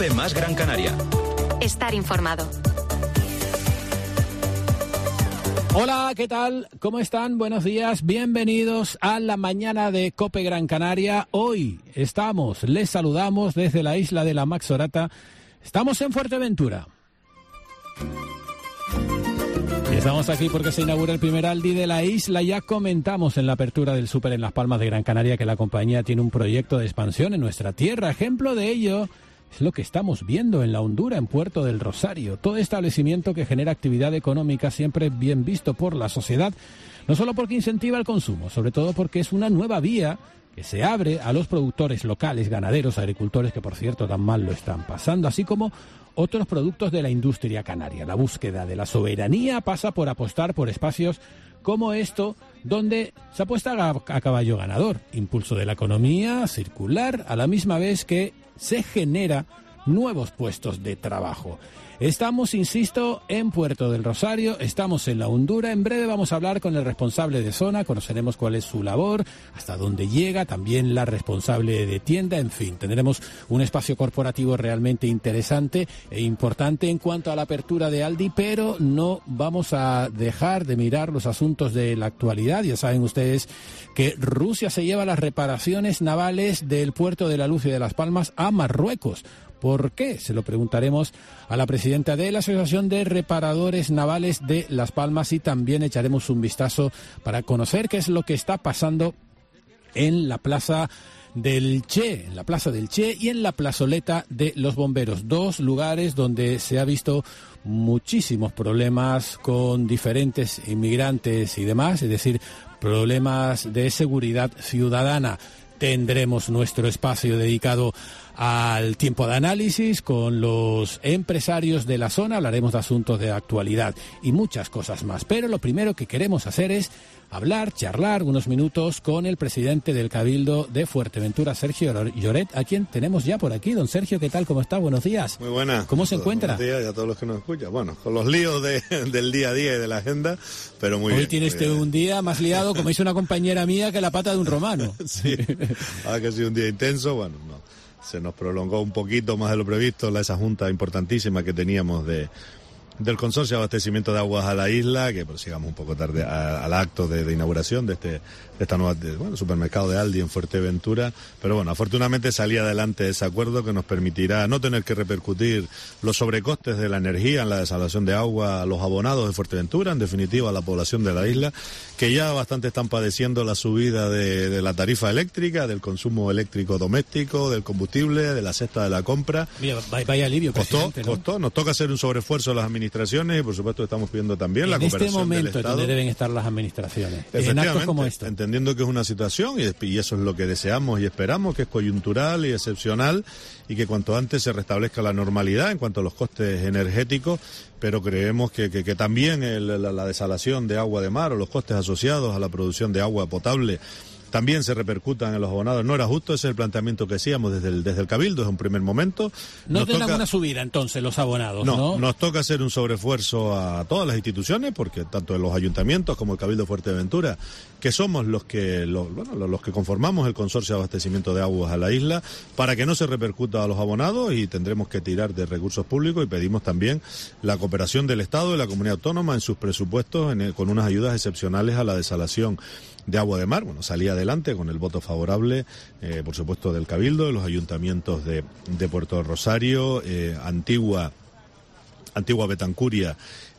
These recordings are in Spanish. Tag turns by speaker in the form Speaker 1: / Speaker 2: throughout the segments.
Speaker 1: COPE más Gran Canaria.
Speaker 2: Estar informado.
Speaker 3: Hola, ¿qué tal? ¿Cómo están? Buenos días. Bienvenidos a la mañana de COPE Gran Canaria. Hoy les saludamos desde la isla de la Maxorata. Estamos en Fuerteventura. Estamos aquí porque se inaugura el primer Aldi de la isla. Ya comentamos en la apertura del súper en Las Palmas de Gran Canaria que la compañía tiene un proyecto de expansión en nuestra tierra. Ejemplo de ello es lo que estamos viendo en La Hondura, en Puerto del Rosario. Todo establecimiento que genera actividad económica siempre bien visto por la sociedad, no solo porque incentiva el consumo, sobre todo porque es una nueva vía que se abre a los productores locales, ganaderos, agricultores, que por cierto tan mal lo están pasando, así como otros productos de la industria canaria. La búsqueda de la soberanía pasa por apostar por espacios como esto, donde se apuesta a caballo ganador, impulso de la economía circular, a la misma vez que se genera nuevos puestos de trabajo. Estamos, insisto, en Puerto del Rosario, estamos en La Hondura. En breve vamos a hablar con el responsable de zona, conoceremos cuál es su labor, hasta dónde llega, también la responsable de tienda, en fin, tendremos un espacio corporativo realmente interesante e importante en cuanto a la apertura de Aldi, pero no vamos a dejar de mirar los asuntos de la actualidad. Ya saben ustedes que Rusia se lleva las reparaciones navales del puerto de La Luz y de Las Palmas a Marruecos. ¿Por qué? Se lo preguntaremos a la presidenta de la Asociación de Reparadores Navales de Las Palmas y también echaremos un vistazo para conocer qué es lo que está pasando en la Plaza del Che, y en la plazoleta de los bomberos, dos lugares donde se ha visto muchísimos problemas con diferentes inmigrantes y demás, es decir, problemas de seguridad ciudadana. Tendremos nuestro espacio dedicado al tiempo de análisis con los empresarios de la zona, hablaremos de asuntos de actualidad y muchas cosas más. Pero lo primero que queremos hacer es charlar unos minutos con el presidente del Cabildo de Fuerteventura, Sergio Lloret, a quien tenemos ya por aquí. Don Sergio, ¿qué tal? ¿Cómo está? Buenos días.
Speaker 4: Muy buenas.
Speaker 3: ¿Cómo se encuentra?
Speaker 4: Buenos días a todos los que nos escuchan. Bueno, con los líos del día a día y de la agenda, pero muy bien.
Speaker 3: Hoy tiene usted un día más liado, como dice una compañera mía, que la pata de un romano.
Speaker 4: Sí, que ha sido un día intenso, bueno, no. Se nos prolongó un poquito más de lo previsto esa junta importantísima que teníamos del Consorcio de Abastecimiento de Aguas a la isla, que llegamos un poco tarde al acto de inauguración de esta nueva supermercado de Aldi en Fuerteventura, pero bueno, afortunadamente salía adelante ese acuerdo que nos permitirá no tener que repercutir los sobrecostes de la energía en la desalación de agua a los abonados de Fuerteventura, en definitiva a la población de la isla, que ya bastante están padeciendo la subida de la tarifa eléctrica, del consumo eléctrico doméstico, del combustible, de la cesta de la compra.
Speaker 3: Mira, vaya alivio, presidente, ¿no?
Speaker 4: Costó, nos toca hacer un sobreesfuerzo a las administraciones y por supuesto estamos pidiendo también la cooperación del Estado.
Speaker 3: En este momento donde deben estar las administraciones, en actos como esto.
Speaker 4: Entendiendo que es una situación y eso es lo que deseamos y esperamos, que es coyuntural y excepcional y que cuanto antes se restablezca la normalidad en cuanto a los costes energéticos, pero creemos que también la desalación de agua de mar o los costes asociados a la producción de agua potable también se repercutan en los abonados. No era justo, ese es el planteamiento que hacíamos desde el Cabildo, es un primer momento.
Speaker 3: No tendrán una subida entonces los abonados, ¿no?
Speaker 4: Nos toca hacer un sobreesfuerzo a todas las instituciones, porque tanto en los ayuntamientos como el Cabildo de Fuerteventura, que somos los que conformamos el Consorcio de Abastecimiento de Aguas a la isla, para que no se repercuta a los abonados, y tendremos que tirar de recursos públicos y pedimos también la cooperación del Estado y la Comunidad Autónoma en sus presupuestos con unas ayudas excepcionales a la desalación de agua de mar. Bueno, salía adelante con el voto favorable, por supuesto, del Cabildo, de los ayuntamientos de Puerto del Rosario, Antigua Betancuria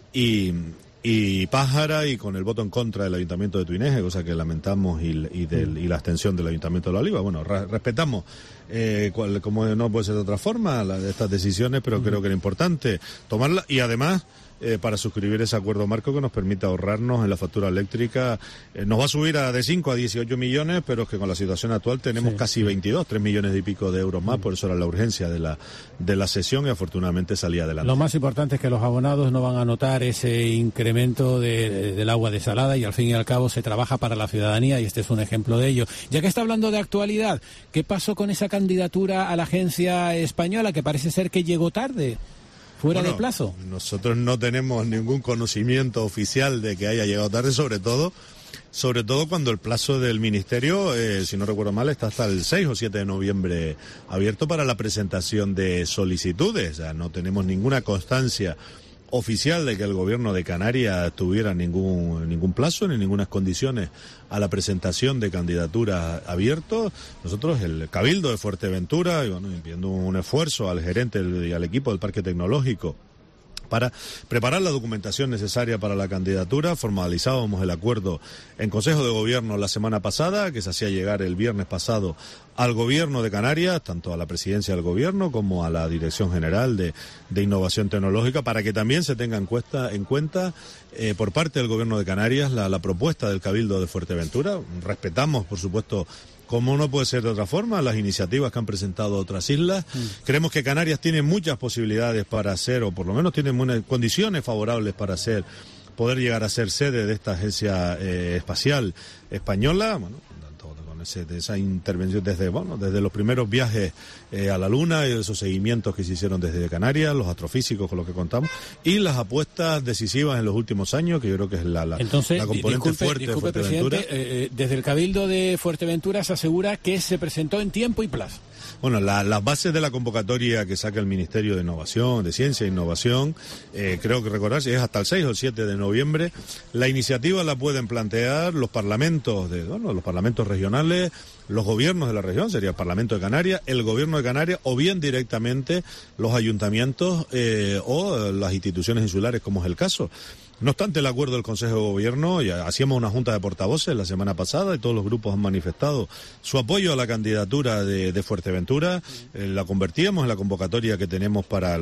Speaker 4: y Pájara, y con el voto en contra del Ayuntamiento de Tuineje, cosa que lamentamos, y la abstención del Ayuntamiento de La Oliva. Bueno, respetamos, como no puede ser de otra forma, estas decisiones, pero creo que era importante tomarlas, y además para suscribir ese acuerdo marco que nos permite ahorrarnos en la factura eléctrica. Nos va a subir de 5 a 18 millones, pero es que con la situación actual tenemos casi 22, 3 millones y pico de euros más, por eso era la urgencia de la sesión, y afortunadamente salía adelante.
Speaker 3: Lo más importante es que los abonados no van a notar ese incremento del agua desalada, y al fin y al cabo se trabaja para la ciudadanía, y este es un ejemplo de ello. Ya que está hablando de actualidad, ¿qué pasó con esa candidatura a la agencia española, que parece ser que llegó tarde? ¿Fuera de plazo?
Speaker 4: Nosotros no tenemos ningún conocimiento oficial de que haya llegado tarde, sobre todo sobre todo cuando el plazo del Ministerio, si no recuerdo mal, está hasta el 6 o 7 de noviembre abierto para la presentación de solicitudes. O sea, no tenemos ninguna constancia oficial de que el Gobierno de Canarias tuviera ningún plazo ni ninguna condiciones a la presentación de candidaturas abiertos. Nosotros, el Cabildo de Fuerteventura, y bueno, pidiendo un esfuerzo al gerente y al equipo del Parque Tecnológico para preparar la documentación necesaria para la candidatura. Formalizábamos el acuerdo en Consejo de Gobierno la semana pasada, que se hacía llegar el viernes pasado al Gobierno de Canarias, tanto a la Presidencia del Gobierno como a la Dirección General de Innovación Tecnológica, para que también se tenga en cuenta por parte del Gobierno de Canarias la propuesta del Cabildo de Fuerteventura. Respetamos, por supuesto, como no puede ser de otra forma, las iniciativas que han presentado otras islas. Creemos que Canarias tiene muchas posibilidades para ser, o por lo menos tiene condiciones favorables para poder llegar a ser sede de esta agencia espacial española. Bueno, de esa intervención desde los primeros viajes a la Luna y esos seguimientos que se hicieron desde Canarias, los astrofísicos con los que contamos, y las apuestas decisivas en los últimos años, que yo creo que es la componente fuerte de Fuerteventura.
Speaker 3: Presidente, desde el Cabildo de Fuerteventura se asegura que se presentó en tiempo y plazo.
Speaker 4: Bueno, las bases de la convocatoria que saca el Ministerio de Innovación, de Ciencia e Innovación, creo que recordar, es hasta el 6 o 7 de noviembre. La iniciativa la pueden plantear los parlamentos regionales, los gobiernos de la región, sería el Parlamento de Canarias, el Gobierno de Canarias, o bien directamente los ayuntamientos o las instituciones insulares, como es el caso. No obstante el acuerdo del Consejo de Gobierno, ya hacíamos una junta de portavoces la semana pasada y todos los grupos han manifestado su apoyo a la candidatura de Fuerteventura. La convertíamos en la convocatoria que tenemos para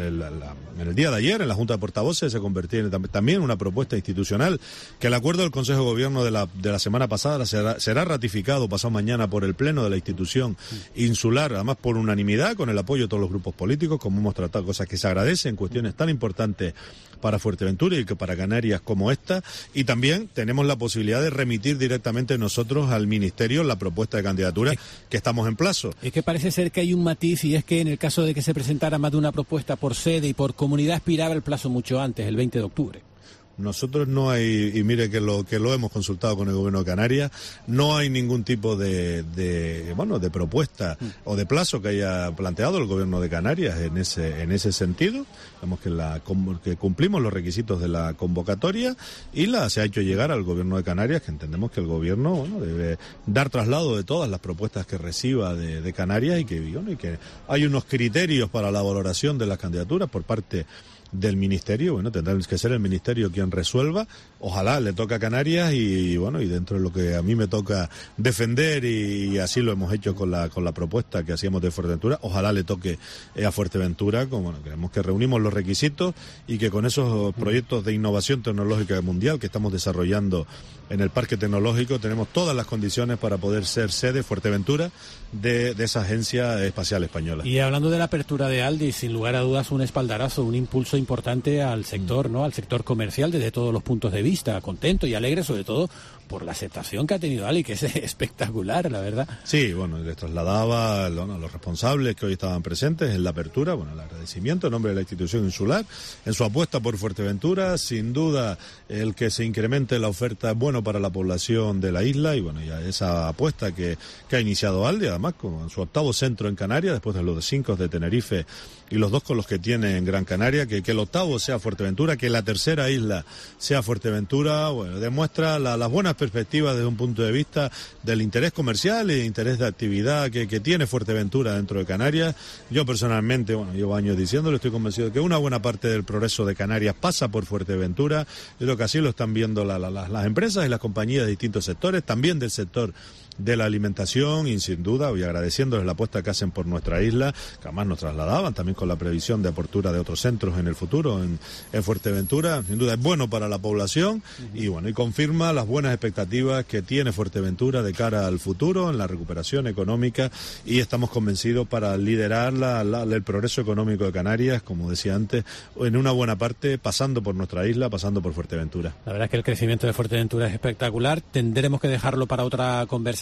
Speaker 4: en el día de ayer, en la junta de portavoces, se convertía también en una propuesta institucional, que el acuerdo del Consejo de Gobierno de la semana pasada será ratificado pasado mañana por el Pleno de la institución insular, además por unanimidad, con el apoyo de todos los grupos políticos, como hemos tratado cosas que se agradecen, cuestiones tan importantes para Fuerteventura y que para Canarias como esta, y también tenemos la posibilidad de remitir directamente nosotros al Ministerio la propuesta de candidatura que estamos en plazo.
Speaker 3: Es que parece ser que hay un matiz, y es que en el caso de que se presentara más de una propuesta por sede y por comunidad, expiraba el plazo mucho antes, el 20 de octubre.
Speaker 4: Nosotros no hay, y mire que lo hemos consultado con el Gobierno de Canarias, no hay ningún tipo de propuesta o de plazo que haya planteado el Gobierno de Canarias en ese sentido. Vemos que cumplimos los requisitos de la convocatoria y se ha hecho llegar al Gobierno de Canarias, que entendemos que el Gobierno debe dar traslado de todas las propuestas que reciba de Canarias y que hay unos criterios para la valoración de las candidaturas por parte del Ministerio. Bueno, tendrá que ser el Ministerio quien resuelva. Ojalá le toque a Canarias y dentro de lo que a mí me toca defender, y así lo hemos hecho con la propuesta que hacíamos de Fuerteventura, ojalá le toque a Fuerteventura. Creemos que reunimos los requisitos y que con esos proyectos de innovación tecnológica mundial que estamos desarrollando en el Parque Tecnológico, tenemos todas las condiciones para poder ser sede, Fuerteventura, de esa agencia espacial española.
Speaker 3: Y hablando de la apertura de Aldi, sin lugar a dudas un espaldarazo, un impulso importante al sector, ¿no? Al sector comercial desde todos los puntos de vista, contento y alegre, sobre todo por la aceptación que ha tenido Aldi, que es espectacular, la verdad.
Speaker 4: Sí, les trasladaba a los responsables que hoy estaban presentes en la apertura, el agradecimiento en nombre de la institución insular en su apuesta por Fuerteventura. Sin duda, el que se incremente la oferta es bueno para la población de la isla, y ya esa apuesta que ha iniciado Aldi, además con su 8º centro en Canarias, después de los 5 de Tenerife y los 2 con los que tiene en Gran Canaria, que el 8º sea Fuerteventura, que la 3ª isla sea Fuerteventura, demuestra las buenas perspectivas desde un punto de vista del interés comercial y interés de actividad que tiene Fuerteventura dentro de Canarias. Yo personalmente, llevo años diciéndolo, estoy convencido de que una buena parte del progreso de Canarias pasa por Fuerteventura. Yo creo que así lo están viendo las empresas y las compañías de distintos sectores, también del sector de la alimentación, y sin duda, y agradeciéndoles la apuesta que hacen por nuestra isla, que además nos trasladaban también con la previsión de apertura de otros centros en el futuro en Fuerteventura. Sin duda es bueno para la población y confirma las buenas expectativas que tiene Fuerteventura de cara al futuro en la recuperación económica, y estamos convencidos para liderar el progreso económico de Canarias, como decía antes, en una buena parte pasando por nuestra isla, pasando por Fuerteventura.
Speaker 3: La verdad es que el crecimiento de Fuerteventura es espectacular. Tendremos que dejarlo para otra conversación,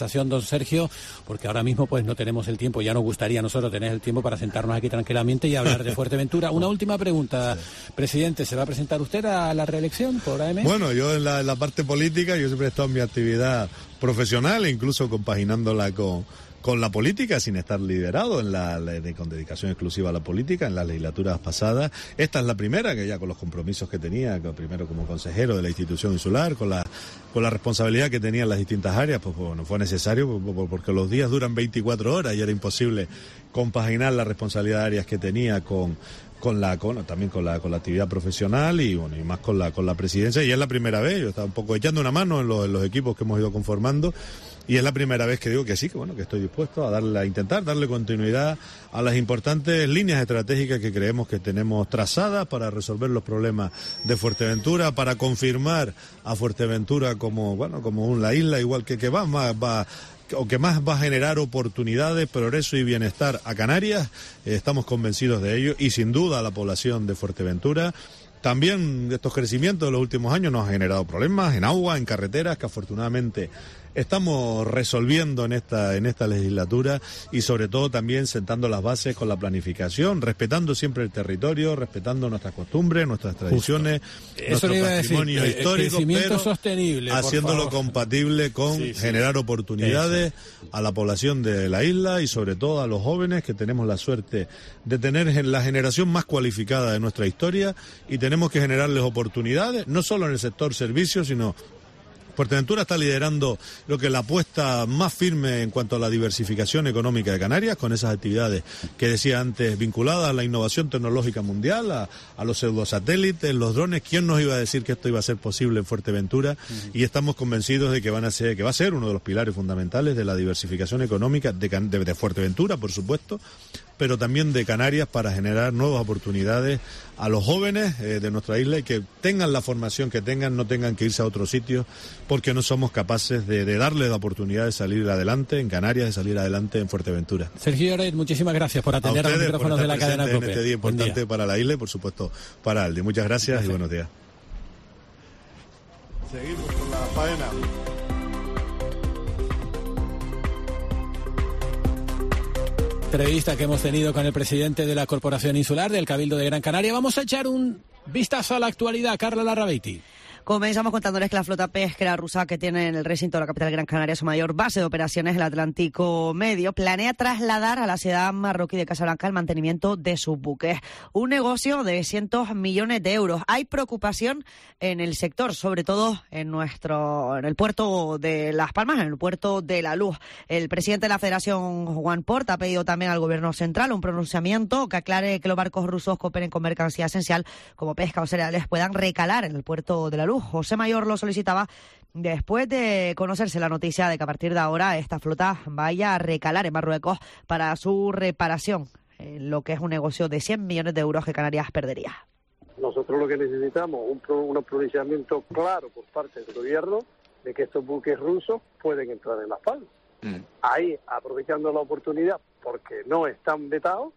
Speaker 3: conversación, don Sergio, porque ahora mismo pues no tenemos el tiempo, ya nos gustaría a nosotros tener el tiempo para sentarnos aquí tranquilamente y hablar de Fuerteventura. Una última pregunta, presidente, ¿se va a presentar usted a la reelección por AM?
Speaker 4: Bueno, yo en la parte política, yo siempre he estado en mi actividad profesional, incluso compaginándola con la política, sin estar liderado con dedicación exclusiva a la política en las legislaturas pasadas. Esta es la primera, que ya con los compromisos que tenía, primero como consejero de la institución insular, con la responsabilidad que tenía en las distintas áreas, pues bueno, fue necesario, porque los días duran 24 horas y era imposible compaginar la responsabilidad de áreas que tenía también con la actividad profesional y bueno, y más con la presidencia. Y es la primera vez, yo estaba un poco echando una mano en los equipos que hemos ido conformando, y es la primera vez que digo que sí, que estoy dispuesto a intentar darle continuidad a las importantes líneas estratégicas que creemos que tenemos trazadas para resolver los problemas de Fuerteventura, para confirmar a Fuerteventura como una isla igual que más va a generar oportunidades, progreso y bienestar a Canarias. Estamos convencidos de ello, y sin duda a la población de Fuerteventura. También estos crecimientos de los últimos años nos han generado problemas en agua, en carreteras, que afortunadamente estamos resolviendo en esta legislatura, y sobre todo también sentando las bases con la planificación, respetando siempre el territorio, respetando nuestras costumbres, nuestras tradiciones, nuestro patrimonio histórico, pero
Speaker 3: sostenible,
Speaker 4: haciéndolo compatible con generar oportunidades a la población de la isla y sobre todo a los jóvenes, que tenemos la suerte de tener la generación más cualificada de nuestra historia, y tenemos que generarles oportunidades, no solo en el sector servicios, sino Fuerteventura está liderando lo que es la apuesta más firme en cuanto a la diversificación económica de Canarias, con esas actividades que decía antes vinculadas a la innovación tecnológica mundial, a los pseudosatélites, los drones. ¿Quién nos iba a decir que esto iba a ser posible en Fuerteventura? Y estamos convencidos de que va a ser uno de los pilares fundamentales de la diversificación económica de Fuerteventura, por supuesto, pero también de Canarias, para generar nuevas oportunidades a los jóvenes de nuestra isla, y que tengan la formación que tengan, no tengan que irse a otro sitio, porque no somos capaces de darles la oportunidad de salir adelante en Canarias, de salir adelante en Fuerteventura.
Speaker 3: Sergio Lloret, muchísimas gracias por atender a los micrófonos de la cadena COPE.
Speaker 4: En este día importante para la isla y por supuesto para Aldi. Muchas gracias y buenos días. Seguimos con la faena.
Speaker 3: Entrevista que hemos tenido con el presidente de la Corporación Insular del Cabildo de Gran Canaria. Vamos a echar un vistazo a la actualidad. Carla Larrabeiti.
Speaker 1: Comenzamos contándoles que la flota pesquera rusa, que tiene en el recinto de la capital Gran Canaria su mayor base de operaciones, el Atlántico Medio, planea trasladar a la ciudad marroquí de Casablanca el mantenimiento de sus buques. Un negocio de cientos millones de euros. Hay preocupación en el sector, sobre todo en el puerto de Las Palmas, en el puerto de La Luz. El presidente de la Federación, Juan Porta, ha pedido también al gobierno central un pronunciamiento que aclare que los barcos rusos que operen con mercancía esencial como pesca o cereales puedan recalar en el puerto de La Luz. José Mayor lo solicitaba después de conocerse la noticia de que a partir de ahora esta flota vaya a recalar en Marruecos para su reparación, en lo que es un negocio de 100 millones de euros que Canarias perdería.
Speaker 5: Nosotros lo que necesitamos es un pronunciamiento claro por parte del gobierno de que estos buques rusos pueden entrar en Las Palmas. Ahí, aprovechando la oportunidad, porque no están vetados,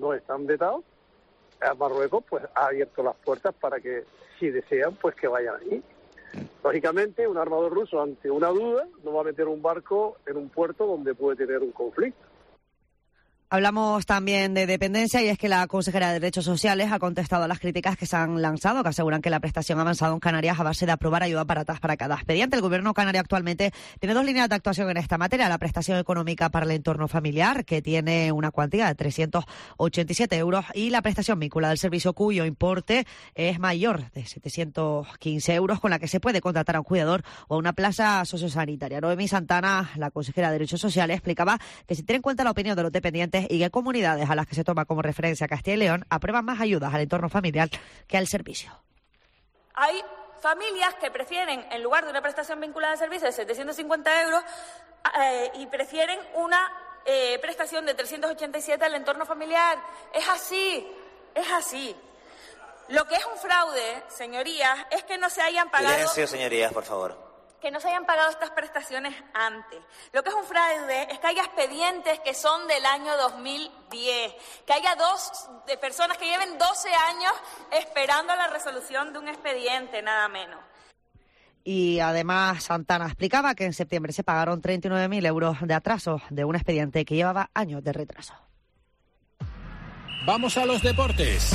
Speaker 5: Marruecos pues ha abierto las puertas para que, si desean, pues que vayan allí. Lógicamente, un armador ruso, ante una duda, no va a meter un barco en un puerto donde puede tener un conflicto.
Speaker 1: Hablamos también de dependencia, y es que la consejera de Derechos Sociales ha contestado a las críticas que se han lanzado, que aseguran que la prestación ha avanzado en Canarias a base de aprobar ayudas baratas para cada expediente. El gobierno canario actualmente tiene dos líneas de actuación en esta materia: la prestación económica para el entorno familiar, que tiene una cuantía de 387 euros, y la prestación vinculada al servicio, cuyo importe es mayor, de 715 euros, con la que se puede contratar a un cuidador o a una plaza sociosanitaria. Noemí Santana, la consejera de Derechos Sociales, explicaba que se tiene en cuenta la opinión de los dependientes y que comunidades a las que se toma como referencia Castilla y León aprueban más ayudas al entorno familiar que al servicio.
Speaker 6: Hay familias que prefieren, en lugar de una prestación vinculada al servicio de 750 euros, y prefieren una prestación de 387 al entorno familiar. Es así. Lo que es un fraude, señorías, es que no se hayan pagado...
Speaker 7: Silencio, señorías, por favor.
Speaker 6: Que no se hayan pagado estas prestaciones antes. Lo que es un fraude es que haya expedientes que son del año 2010, que haya de personas que lleven 12 años esperando la resolución de un expediente, nada menos.
Speaker 1: Y además Santana explicaba que en septiembre se pagaron 39.000 euros de atraso de un expediente que llevaba años de retraso.
Speaker 3: Vamos a los deportes.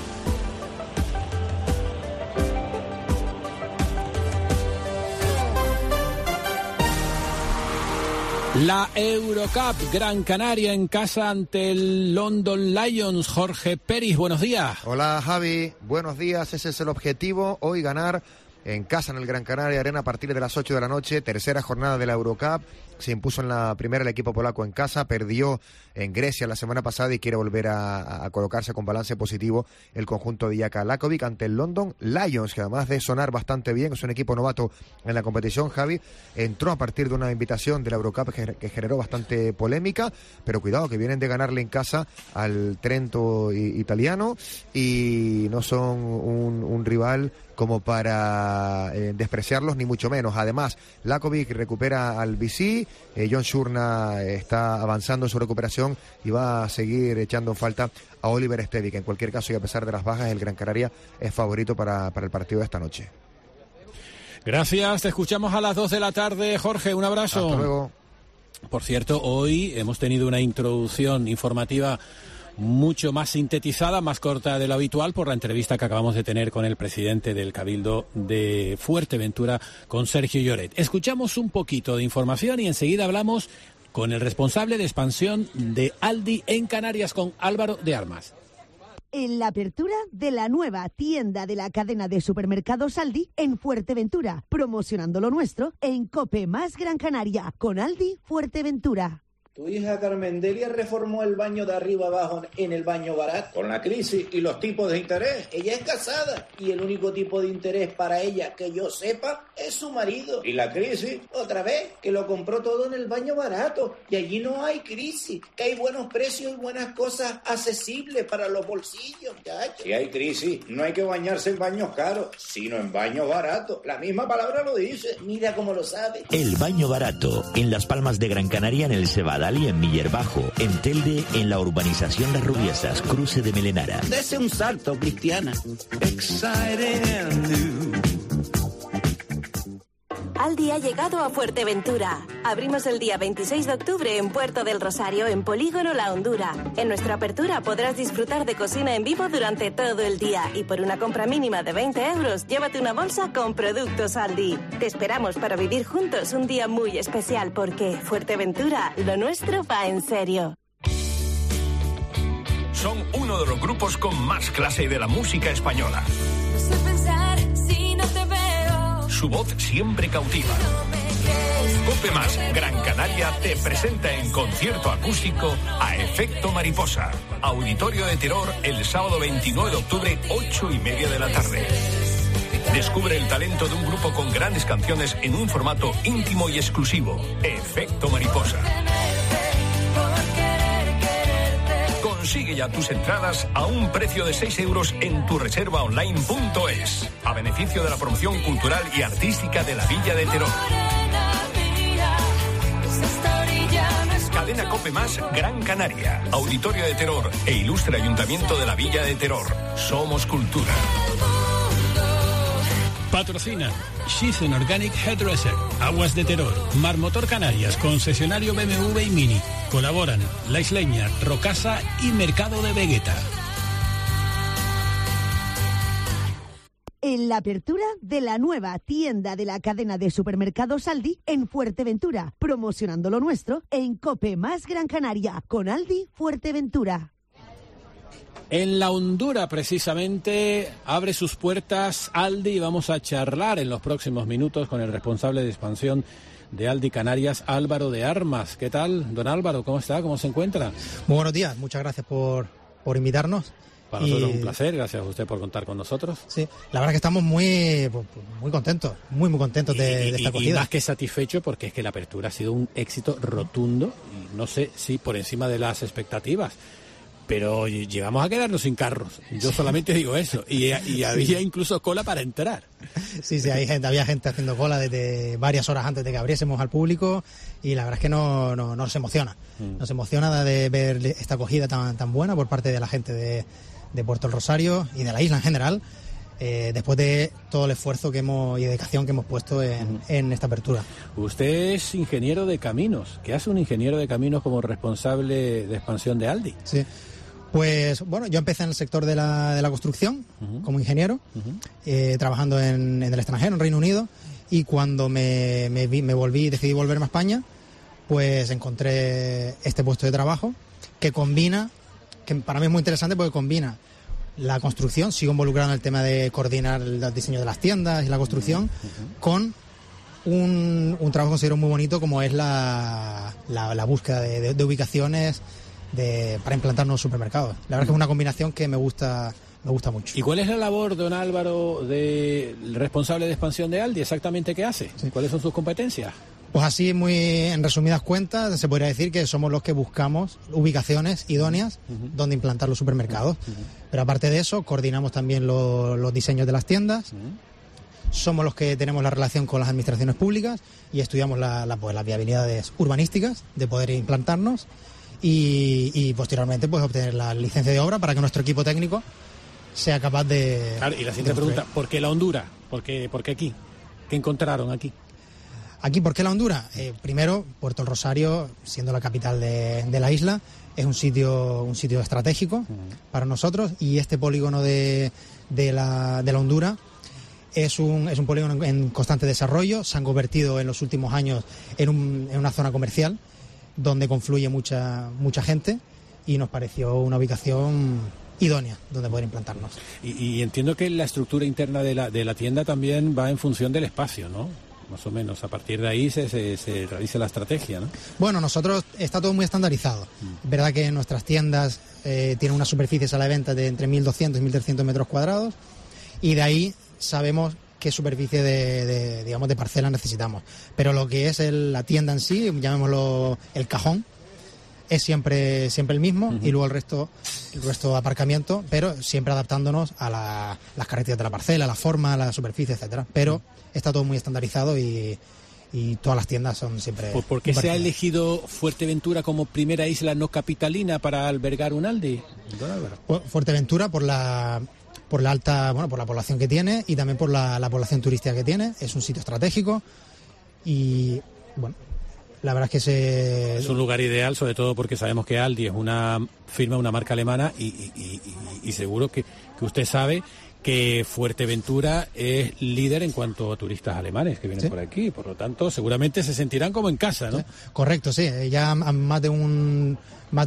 Speaker 3: La Eurocup Gran Canaria en casa ante el London Lions. Jorge Peris, buenos días.
Speaker 8: Hola Javi, buenos días. Ese es el objetivo, hoy ganar en casa en el Gran Canaria Arena a partir de las 8 de la noche, tercera jornada de la Eurocup. Se impuso en la primera el equipo polaco en casa, perdió en Grecia la semana pasada y quiere volver a colocarse con balance positivo el conjunto de Jaka Lakovic ante el London Lions, que además de sonar bastante bien, es un equipo novato en la competición, Javi, entró a partir de una invitación de la Eurocup que generó bastante polémica, pero cuidado que vienen de ganarle en casa al Trento italiano y no son un rival como para despreciarlos, ni mucho menos. Además, Lakovic recupera al BC, John Shurna está avanzando en su recuperación y va a seguir echando en falta a Oliver Stevic. En cualquier caso, y a pesar de las bajas, el Gran Canaria es favorito para el partido de esta noche.
Speaker 3: Gracias, te escuchamos a las 2 de la tarde. Jorge, un abrazo.
Speaker 8: Hasta luego.
Speaker 3: Por cierto, hoy hemos tenido una introducción informativa mucho más sintetizada, más corta de lo habitual, por la entrevista que acabamos de tener con el presidente del Cabildo de Fuerteventura, con Sergio Lloret. Escuchamos un poquito de información y enseguida hablamos con el responsable de expansión de Aldi en Canarias, con Álvaro de Armas.
Speaker 9: En la apertura de la nueva tienda de la cadena de supermercados Aldi en Fuerteventura, promocionando lo nuestro en COPE más Gran Canaria, con Aldi Fuerteventura.
Speaker 10: Tu hija Carmen Delia reformó el baño de arriba abajo en el baño barato. Con la crisis y los tipos de interés, ella es casada y el único tipo de interés para ella que yo sepa es su marido. Y la crisis, otra vez, que lo compró todo en el baño barato. Y allí no hay crisis, que hay buenos precios y buenas cosas accesibles para los bolsillos, muchachos. Si hay crisis, no hay que bañarse en baños caros, sino en baños baratos. La misma palabra lo dice, mira cómo lo sabe.
Speaker 11: El baño barato, en Las Palmas de Gran Canaria, en el Cebadal y en Millerbajo, en Telde, en la urbanización Las Rubiesas, cruce de Melenara.
Speaker 10: Dese un salto, Cristiana.
Speaker 2: Aldi ha llegado a Fuerteventura. Abrimos el día 26 de octubre en Puerto del Rosario, en Polígono La Hondura. En nuestra apertura podrás disfrutar de cocina en vivo durante todo el día y por una compra mínima de 20 euros, llévate una bolsa con productos Aldi. Te esperamos para vivir juntos un día muy especial porque Fuerteventura, lo nuestro va en serio.
Speaker 12: Son uno de los grupos con más clase de la música española.
Speaker 13: No sé pensar si no te veo.
Speaker 12: Su voz siempre cautiva. COPE más Gran Canaria te presenta en concierto acústico a Efecto Mariposa. Auditorio de Terror el sábado 29 de octubre, 8:30 de la tarde. Descubre el talento de un grupo con grandes canciones en un formato íntimo y exclusivo. Efecto Mariposa. Consigue ya tus entradas a un precio de 6 euros en tureservaonline.es, a beneficio de la promoción cultural y artística de la Villa de Terror. Cadena COPE más Gran Canaria, Auditorio de Terror e Ilustre Ayuntamiento de la Villa de Terror. Somos cultura.
Speaker 3: Patrocina Shisen Organic Hairdresser, Aguas de Terror, Marmotor Canarias, concesionario BMW y Mini. Colaboran La Isleña, Rocasa y Mercado de Vegueta.
Speaker 9: En la apertura de la nueva tienda de la cadena de supermercados Aldi en Fuerteventura, promocionando lo nuestro en COPE más Gran Canaria, con Aldi Fuerteventura.
Speaker 3: En La Hondura, precisamente, abre sus puertas Aldi y vamos a charlar en los próximos minutos con el responsable de expansión de Aldi Canarias, Álvaro de Armas. ¿Qué tal, don Álvaro? ¿Cómo está? ¿Cómo se encuentra?
Speaker 14: Muy buenos días, muchas gracias por invitarnos.
Speaker 3: Para nosotros es un placer, gracias a usted por contar con nosotros.
Speaker 14: Sí, la verdad es que estamos muy contentos, muy contentos de esta acogida.
Speaker 3: Y más que satisfechos porque es que la apertura ha sido un éxito rotundo, y no sé si por encima de las expectativas, pero llegamos a quedarnos sin carros. Yo solamente digo eso. Y había incluso cola para entrar.
Speaker 14: Sí, había gente haciendo cola desde varias horas antes de que abriésemos al público y la verdad es que nos emociona. Nos emociona de ver esta acogida tan buena por parte de la gente de Puerto del Rosario y de la isla en general. después de todo el esfuerzo y dedicación que hemos puesto en esta apertura.
Speaker 3: Usted es ingeniero de caminos. ¿Qué hace un ingeniero de caminos como responsable de expansión de Aldi?
Speaker 14: Sí. Pues bueno, yo empecé en el sector de la construcción como ingeniero, trabajando en el extranjero, en Reino Unido, y cuando decidí volverme a España, pues encontré este puesto de trabajo que para mí es muy interesante porque combina la construcción, sigo involucrado en el tema de coordinar el diseño de las tiendas y la construcción, con un trabajo que considero muy bonito como es la búsqueda de ubicaciones para implantar nuevos supermercados. La verdad es que es una combinación que me gusta mucho.
Speaker 3: ¿Y cuál es la labor, don Álvaro, del responsable de expansión de Aldi? ¿Exactamente qué hace? Sí. ¿Cuáles son sus competencias?
Speaker 14: Pues así, muy en resumidas cuentas, se podría decir que somos los que buscamos ubicaciones idóneas donde implantar los supermercados. Pero aparte de eso, coordinamos también los diseños de las tiendas. Somos los que tenemos la relación con las administraciones públicas y estudiamos las viabilidades urbanísticas de poder implantarnos y posteriormente pues obtener la licencia de obra para que nuestro equipo técnico sea capaz de...
Speaker 3: Claro, y la siguiente pregunta, ¿por qué la Honduras? ¿Por qué aquí? ¿Qué encontraron aquí?
Speaker 14: Aquí, ¿por qué la Honduras? Primero, Puerto del Rosario, siendo la capital de la isla, es un sitio estratégico para nosotros, y este polígono de la Honduras es un polígono en constante desarrollo. Se han convertido en los últimos años en una zona comercial donde confluye mucha gente, y nos pareció una ubicación idónea donde poder implantarnos.
Speaker 3: Y entiendo que la estructura interna de la tienda también va en función del espacio, ¿no? Más o menos, a partir de ahí se realiza la estrategia, ¿no?
Speaker 14: Bueno, nosotros está todo muy estandarizado. Es verdad que nuestras tiendas tienen unas superficies a la venta de entre 1.200 y 1.300 metros cuadrados, y de ahí sabemos qué superficie de parcela necesitamos. Pero lo que es la tienda en sí, llamémoslo el cajón, es siempre el mismo, y luego el resto aparcamiento, pero siempre adaptándonos a las características de la parcela, la forma, la superficie, etcétera. Pero está todo muy estandarizado y todas las tiendas son siempre...
Speaker 3: ¿Por qué se ha elegido Fuerteventura como primera isla no capitalina para albergar un Aldi, don Álvaro?
Speaker 14: Fuerteventura por la alta, por la población que tiene, y también por la población turística que tiene. Es un sitio estratégico y, la verdad es que
Speaker 3: es un lugar ideal, sobre todo porque sabemos que Aldi es una marca alemana, y seguro que usted sabe que Fuerteventura es líder en cuanto a turistas alemanes que vienen por aquí, por lo tanto seguramente se sentirán como en casa, ¿no?
Speaker 14: Sí. Correcto, sí, ya más de algún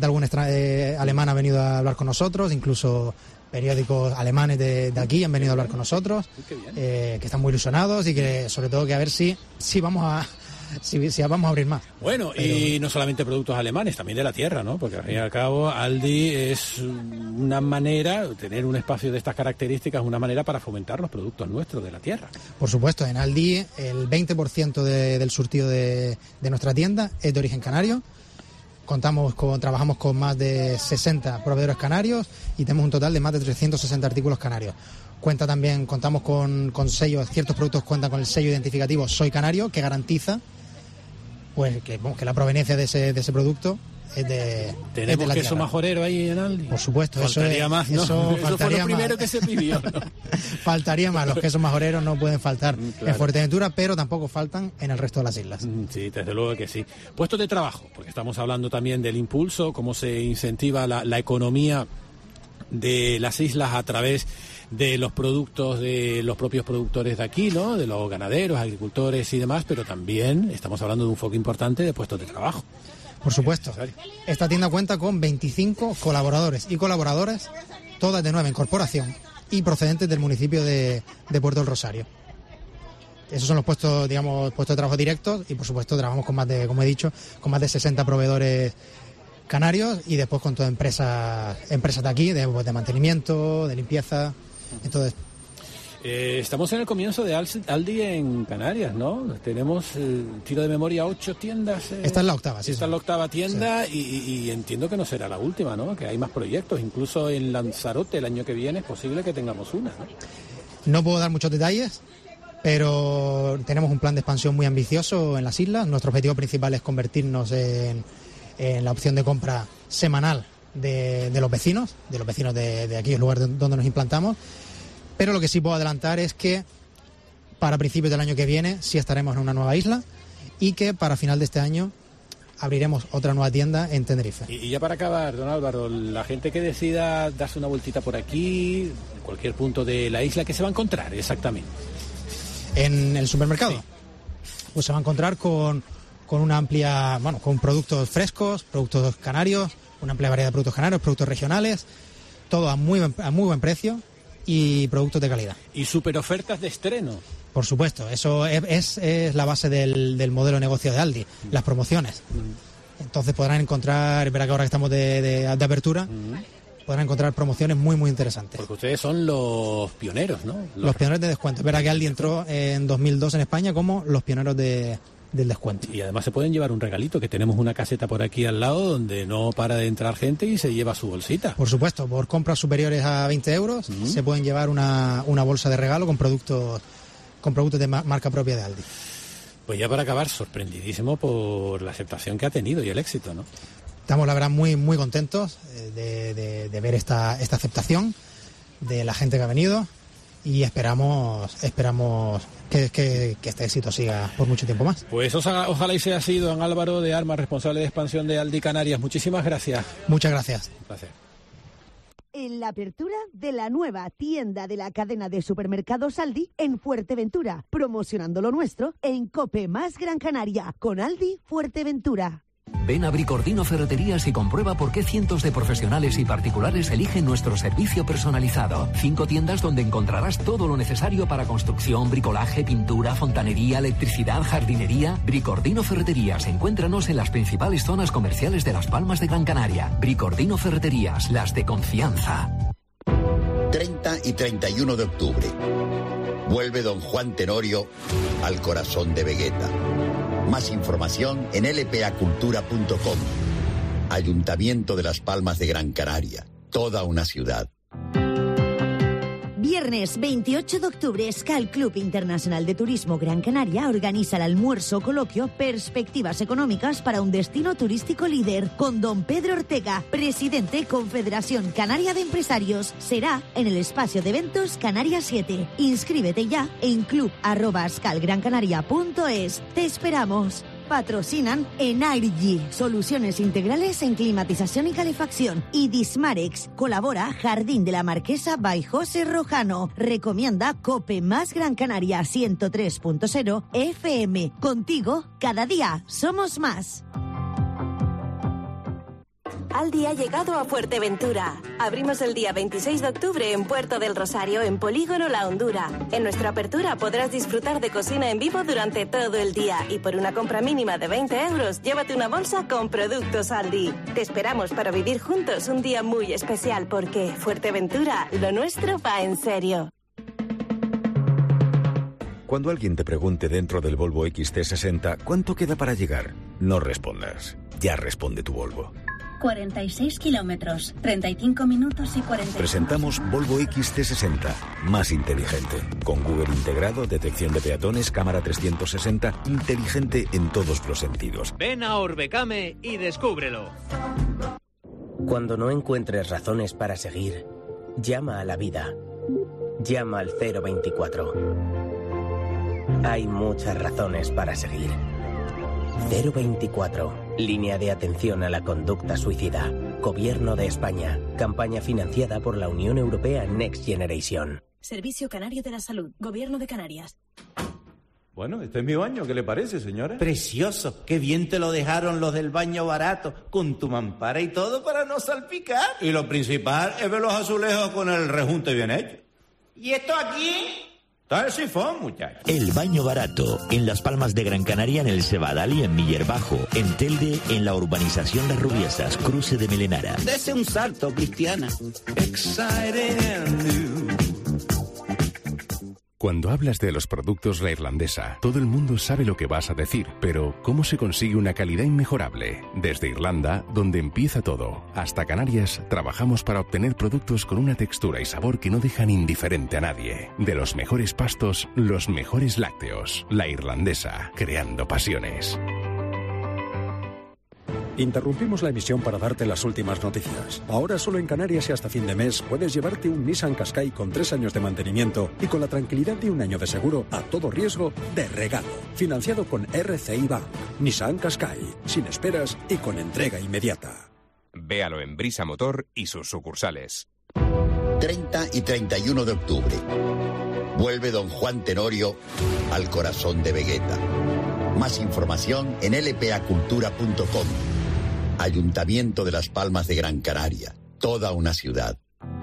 Speaker 14: alemán ha venido a hablar con nosotros, incluso periódicos alemanes de aquí han venido a hablar con nosotros, que están muy ilusionados, y que sobre todo que a ver si vamos a abrir más.
Speaker 3: Bueno, y no solamente productos alemanes, también de la tierra, ¿no? Porque al fin y al cabo Aldi es una manera, tener un espacio de estas características, una manera para fomentar los productos nuestros de la tierra.
Speaker 14: Por supuesto, en Aldi el 20% del surtido de nuestra tienda es de origen canario. Trabajamos con más de 60 proveedores canarios y tenemos un total de más de 360 artículos canarios. Contamos con sellos, ciertos productos cuentan con el sello identificativo Soy Canario, que garantiza que la proveniencia de ese producto es de...
Speaker 3: ¿Tenemos
Speaker 14: de
Speaker 3: queso
Speaker 14: tierra.
Speaker 3: Majorero ahí en Aldi?
Speaker 14: Por supuesto.
Speaker 3: Faltaría más, ¿no? Eso fue lo primero que se pidió, ¿no?
Speaker 14: Faltaría más, los quesos majoreros no pueden faltar en Fuerteventura, pero tampoco faltan en el resto de las islas.
Speaker 3: Sí, desde luego que sí. Puestos de trabajo, porque estamos hablando también del impulso, cómo se incentiva la economía de las islas a través de los productos de los propios productores de aquí, ¿no? De los ganaderos, agricultores y demás, pero también estamos hablando de un foco importante de puestos de trabajo.
Speaker 14: Por supuesto. Esta tienda cuenta con 25 colaboradores y colaboradoras, todas de nueva incorporación y procedentes del municipio de Puerto del Rosario. Esos son los puestos de trabajo directos, y por supuesto trabajamos con más de, como he dicho, con más de 60 proveedores canarios, y después con todas empresas de aquí, de mantenimiento, de limpieza. Entonces,
Speaker 3: estamos en el comienzo de Aldi en Canarias, ¿no? Tenemos, tiro de memoria, 8 tiendas.
Speaker 14: Esta es la octava, sí.
Speaker 3: Esta es la octava tienda, sí. y entiendo que no será la última, ¿no? Que hay más proyectos, incluso en Lanzarote el año que viene es posible que tengamos una, ¿no?
Speaker 14: No puedo dar muchos detalles, pero tenemos un plan de expansión muy ambicioso en las islas. Nuestro objetivo principal es convertirnos en la opción de compra semanal de los vecinos de aquellos lugares donde nos implantamos, Pero lo que sí puedo adelantar es que para principios del año que viene sí estaremos en una nueva isla y que para final de este año abriremos otra nueva tienda en Tenerife.
Speaker 3: Y ya para acabar, don Álvaro, la gente que decida darse una vueltita por aquí, en cualquier punto de la isla, ¿qué se va a encontrar exactamente?
Speaker 14: En el supermercado,
Speaker 3: sí.
Speaker 14: Pues se va a encontrar con una amplia, con productos frescos, productos canarios, una amplia variedad de productos canarios, productos regionales, todo a muy buen precio y productos de calidad.
Speaker 3: ¿Y super ofertas de estreno?
Speaker 14: Por supuesto, eso es la base del modelo de negocio de Aldi, las promociones. Entonces podrán encontrar, verá que ahora que estamos de apertura, podrán encontrar promociones muy, muy interesantes.
Speaker 3: Porque ustedes son los pioneros, ¿no?
Speaker 14: Los pioneros de descuento. Verá que Aldi entró en 2002 en España como los pioneros del descuento.
Speaker 3: Y además se pueden llevar un regalito, que tenemos una caseta por aquí al lado donde no para de entrar gente y se lleva su bolsita.
Speaker 14: Por supuesto, por compras superiores a 20 euros se pueden llevar una bolsa de regalo con productos de marca propia de Aldi.
Speaker 3: Pues ya para acabar, sorprendidísimo por la aceptación que ha tenido y el éxito, ¿no?
Speaker 14: Estamos, la verdad, muy, muy contentos de ver esta aceptación de la gente que ha venido y esperamos que este éxito siga por mucho tiempo más.
Speaker 3: Pues ojalá y sea así, don Álvaro de Armas, responsable de expansión de Aldi Canarias. Muchísimas gracias.
Speaker 14: Muchas gracias.
Speaker 3: Un placer.
Speaker 9: En la apertura de la nueva tienda de la cadena de supermercados Aldi en Fuerteventura, promocionando lo nuestro en COPE más Gran Canaria, con Aldi Fuerteventura.
Speaker 15: Ven a Bricordino Ferreterías y comprueba por qué cientos de profesionales y particulares eligen nuestro servicio personalizado. 5 tiendas donde encontrarás todo lo necesario para construcción, bricolaje, pintura, fontanería, electricidad, jardinería. Bricordino Ferreterías. Encuéntranos en las principales zonas comerciales de Las Palmas de Gran Canaria. Bricordino Ferreterías, las de confianza.
Speaker 16: 30 y 31 de octubre. Vuelve don Juan Tenorio al corazón de Vegueta. Más información en lpacultura.com. Ayuntamiento de Las Palmas de Gran Canaria. Toda una ciudad.
Speaker 17: Viernes 28 de octubre, Skal Club Internacional de Turismo Gran Canaria organiza el almuerzo coloquio Perspectivas Económicas para un destino turístico líder con don Pedro Ortega, presidente Confederación Canaria de Empresarios. Será en el espacio de eventos Canarias 7. Inscríbete ya en club@skalgrancanaria.es. Te esperamos. Patrocinan Energy, soluciones integrales en climatización y calefacción. Y Dismarex, colabora Jardín de la Marquesa by José Rojano. Recomienda COPE más Gran Canaria 103.0 FM. Contigo, cada día somos más.
Speaker 2: Aldi ha llegado a Fuerteventura. Abrimos el día 26 de octubre en Puerto del Rosario, en Polígono La Hondura. En nuestra apertura podrás disfrutar de cocina en vivo durante todo el día y por una compra mínima de 20 euros, llévate una bolsa con productos Aldi. Te esperamos para vivir juntos un día muy especial porque Fuerteventura, lo nuestro va en serio.
Speaker 18: Cuando alguien te pregunte dentro del Volvo XC60 ¿cuánto queda para llegar? No respondas. Ya responde tu Volvo.
Speaker 19: 46 kilómetros, 35 minutos y 40.
Speaker 18: Presentamos Volvo XC60, más inteligente. Con Google integrado, detección de peatones, cámara 360, inteligente en todos los sentidos.
Speaker 20: Ven a Orbecame y descúbrelo.
Speaker 21: Cuando no encuentres razones para seguir, llama a la vida. Llama al 024. Hay muchas razones para seguir. 024. Línea de atención a la conducta suicida. Gobierno de España. Campaña financiada por la Unión Europea Next Generation.
Speaker 22: Servicio Canario de la Salud. Gobierno de Canarias.
Speaker 23: Bueno, este es mi baño. ¿Qué le parece, señora?
Speaker 10: Precioso. Qué bien te lo dejaron los del baño barato. Con tu mampara y todo para no salpicar.
Speaker 23: Y lo principal es ver los azulejos con el rejunte bien hecho.
Speaker 10: ¿Y esto aquí?
Speaker 23: Está el sifón, muchachos.
Speaker 11: El Baño Barato, en Las Palmas de Gran Canaria, en el Cebadal y en Miller Bajo. En Telde, en la urbanización Las Rubiesas, cruce de Melenara.
Speaker 10: Dese un salto, Cristiana.
Speaker 24: Cuando hablas de los productos La Irlandesa, todo el mundo sabe lo que vas a decir, pero ¿cómo se consigue una calidad inmejorable? Desde Irlanda, donde empieza todo, hasta Canarias, trabajamos para obtener productos con una textura y sabor que no dejan indiferente a nadie. De los mejores pastos, los mejores lácteos. La Irlandesa, creando pasiones.
Speaker 4: Interrumpimos la emisión para darte las últimas noticias. Ahora solo en Canarias y hasta fin de mes puedes llevarte un Nissan Qashqai con 3 años de mantenimiento y con la tranquilidad de 1 año de seguro a todo riesgo de regalo. Financiado con RCI Bank. Nissan Qashqai. Sin esperas y con entrega inmediata.
Speaker 5: Véalo en Brisa Motor y sus sucursales.
Speaker 16: 30 y 31 de octubre. Vuelve don Juan Tenorio al corazón de Vegueta. Más información en lpacultura.com. Ayuntamiento de Las Palmas de Gran Canaria. Toda una ciudad.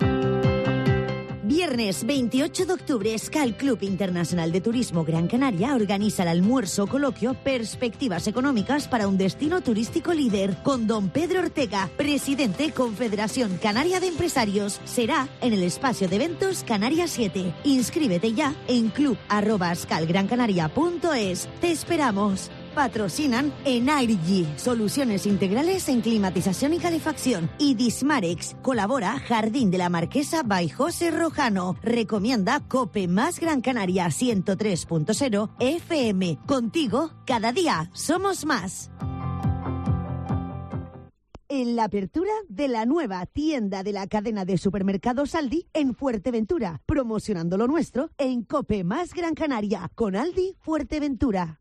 Speaker 17: Viernes 28 de octubre, Skal Club Internacional de Turismo Gran Canaria organiza el almuerzo coloquio Perspectivas Económicas para un destino turístico líder con don Pedro Ortega, presidente Confederación Canaria de Empresarios. Será en el espacio de eventos Canarias 7. Inscríbete ya en club@skalgrancanaria.es. Te esperamos. Patrocinan Energy, soluciones integrales en climatización y calefacción. Y Dismarex, colabora Jardín de la Marquesa by José Rojano. Recomienda Cope más Gran Canaria 103.0 FM. Contigo, cada día somos más.
Speaker 9: En la apertura de la nueva tienda de la cadena de supermercados Aldi en Fuerteventura, promocionando lo nuestro en Cope más Gran Canaria con Aldi Fuerteventura.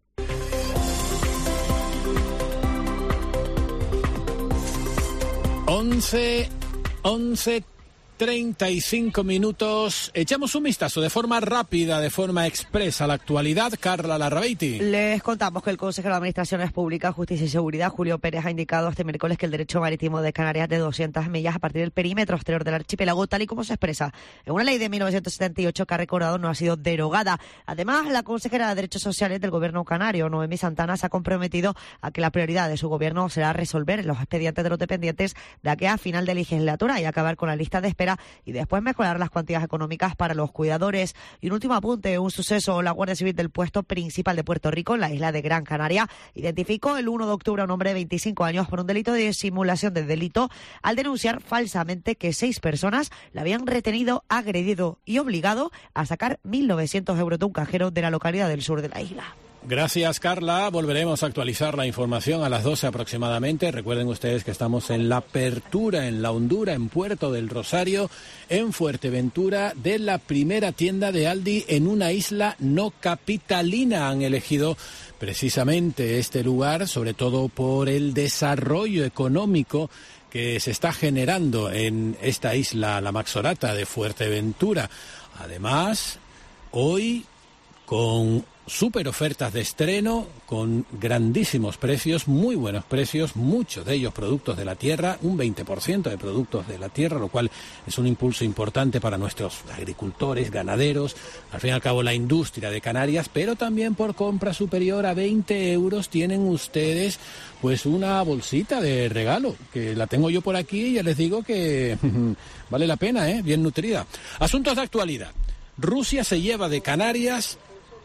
Speaker 3: 11:35 minutos. Echamos un vistazo de forma rápida, de forma expresa a la actualidad. Carla Larrabeiti.
Speaker 1: Les contamos que el consejero de Administraciones Públicas, Justicia y Seguridad, Julio Pérez, ha indicado este miércoles que el derecho marítimo de Canarias es de 200 millas a partir del perímetro exterior del archipiélago, tal y como se expresa en una ley de 1978 que ha recordado no ha sido derogada. Además, la consejera de Derechos Sociales del Gobierno canario, Noemí Santana, se ha comprometido a que la prioridad de su gobierno será resolver los expedientes de los dependientes de aquí a final de legislatura y acabar con la lista de espera y después mejorar las cuantías económicas para los cuidadores. Y un último apunte, un suceso: la Guardia Civil del puesto principal de Puerto Rico, en la isla de Gran Canaria, identificó el 1 de octubre a un hombre de 25 años por un delito de simulación de delito al denunciar falsamente que 6 personas le habían retenido, agredido y obligado a sacar 1.900 euros de un cajero de la localidad del sur de la isla.
Speaker 3: Gracias, Carla. Volveremos a actualizar la información a las 12 aproximadamente. Recuerden ustedes que estamos en la apertura, en la Hondura, en Puerto del Rosario, en Fuerteventura, de la primera tienda de Aldi en una isla no capitalina. Han elegido precisamente este lugar, sobre todo por el desarrollo económico que se está generando en esta isla, la Maxorata de Fuerteventura. Además, hoy con súper ofertas de estreno, con grandísimos precios, muy buenos precios, muchos de ellos productos de la tierra, un 20% de productos de la tierra, lo cual es un impulso importante para nuestros agricultores, ganaderos, al fin y al cabo la industria de Canarias, pero también por compra superior a 20 euros tienen ustedes pues una bolsita de regalo, que la tengo yo por aquí y ya les digo que vale la pena, bien nutrida. Asuntos de actualidad. Rusia se lleva de Canarias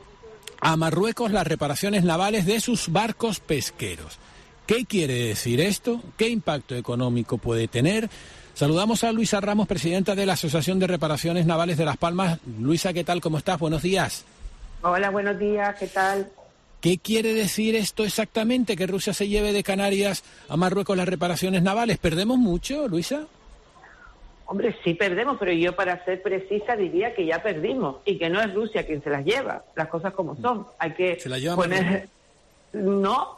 Speaker 3: a Marruecos las reparaciones navales de sus barcos pesqueros. ¿Qué quiere decir esto? ¿Qué impacto económico puede tener? Saludamos a Luisa Ramos, presidenta de la Asociación de Reparaciones Navales de Las Palmas. Luisa, ¿qué tal? ¿Cómo estás? Buenos días.
Speaker 6: Hola, buenos días. ¿Qué tal?
Speaker 3: ¿Qué quiere decir esto exactamente, que Rusia se lleve de Canarias a Marruecos las reparaciones navales? ¿Perdemos mucho, Luisa?
Speaker 6: Hombre, sí perdemos, pero yo, para ser precisa, diría que ya perdimos y que no es Rusia quien se las lleva, las cosas como son. Hay que poner... No,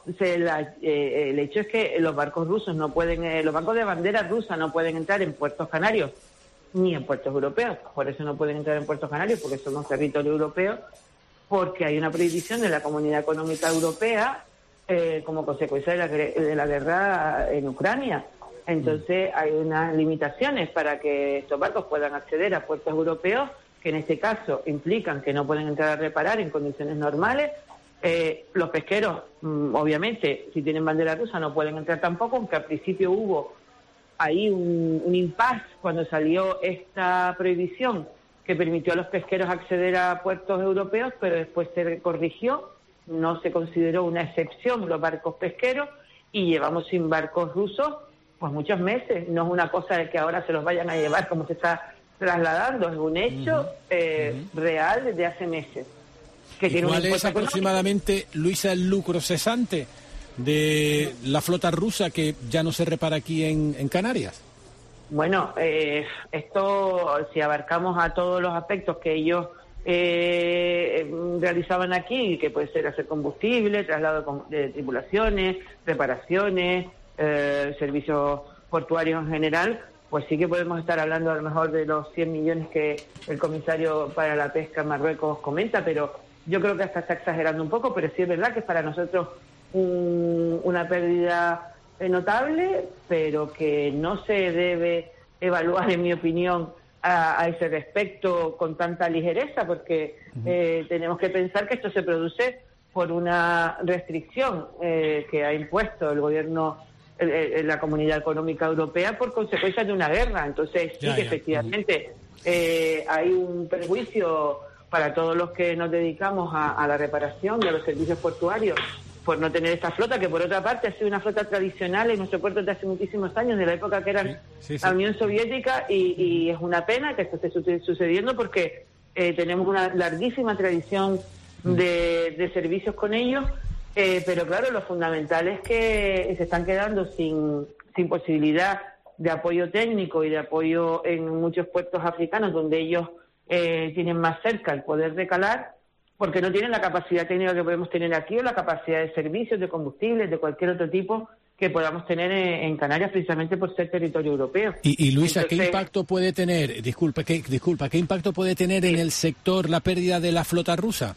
Speaker 6: el hecho es que los barcos rusos no pueden, los barcos de bandera rusa no pueden entrar en puertos canarios ni en puertos europeos. Por eso no pueden entrar en puertos canarios, porque somos territorio europeo, porque hay una prohibición de la Comunidad Económica Europea como consecuencia de la guerra en Ucrania. Entonces hay unas limitaciones para que estos barcos puedan acceder a puertos europeos, que en este caso implican que no pueden entrar a reparar en condiciones normales. Los pesqueros, obviamente, si tienen bandera rusa no pueden entrar tampoco, aunque al principio hubo ahí un impasse cuando salió esta prohibición que permitió a los pesqueros acceder a puertos europeos, pero después se corrigió, no se consideró una excepción los barcos pesqueros y llevamos sin barcos rusos pues muchos meses. No es una cosa de que ahora se los vayan a llevar como se está trasladando, es un hecho real desde hace meses.
Speaker 3: ¿Y cuál es aproximadamente, Luisa, el lucro cesante de la flota rusa que ya no se repara aquí en Canarias?
Speaker 6: Bueno, esto, si abarcamos a todos los aspectos que ellos realizaban aquí, que puede ser hacer combustible, traslado de tripulaciones, reparaciones, servicios portuarios en general, pues sí que podemos estar hablando a lo mejor de los 100 millones que el comisario para la pesca en Marruecos comenta, pero yo creo que hasta está exagerando un poco, pero sí es verdad que es para nosotros una pérdida notable, pero que no se debe evaluar, en mi opinión, a ese respecto con tanta ligereza, porque tenemos que pensar que esto se produce por una restricción que ha impuesto el gobierno, la Comunidad Económica Europea, por consecuencia de una guerra. Entonces sí que efectivamente hay un perjuicio para todos los que nos dedicamos a la reparación de los servicios portuarios por no tener esta flota, que por otra parte ha sido una flota tradicional en nuestro puerto desde hace muchísimos años, de la época que era la Unión Soviética, y es una pena que esto esté sucediendo porque tenemos una larguísima tradición de servicios con ellos, pero claro, lo fundamental es que se están quedando sin posibilidad de apoyo técnico y de apoyo en muchos puertos africanos donde ellos tienen más cerca el poder de calar, porque no tienen la capacidad técnica que podemos tener aquí o la capacidad de servicios, de combustibles, de cualquier otro tipo que podamos tener en Canarias, precisamente por ser territorio europeo.
Speaker 3: Y Luisa, entonces, ¿qué impacto puede tener, qué impacto puede tener en el sector la pérdida de la flota rusa?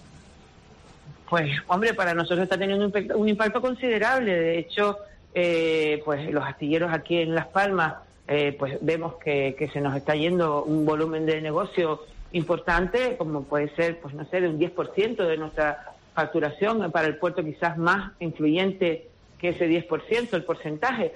Speaker 6: Pues, hombre, para nosotros está teniendo un impacto considerable. De hecho, pues los astilleros aquí en Las Palmas, pues vemos que se nos está yendo un volumen de negocio importante, como puede ser, pues no sé, de un 10% de nuestra facturación, para el puerto quizás más influyente que ese 10%, el porcentaje,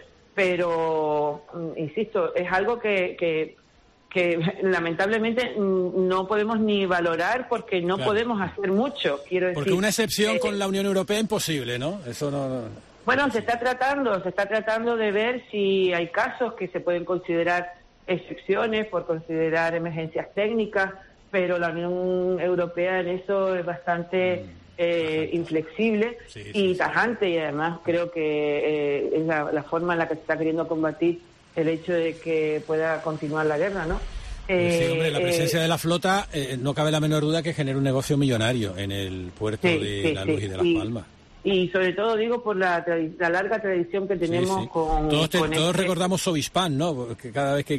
Speaker 6: pero, insisto, es algo que lamentablemente no podemos ni valorar porque no podemos hacer mucho, quiero decir.
Speaker 3: Porque una excepción con la Unión Europea es imposible, ¿no? Eso no...
Speaker 6: Bueno, se está tratando de ver si hay casos que se pueden considerar excepciones por considerar emergencias técnicas, pero la Unión Europea en eso es bastante inflexible y tajante, y además creo que es la forma en la que se está queriendo combatir el hecho de que pueda continuar la guerra, ¿no?
Speaker 3: Sí, hombre, la presencia de la flota no cabe la menor duda que genera un negocio millonario en el puerto de La Luz y de Las Palmas.
Speaker 6: Y sobre todo, digo, por la larga tradición que tenemos con...
Speaker 3: Todos recordamos Sobispán, ¿no? Porque cada vez que...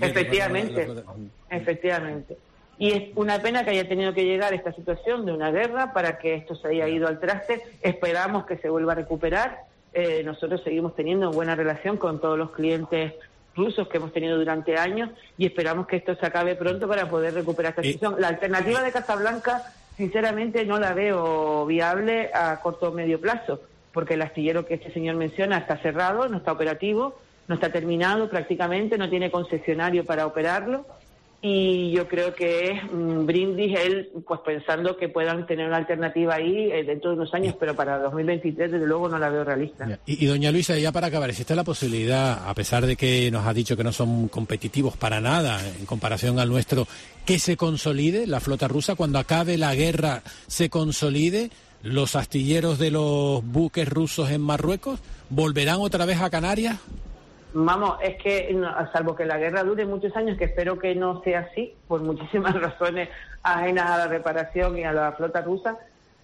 Speaker 6: Efectivamente. Y es una pena que haya tenido que llegar esta situación de una guerra para que esto se haya ido al traste. Esperamos que se vuelva a recuperar. Nosotros seguimos teniendo buena relación con todos los clientes rusos que hemos tenido durante años y esperamos que esto se acabe pronto para poder recuperar esta situación. La alternativa de Casablanca, sinceramente, no la veo viable a corto o medio plazo, porque el astillero que este señor menciona está cerrado, no está operativo, no está terminado prácticamente, no tiene concesionario para operarlo, y yo creo que es brindis él, pues pensando que puedan tener una alternativa ahí dentro de unos años, pero para 2023 desde luego no la veo realista.
Speaker 3: Y doña Luisa, ya para acabar, ¿existe la posibilidad, a pesar de que nos ha dicho que no son competitivos para nada en comparación al nuestro, que se consolide la flota rusa cuando acabe la guerra, se consolide? ¿Los astilleros de los buques rusos en Marruecos volverán otra vez a Canarias?
Speaker 6: Vamos, es que, salvo que la guerra dure muchos años, que espero que no sea así, por muchísimas razones ajenas a la reparación y a la flota rusa,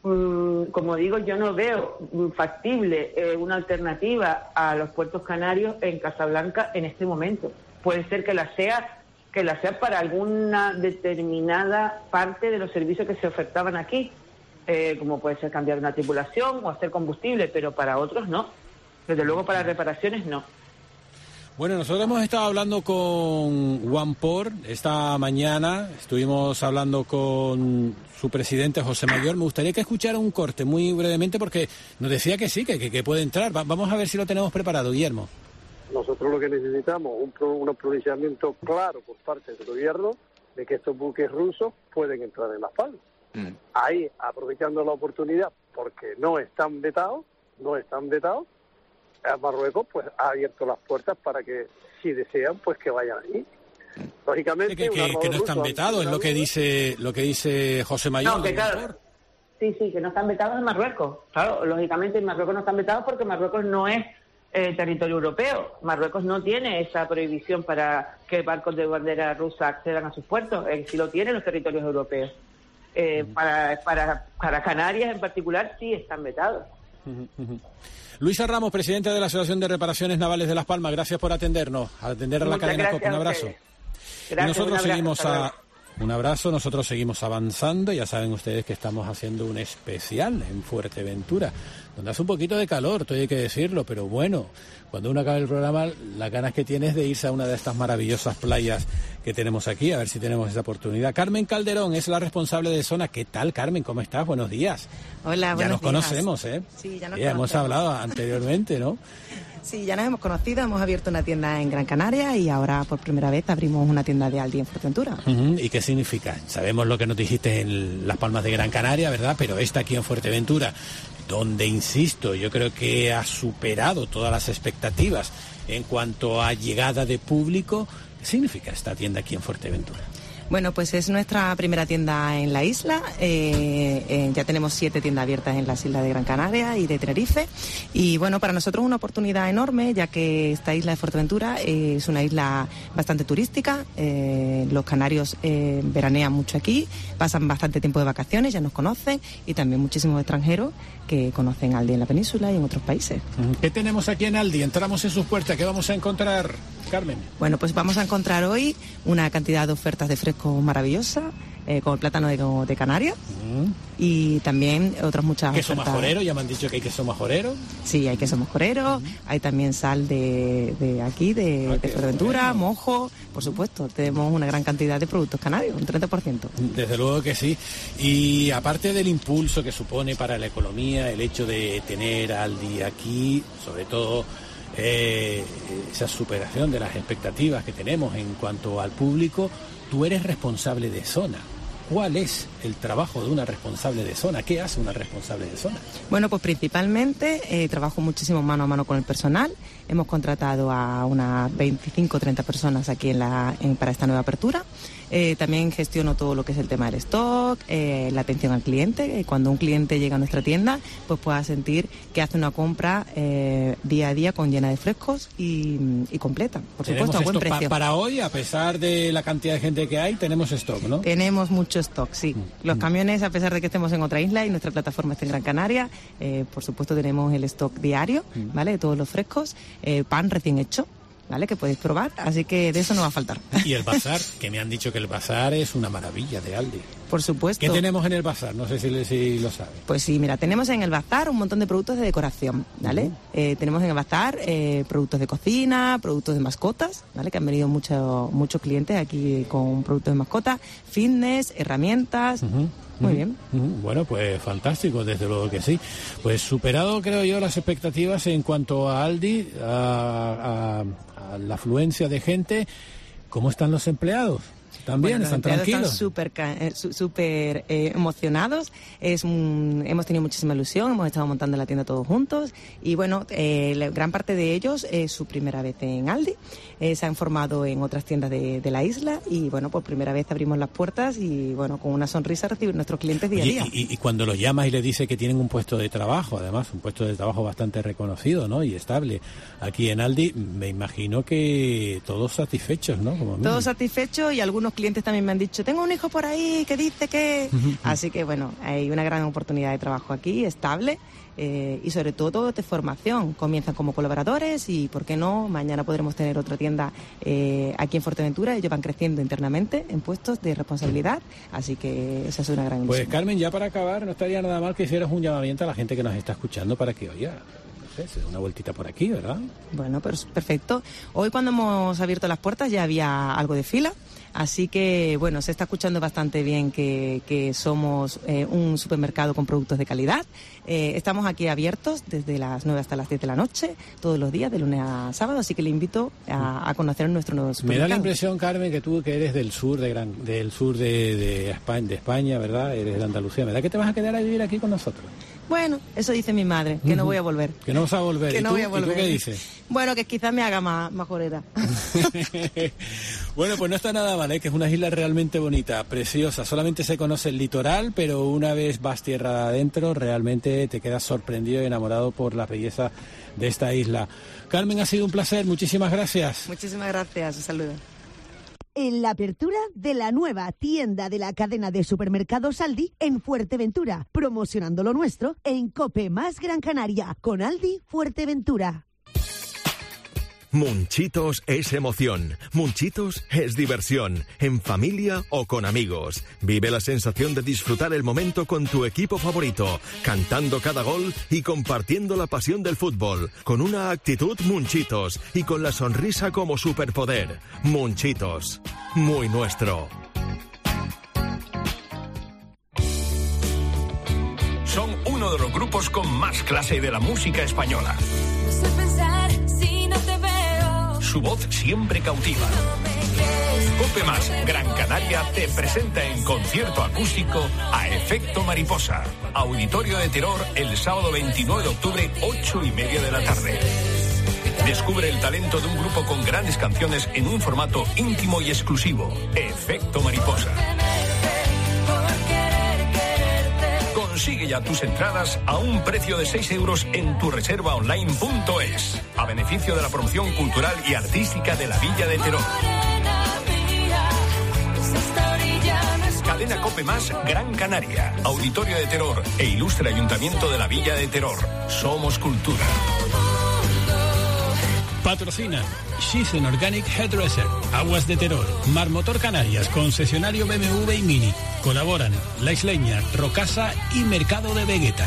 Speaker 6: como digo, yo no veo factible una alternativa a los puertos canarios en Casablanca en este momento. Puede ser que la sea para alguna determinada parte de los servicios que se ofertaban aquí, como puede ser cambiar una tripulación o hacer combustible, pero para otros no. Desde luego para reparaciones no.
Speaker 3: Bueno, nosotros hemos estado hablando con OnePort esta mañana, estuvimos hablando con su presidente José Mayor. Me gustaría que escuchara un corte muy brevemente porque nos decía que sí, que puede entrar. Vamos a ver si lo tenemos preparado, Guillermo.
Speaker 7: Nosotros lo que necesitamos es un pronunciamiento claro por parte del gobierno de que estos buques rusos pueden entrar en Las Palmas. Ahí, aprovechando la oportunidad, porque no están vetados, Marruecos pues ha abierto las puertas para que, si desean, pues que vayan allí. Lógicamente
Speaker 3: que no están vetados, es lo que dice José Mayor.
Speaker 6: No, que claro, Sí, que no están vetados en Marruecos. Claro, lógicamente en Marruecos no están vetados porque Marruecos no es territorio europeo. Marruecos no tiene esa prohibición para que barcos de bandera rusa accedan a sus puertos. Sí lo tienen los territorios europeos. Para Canarias en particular sí están vetados.
Speaker 3: Luisa Ramos, presidenta de la Asociación de Reparaciones Navales de Las Palmas, gracias por atender a la cadena COPE. Un abrazo.
Speaker 6: Gracias,
Speaker 3: y nosotros seguimos un abrazo, nosotros seguimos avanzando. Ya saben ustedes que estamos haciendo un especial en Fuerteventura, donde hace un poquito de calor, todo hay que decirlo, pero bueno, cuando uno acabe el programa, las ganas que tiene es de irse a una de estas maravillosas playas que tenemos aquí, a ver si tenemos esa oportunidad. Carmen Calderón es la responsable de zona. ¿Qué tal, Carmen? ¿Cómo estás? Buenos días.
Speaker 8: Hola, buenos días.
Speaker 3: Ya nos conocemos, ¿eh?
Speaker 8: Sí, ya nos
Speaker 3: hemos hablado anteriormente, ¿no?
Speaker 8: Sí, ya nos hemos conocido, hemos abierto una tienda en Gran Canaria y ahora por primera vez abrimos una tienda de Aldi en Fuerteventura.
Speaker 3: ¿Y qué significa? Sabemos lo que nos dijiste en Las Palmas de Gran Canaria, ¿verdad? Pero esta aquí en Fuerteventura, donde, insisto, yo creo que ha superado todas las expectativas en cuanto a llegada de público. ¿Qué significa esta tienda aquí en Fuerteventura?
Speaker 8: Bueno, pues es nuestra primera tienda en la isla. Ya tenemos 7 tiendas abiertas en las islas de Gran Canaria y de Tenerife. Y bueno, para nosotros es una oportunidad enorme, ya que esta isla de Fuerteventura es una isla bastante turística. Los canarios veranean mucho aquí, pasan bastante tiempo de vacaciones, ya nos conocen, y también muchísimos extranjeros que conocen Aldi en la península y en otros países.
Speaker 3: ¿Qué tenemos aquí en Aldi? Entramos en sus puertas. ¿Qué vamos a encontrar, Carmen?
Speaker 8: Bueno, pues vamos a encontrar hoy una cantidad de ofertas de fresco maravillosa, con el plátano de Canarias, y también otras muchas
Speaker 3: queso
Speaker 8: ofertas.
Speaker 3: Majorero, ya me han dicho que hay queso majorero.
Speaker 8: Sí, hay queso majorero, hay también sal de aquí, de Fuerteventura, mojo, por supuesto. Tenemos una gran cantidad de productos canarios, un 30%.
Speaker 3: Desde luego que sí. Y aparte del impulso que supone para la economía el hecho de tener Aldi aquí, sobre todo esa superación de las expectativas que tenemos en cuanto al público, tú eres responsable de zona. ¿Cuál es el trabajo de una responsable de zona? ¿Qué hace una responsable de zona?
Speaker 8: Bueno, pues principalmente trabajo muchísimo mano a mano con el personal. Hemos contratado a unas 25 o 30 personas aquí para esta nueva apertura. También gestiono todo lo que es el tema del stock, la atención al cliente. Cuando un cliente llega a nuestra tienda, pues pueda sentir que hace una compra día a día llena de frescos y completa, por supuesto, a buen precio.
Speaker 3: Para hoy, a pesar de la cantidad de gente que hay, tenemos stock, ¿no?
Speaker 8: Tenemos mucho stock, sí. Los camiones, a pesar de que estemos en otra isla y nuestra plataforma está en Gran Canaria, por supuesto tenemos el stock diario, ¿vale? De todos los frescos, pan recién hecho, ¿vale? Que podéis probar, así que de eso no va a faltar.
Speaker 3: Y el bazar, que me han dicho que el bazar es una maravilla de Aldi.
Speaker 8: Por supuesto.
Speaker 3: ¿Qué tenemos en el bazar? No sé si lo sabes.
Speaker 8: Pues sí, mira, tenemos en el bazar un montón de productos de decoración, ¿vale? Tenemos en el bazar productos de cocina, productos de mascotas, ¿vale? Que han venido muchos clientes aquí con productos de mascotas, fitness, herramientas. Muy bien.
Speaker 3: Bueno, pues fantástico, desde luego que sí. Pues superado, creo yo, las expectativas en cuanto a Aldi, a la afluencia de gente. ¿Cómo están los empleados? También están tranquilos.
Speaker 8: Están súper emocionados. Hemos tenido muchísima ilusión, hemos estado montando la tienda todos juntos y bueno, la gran parte de ellos es su primera vez en Aldi. Se han formado en otras tiendas de la isla y bueno, por primera vez abrimos las puertas y bueno, con una sonrisa recibir nuestros clientes día a día.
Speaker 3: Y cuando los llamas y les dices que tienen un puesto de trabajo, además un puesto de trabajo bastante reconocido, ¿no? Y estable aquí en Aldi, me imagino que todos satisfechos, ¿no?
Speaker 8: Todos satisfechos, y algunos clientes también me han dicho, tengo un hijo por ahí que dice que... Así que bueno, hay una gran oportunidad de trabajo aquí, estable, y sobre todo de formación. Comienzan como colaboradores y, ¿por qué no? Mañana podremos tener otra tienda aquí en Fuerteventura. Ellos van creciendo internamente en puestos de responsabilidad, así que esa es una gran ilusión.
Speaker 3: Pues Carmen, ya para acabar, no estaría nada mal que hicieras un llamamiento a la gente que nos está escuchando para que, oiga, se dé una vueltita por aquí, ¿verdad?
Speaker 8: Bueno, pero perfecto. Hoy cuando hemos abierto las puertas ya había algo de fila. Así que, bueno, se está escuchando bastante bien que somos un supermercado con productos de calidad. Estamos aquí abiertos desde las 9 hasta las 10 de la noche, todos los días, de lunes a sábado, así que le invito a conocer nuestro nuevo supermercado.
Speaker 3: Me da la impresión, Carmen, que tú, que eres del sur de España, ¿verdad? Eres de Andalucía. ¿Verdad que te vas a quedar a vivir aquí con nosotros?
Speaker 8: Bueno, eso dice mi madre, que no voy a volver.
Speaker 3: Que no vas a volver.
Speaker 8: Que no voy a volver.
Speaker 3: ¿Y tú qué dices?
Speaker 8: Bueno, que quizás me haga más jorera.
Speaker 3: Bueno, pues no está nada mal, ¿eh? Que es una isla realmente bonita, preciosa. Solamente se conoce el litoral, pero una vez vas tierra adentro, realmente te quedas sorprendido y enamorado por la belleza de esta isla. Carmen, ha sido un placer. Muchísimas gracias.
Speaker 8: Muchísimas gracias. Un saludo.
Speaker 9: En la apertura de la nueva tienda de la cadena de supermercados Aldi en Fuerteventura, promocionando lo nuestro en COPE más Gran Canaria, con Aldi Fuerteventura.
Speaker 12: Munchitos es emoción, Munchitos es diversión, en familia o con amigos. Vive la sensación de disfrutar el momento con tu equipo favorito, cantando cada gol y compartiendo la pasión del fútbol, con una actitud Munchitos y con la sonrisa como superpoder. Munchitos, muy nuestro.
Speaker 13: Son uno de los grupos con más clase de la música española.
Speaker 14: No sé pensar si no te veo.
Speaker 13: Su voz siempre cautiva. COPE más Gran Canaria te presenta en concierto acústico a Efecto Mariposa. Auditorio de Terror el sábado 29 de octubre, 8:30 de la tarde. Descubre el talento de un grupo con grandes canciones en un formato íntimo y exclusivo. Efecto Mariposa. Consigue ya tus entradas a un precio de 6 euros en tureservaonline.es, a beneficio de la promoción cultural y artística de la Villa de Terror. Cadena COPE más Gran Canaria, Auditorio de Terror e Ilustre Ayuntamiento de la Villa de Terror. Somos cultura.
Speaker 3: Patrocina Shisen Organic Hairdresser, Aguas de Terror, Marmotor Canarias, concesionario BMW y Mini. Colaboran La Isleña, Rocasa y Mercado de Vegueta.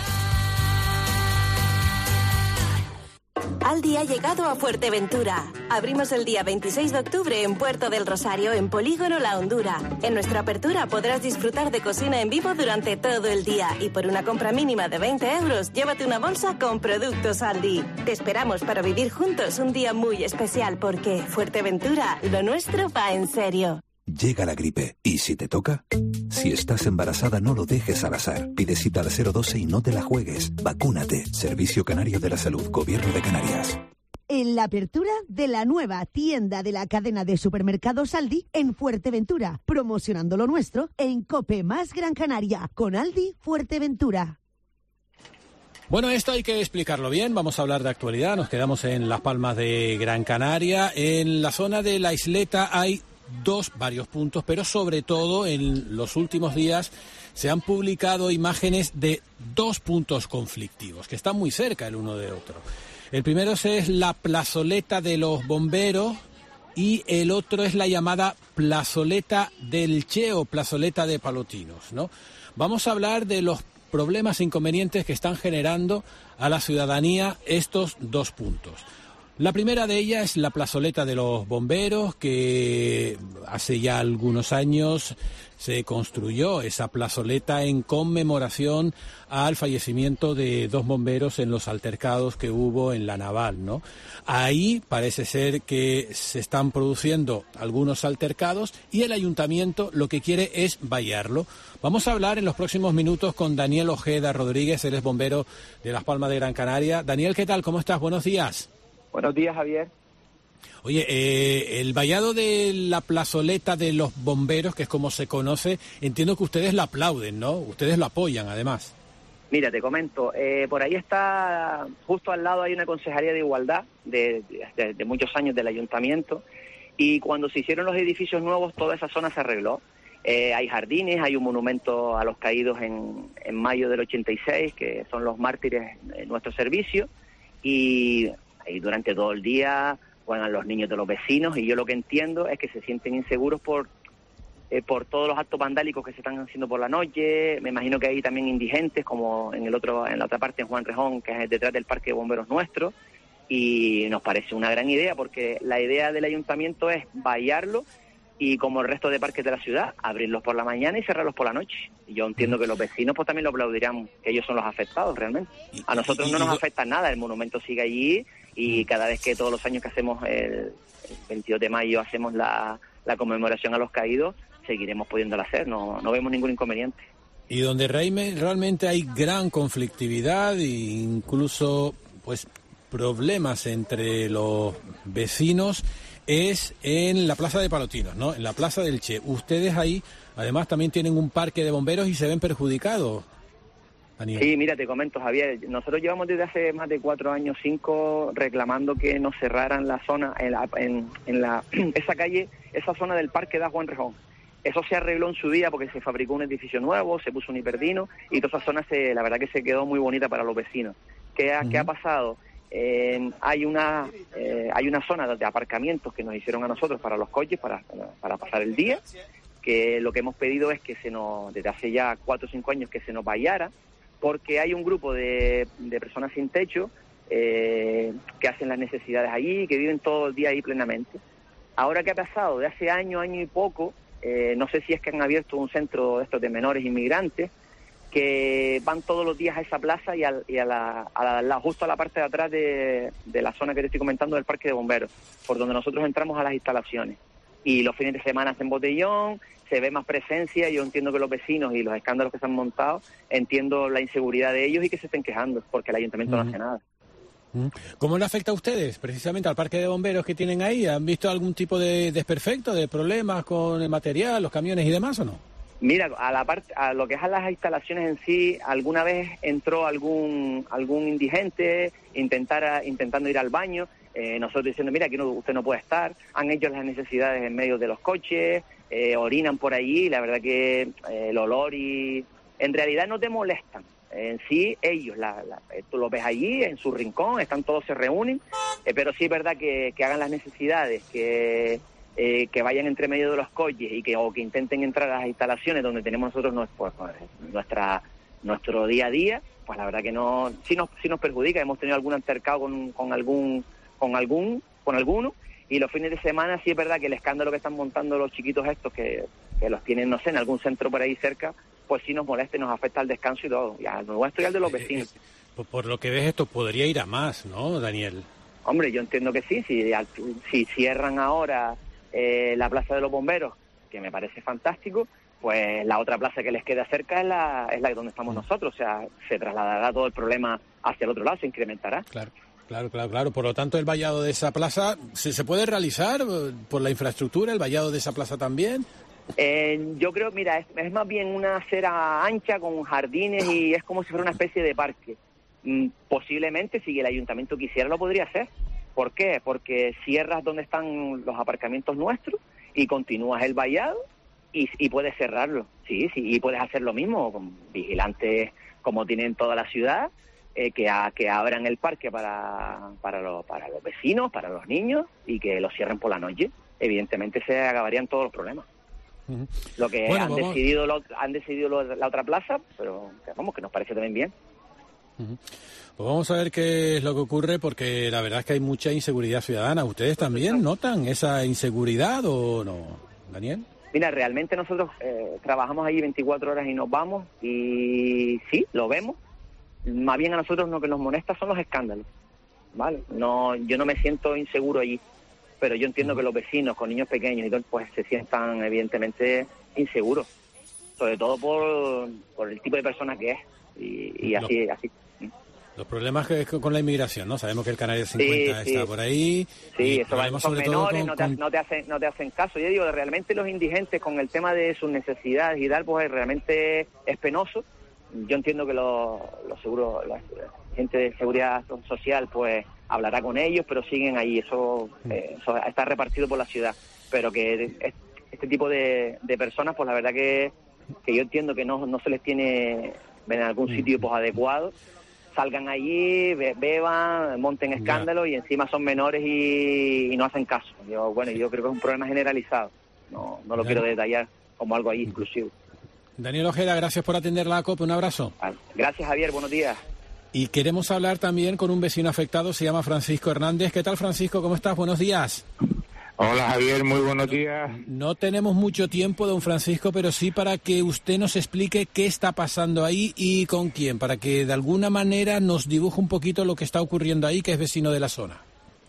Speaker 2: Aldi ha llegado a Fuerteventura. Abrimos el día 26 de octubre en Puerto del Rosario, en Polígono La Hondura. En nuestra apertura podrás disfrutar de cocina en vivo durante todo el día y por una compra mínima de 20 euros, llévate una bolsa con productos Aldi. Te esperamos para vivir juntos un día muy especial porque Fuerteventura, lo nuestro va en serio.
Speaker 15: Llega la gripe. ¿Y si te toca? Si estás embarazada, no lo dejes al azar. Pide cita al 012 y no te la juegues. Vacúnate. Servicio Canario de la Salud. Gobierno de Canarias.
Speaker 9: En la apertura de la nueva tienda de la cadena de supermercados Aldi en Fuerteventura, promocionando lo nuestro en COPE más Gran Canaria, con Aldi Fuerteventura.
Speaker 3: Bueno, esto hay que explicarlo bien. Vamos a hablar de actualidad. Nos quedamos en Las Palmas de Gran Canaria. En la zona de la isleta hay varios puntos, pero sobre todo en los últimos días se han publicado imágenes de 2 puntos conflictivos que están muy cerca el uno de otro. El primero es la plazoleta de los bomberos y el otro es la llamada plazoleta del Che o plazoleta de Palotinos, ¿no? Vamos a hablar de los problemas e inconvenientes que están generando a la ciudadanía estos 2 puntos. La primera de ellas es la plazoleta de los bomberos, que hace ya algunos años se construyó esa plazoleta en conmemoración al fallecimiento de 2 bomberos en los altercados que hubo en la Naval, ¿no? Ahí parece ser que se están produciendo algunos altercados y el ayuntamiento lo que quiere es vallarlo. Vamos a hablar en los próximos minutos con Daniel Ojeda Rodríguez, él es bombero de Las Palmas de Gran Canaria. Daniel, ¿qué tal? ¿Cómo estás? Buenos días.
Speaker 25: Buenos días, Javier.
Speaker 3: Oye, el vallado de la plazoleta de los bomberos, que es como se conoce, entiendo que ustedes lo aplauden, ¿no? Ustedes lo apoyan, además.
Speaker 25: Mira, te comento, por ahí está, justo al lado hay una concejalía de igualdad de muchos años del ayuntamiento, y cuando se hicieron los edificios nuevos, toda esa zona se arregló. Hay jardines, hay un monumento a los caídos en mayo del 86, que son los mártires de nuestro servicio, y durante todo el día juegan los niños de los vecinos, y yo lo que entiendo es que se sienten inseguros por todos los actos vandálicos que se están haciendo por la noche. Me imagino que hay también indigentes, como en la otra parte, en Juan Rejón, que es detrás del Parque de Bomberos nuestro, y nos parece una gran idea, porque la idea del ayuntamiento es vallarlo y, como el resto de parques de la ciudad, abrirlos por la mañana y cerrarlos por la noche. Y yo entiendo que los vecinos pues también lo aplaudirán, que ellos son los afectados realmente. A nosotros no nos afecta nada, el monumento sigue allí, y cada vez que todos los años que hacemos el 22 de mayo hacemos la conmemoración a los caídos, seguiremos pudiéndolo hacer, no vemos ningún inconveniente.
Speaker 3: Y donde realmente hay gran conflictividad e incluso pues problemas entre los vecinos es en la Plaza de Palotinos, ¿no? En la Plaza del Che. Ustedes ahí, además, también tienen un parque de bomberos y se ven perjudicados, Daniel.
Speaker 25: Sí, mira, te comento, Javier. Nosotros llevamos desde hace más de 4 años, 5, reclamando que nos cerraran la zona, esa calle, esa zona del parque da Juan Rejón. Eso se arregló en su día porque se fabricó un edificio nuevo, se puso un hiperdino y toda esa zona la verdad que se quedó muy bonita para los vecinos. ¿Qué ha pasado? Hay una zona de aparcamientos que nos hicieron a nosotros para los coches, para pasar el día, que lo que hemos pedido es que desde hace ya 4 o 5 años, que se nos vallara, porque hay un grupo de personas sin techo que hacen las necesidades allí, que viven todo el día ahí plenamente. Ahora, ¿qué ha pasado? De hace año y poco, no sé si es que han abierto un centro de estos de menores inmigrantes, que van todos los días a esa plaza y justo a la parte de atrás de la zona que te estoy comentando del parque de bomberos, por donde nosotros entramos a las instalaciones. Y los fines de semana hacen botellón, se ve más presencia. Yo entiendo que los vecinos y los escándalos que se han montado, entiendo la inseguridad de ellos y que se estén quejando, porque el ayuntamiento no hace nada.
Speaker 3: ¿Cómo le afecta a ustedes, precisamente al parque de bomberos que tienen ahí? ¿Han visto algún tipo de desperfecto, de problemas con el material, los camiones y demás, o no?
Speaker 25: Mira, a lo que es a las instalaciones en sí, alguna vez entró algún indigente intentando ir al baño, nosotros diciendo, mira, aquí usted no puede estar. Han hecho las necesidades en medio de los coches, orinan por allí, la verdad que el olor en realidad no te molestan. En sí, ellos, tú los ves allí, en su rincón, todos se reúnen, pero sí es verdad que hagan las necesidades, que vayan entre medio de los coches y que intenten entrar a las instalaciones donde tenemos nosotros nuestro día a día, pues la verdad que sí nos perjudica. Hemos tenido algún altercado con alguno, y los fines de semana sí es verdad que el escándalo que están montando los chiquitos estos, que los tienen, no sé, en algún centro por ahí cerca, pues sí nos molesta y nos afecta al descanso y todo, y al nuestro y al de los vecinos.
Speaker 3: Por lo que ves, esto podría ir a más, ¿no, Daniel?
Speaker 25: Hombre, yo entiendo que sí, si cierran ahora la Plaza de los Bomberos, que me parece fantástico, pues la otra plaza que les queda cerca es la donde estamos nosotros, o sea, se trasladará todo el problema hacia el otro lado, se incrementará.
Speaker 3: Claro. Por lo tanto, el vallado de esa plaza, ¿se puede realizar por la infraestructura, el vallado de esa plaza también?
Speaker 25: Yo creo, mira, es más bien una acera ancha con jardines y es como si fuera una especie de parque. Posiblemente, si el ayuntamiento quisiera, lo podría hacer. ¿Por qué? Porque cierras donde están los aparcamientos nuestros y continúas el vallado y puedes cerrarlo. Sí, y puedes hacer lo mismo con vigilantes como tienen toda la ciudad, que abran el parque para los vecinos, para los niños, y que lo cierren por la noche. Evidentemente se acabarían todos los problemas. Lo que han decidido la otra plaza, pero vamos, que nos parece también bien.
Speaker 3: Pues vamos a ver qué es lo que ocurre, porque la verdad es que hay mucha inseguridad ciudadana. ¿Ustedes también notan esa inseguridad o no, Daniel?
Speaker 25: Mira, realmente nosotros trabajamos allí 24 horas y nos vamos, y sí, lo vemos. Más bien a nosotros lo que nos molesta son los escándalos, ¿vale? Yo no me siento inseguro allí, pero yo entiendo que los vecinos con niños pequeños y todo, pues se sientan evidentemente inseguros, sobre todo por el tipo de persona que es, y así.
Speaker 3: Los problemas con la inmigración, ¿no? Sabemos que el Canarias 50 está por ahí.
Speaker 25: Sí, eso va, son menores, no te hacen caso. Yo digo, realmente los indigentes con el tema de sus necesidades y tal, pues realmente es penoso. Yo entiendo que los seguros, la gente de seguridad social, pues hablará con ellos, pero siguen ahí. Eso está repartido por la ciudad. Pero que este tipo de personas, pues la verdad que yo entiendo que no se les tiene en algún sitio pues adecuado. Salgan allí, beban, monten escándalos y encima son menores y no hacen caso. Yo creo que es un problema generalizado. No lo quiero detallar como algo ahí exclusivo.
Speaker 3: Daniel Ojeda, gracias por atender la COPE. Un abrazo.
Speaker 25: Gracias, Javier. Buenos días.
Speaker 3: Y queremos hablar también con un vecino afectado, se llama Francisco Hernández. ¿Qué tal, Francisco? ¿Cómo estás? Buenos días.
Speaker 18: Hola, Javier, muy buenos días.
Speaker 3: No tenemos mucho tiempo, don Francisco, pero sí para que usted nos explique qué está pasando ahí y con quién, para que de alguna manera nos dibuje un poquito lo que está ocurriendo ahí, que es vecino de la zona.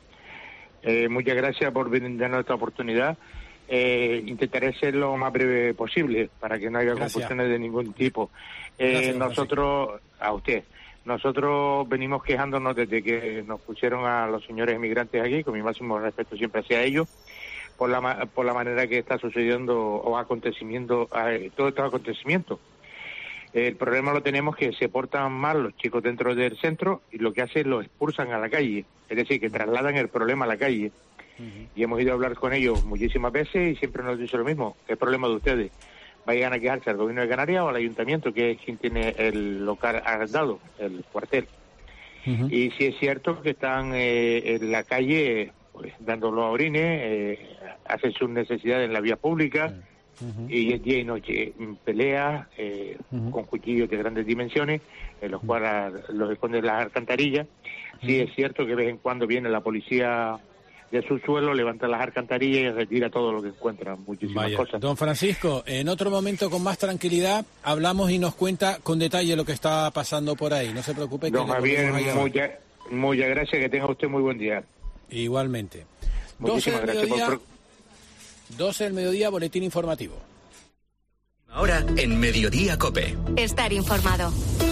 Speaker 18: Muchas gracias por brindarnos esta oportunidad. Intentaré ser lo más breve posible para que no haya confusiones de ningún tipo. Nosotros, a usted, Nosotros venimos quejándonos desde que nos pusieron a los señores inmigrantes aquí, con mi máximo respeto siempre hacia ellos, por la manera que está sucediendo o acontecimiento, todos estos acontecimientos. El problema lo tenemos que se portan mal los chicos dentro del centro y lo que hacen lo expulsan a la calle, es decir, que trasladan el problema a la calle. Y hemos ido a hablar con ellos muchísimas veces y siempre nos dicen lo mismo, ¿qué problema de ustedes? Vayan a quejarse al gobierno de Canarias o al ayuntamiento, que es quien tiene el local arrendado, el cuartel. Y sí es cierto que están en la calle pues, dando los orines, hacen sus necesidades en la vía pública, y es día y noche peleas con cuchillos de grandes dimensiones, en los cuales los esconden las alcantarillas. Sí es cierto que de vez en cuando viene la policía de su suelo, levanta las alcantarillas y retira todo lo que encuentran, muchísimas cosas.
Speaker 3: Don Francisco, en otro momento con más tranquilidad hablamos y nos cuenta con detalle lo que está pasando por ahí. No se preocupe.
Speaker 18: Don Javier, muchas gracias, que tenga usted muy buen día.
Speaker 3: Igualmente.
Speaker 18: Muchísimas gracias.
Speaker 3: 12 del mediodía, boletín informativo.
Speaker 13: Ahora en Mediodía COPE.
Speaker 2: Estar informado.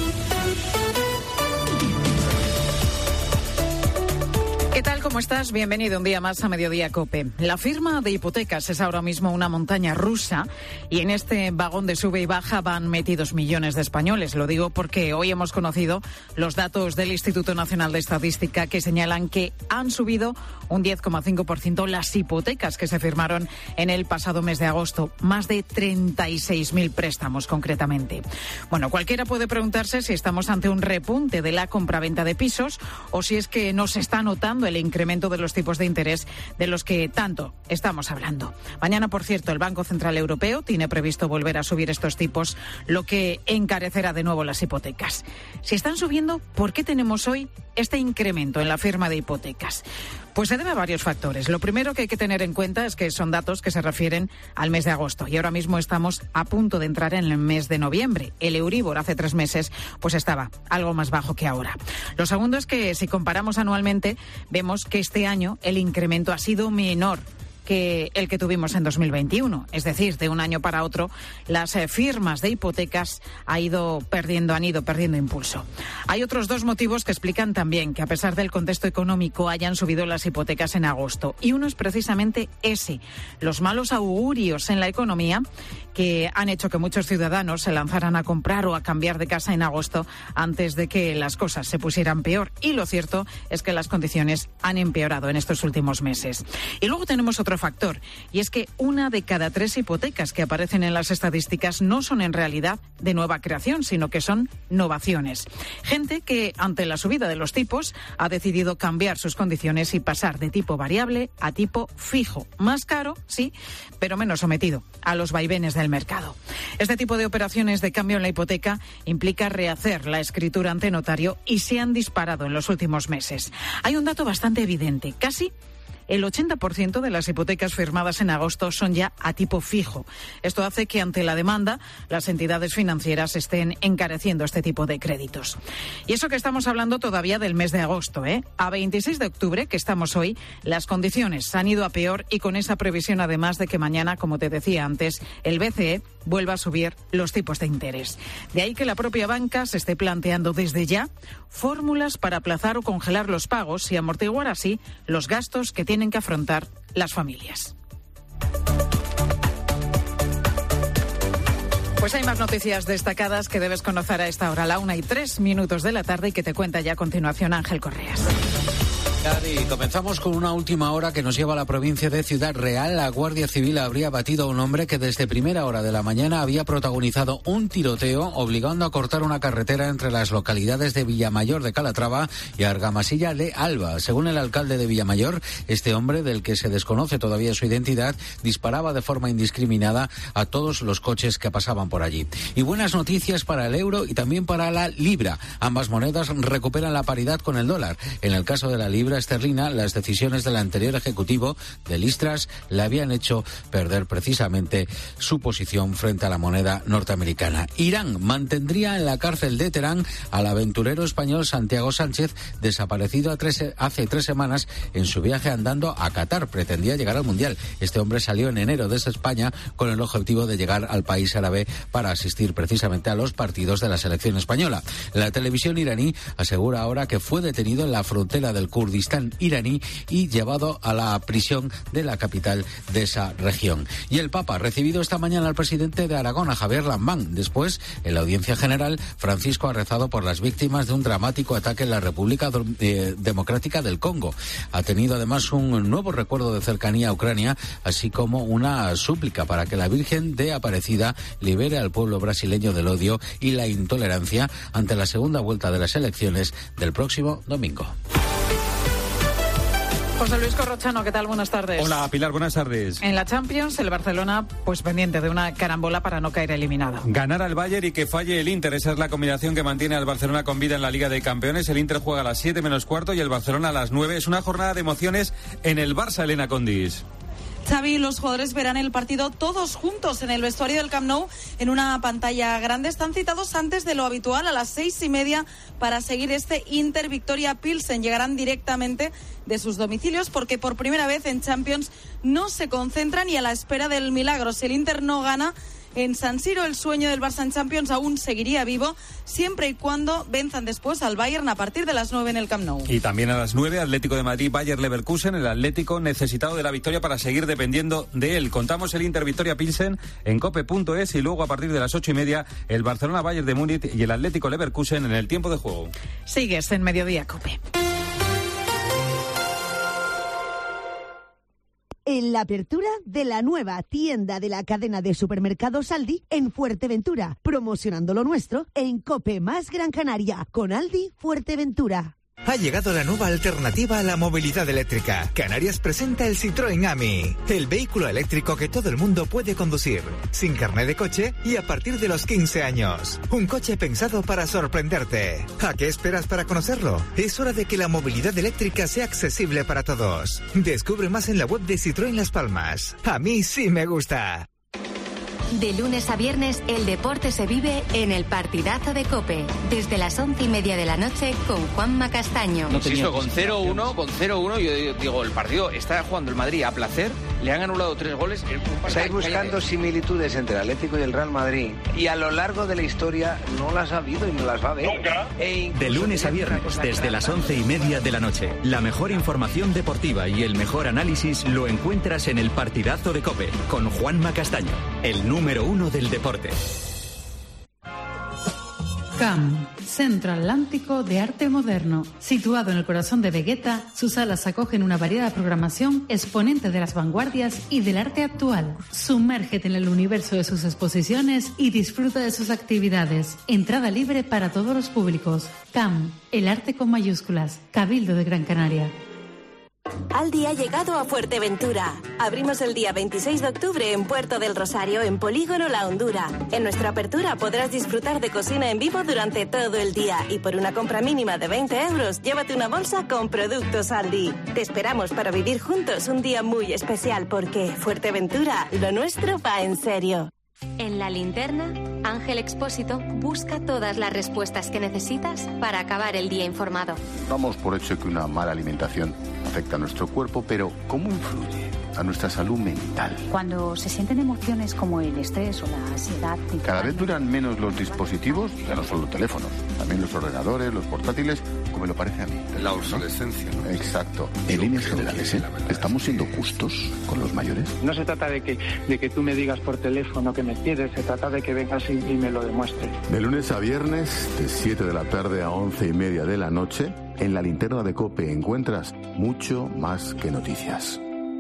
Speaker 19: ¿Qué tal? ¿Cómo estás? Bienvenido un día más a Mediodía COPE. La firma de hipotecas es ahora mismo una montaña rusa y en este vagón de sube y baja van metidos millones de españoles. Lo digo porque hoy hemos conocido los datos del Instituto Nacional de Estadística que señalan que han subido un 10,5% las hipotecas que se firmaron en el pasado mes de agosto. Más de 36.000 préstamos, concretamente. Bueno, cualquiera puede preguntarse si estamos ante un repunte de la compraventa de pisos o si es que no se está notando el incremento de los tipos de interés de los que tanto estamos hablando. Mañana, por cierto, el Banco Central Europeo tiene previsto volver a subir estos tipos, lo que encarecerá de nuevo las hipotecas. Si están subiendo, ¿por qué tenemos hoy este incremento en la firma de hipotecas? Pues se debe a varios factores. Lo primero que hay que tener en cuenta es que son datos que se refieren al mes de agosto y ahora mismo estamos a punto de entrar en el mes de noviembre. El Euribor hace 3 meses pues estaba algo más bajo que ahora. Lo segundo es que si comparamos anualmente vemos que este año el incremento ha sido menor que el que tuvimos en 2021. Es decir, de un año para otro, las firmas de hipotecas han ido perdiendo impulso. Hay otros 2 motivos que explican también que a pesar del contexto económico hayan subido las hipotecas en agosto. Y uno es precisamente ese, los malos augurios en la economía que han hecho que muchos ciudadanos se lanzaran a comprar o a cambiar de casa en agosto antes de que las cosas se pusieran peor. Y lo cierto es que las condiciones han empeorado en estos últimos meses. Y luego tenemos otro factor, y es que 1 de cada 3 hipotecas que aparecen en las estadísticas no son en realidad de nueva creación, sino que son novaciones. Gente que, ante la subida de los tipos, ha decidido cambiar sus condiciones y pasar de tipo variable a tipo fijo. Más caro, sí, pero menos sometido a los vaivenes del mercado. Este tipo de operaciones de cambio en la hipoteca implica rehacer la escritura ante notario y se han disparado en los últimos meses. Hay un dato bastante evidente, casi el 80% de las hipotecas firmadas en agosto son ya a tipo fijo. Esto hace que ante la demanda las entidades financieras estén encareciendo este tipo de créditos. Y eso que estamos hablando todavía del mes de agosto, ¿eh? A 26 de octubre, que estamos hoy, las condiciones han ido a peor y con esa previsión además de que mañana, como te decía antes, el BCE vuelva a subir los tipos de interés. De ahí que la propia banca se esté planteando desde ya fórmulas para aplazar o congelar los pagos y amortiguar así los gastos que tienen que afrontar las familias. Pues hay más noticias destacadas que debes conocer a esta hora, la 1:03 de la tarde, y que te cuenta ya a continuación Ángel Correas.
Speaker 20: Y comenzamos con una última hora que nos lleva a la provincia de Ciudad Real. La Guardia Civil habría batido a un hombre que desde primera hora de la mañana había protagonizado un tiroteo obligando a cortar una carretera entre las localidades de Villamayor de Calatrava y Argamasilla de Alba. Según el alcalde de Villamayor, este hombre, del que se desconoce todavía su identidad, disparaba de forma indiscriminada a todos los coches que pasaban por allí. Y buenas noticias para el euro y también para la libra. Ambas monedas recuperan la paridad con el dólar. En el caso de la libra, libra esterlina, las decisiones del anterior ejecutivo de Listras le habían hecho perder precisamente su posición frente a la moneda norteamericana. Irán mantendría en la cárcel de Teherán al aventurero español Santiago Sánchez, desaparecido hace 3 semanas en su viaje andando a Qatar. Pretendía llegar al Mundial. Este hombre salió en enero desde España con el objetivo de llegar al país árabe para asistir precisamente a los partidos de la selección española. La televisión iraní asegura ahora que fue detenido en la frontera del Kurdistán iraní y llevado a la prisión de la capital de esa región. Y el Papa ha recibido esta mañana al presidente de Aragón, a Javier Lambán. Después, en la audiencia general, Francisco ha rezado por las víctimas de un dramático ataque en la República Democrática del Congo. Ha tenido además un nuevo recuerdo de cercanía a Ucrania, así como una súplica para que la Virgen de Aparecida libere al pueblo brasileño del odio y la intolerancia ante la segunda vuelta de las elecciones del próximo domingo.
Speaker 19: José Luis Corrochano, ¿qué tal? Buenas tardes.
Speaker 10: Hola, Pilar, buenas tardes.
Speaker 19: En la Champions, el Barcelona, pues pendiente de una carambola para no caer eliminado.
Speaker 10: Ganar al Bayern y que falle el Inter, esa es la combinación que mantiene al Barcelona con vida en la Liga de Campeones. El Inter juega a las 7 menos cuarto y el Barcelona a las 9. Es una jornada de emociones en el Barça, Elena Condis.
Speaker 11: Xavi, los jugadores verán el partido todos juntos en el vestuario del Camp Nou en una pantalla grande. Están citados antes de lo habitual a las 6:30 para seguir este Inter Victoria Pilsen. Llegarán directamente de sus domicilios porque por primera vez en Champions no se concentran y a la espera del milagro. Si el Inter no gana en San Siro, el sueño del Barça en Champions aún seguiría vivo, siempre y cuando venzan después al Bayern a partir de las 9 en el Camp Nou.
Speaker 10: Y también a las 9, Atlético de Madrid, Bayer Leverkusen, el Atlético necesitado de la victoria para seguir dependiendo de él. Contamos el Inter Victoria Pilsen en cope.es y luego a partir de las 8:30 el Barcelona Bayern de Múnich y el Atlético Leverkusen en el tiempo de juego.
Speaker 19: Sigues en Mediodía Cope.
Speaker 9: En la apertura de la nueva tienda de la cadena de supermercados Aldi en Fuerteventura, promocionando lo nuestro en COPE más Gran Canaria, con Aldi Fuerteventura.
Speaker 21: Ha llegado la nueva alternativa a la movilidad eléctrica. Canarias presenta el Citroën Ami, el vehículo eléctrico que todo el mundo puede conducir, sin carné de coche y a partir de los 15 años. Un coche pensado para sorprenderte. ¿A qué esperas para conocerlo? Es hora de que la movilidad eléctrica sea accesible para todos. Descubre más en la web de Citroën Las Palmas. A mí sí me gusta.
Speaker 22: De lunes a viernes, el deporte se vive en el partidazo de COPE. Desde las 11:30 de la noche con Juanma Castaño.
Speaker 23: Insisto, con 0-1, yo digo, el partido está jugando el Madrid a placer, le han anulado 3 goles.
Speaker 26: Estáis buscando similitudes entre el Atlético y el Real Madrid. Y a lo largo de la historia no las ha habido y no las va a haber.
Speaker 27: De lunes a viernes, desde las 11:30 de la noche. La mejor información deportiva y el mejor análisis lo encuentras en el partidazo de COPE, con Juanma Castaño, el número 1 del deporte.
Speaker 28: CAM, Centro Atlántico de Arte Moderno. Situado en el corazón de Vegueta, sus salas acogen una variada programación exponente de las vanguardias y del arte actual. Sumérgete en el universo de sus exposiciones y disfruta de sus actividades. Entrada libre para todos los públicos. CAM, el arte con mayúsculas. Cabildo de Gran Canaria.
Speaker 2: Aldi ha llegado a Fuerteventura. Abrimos el día 26 de octubre en Puerto del Rosario, en Polígono La Hondura. En nuestra apertura podrás disfrutar de cocina en vivo durante todo el día y por una compra mínima de 20 euros, llévate una bolsa con productos Aldi. Te esperamos para vivir juntos un día muy especial porque Fuerteventura, lo nuestro va en serio.
Speaker 22: En La Linterna, Ángel Expósito busca todas las respuestas que necesitas para acabar el día informado.
Speaker 29: Damos por hecho que una mala alimentación afecta a nuestro cuerpo, pero ¿cómo influye a nuestra salud mental?
Speaker 30: Cuando se sienten emociones como el estrés o la ansiedad.
Speaker 29: Cada vez duran menos los dispositivos, ya no solo los teléfonos, también los ordenadores, los portátiles, como me lo parece a mí.
Speaker 31: La obsolescencia, ¿no?
Speaker 29: Exacto. En líneas generales, ¿estamos siendo justos con los mayores?
Speaker 32: No se trata de que tú me digas por teléfono que me quieres, se trata de que vengas y me lo demuestres.
Speaker 29: De lunes a viernes, de 7 de la tarde a 11:30 de la noche, en la linterna de COPE encuentras mucho más que noticias.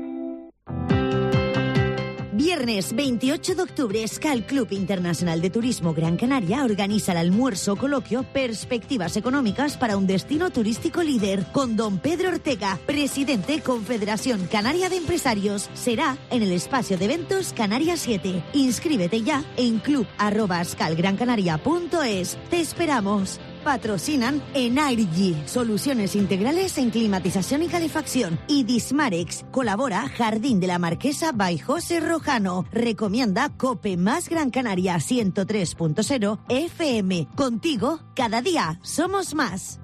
Speaker 17: Viernes 28 de octubre, Skal Club Internacional de Turismo Gran Canaria organiza el almuerzo coloquio Perspectivas Económicas para un destino turístico líder con don Pedro Ortega, presidente Confederación Canaria de Empresarios. Será en el espacio de eventos Canarias 7. Inscríbete ya en club@skalgrancanaria.es. Te esperamos. Patrocinan Energy, soluciones integrales en climatización y calefacción. Y Dismarex, colabora Jardín de la Marquesa by José Rojano. Recomienda COPE más Gran Canaria 103.0 FM. Contigo, cada día somos más.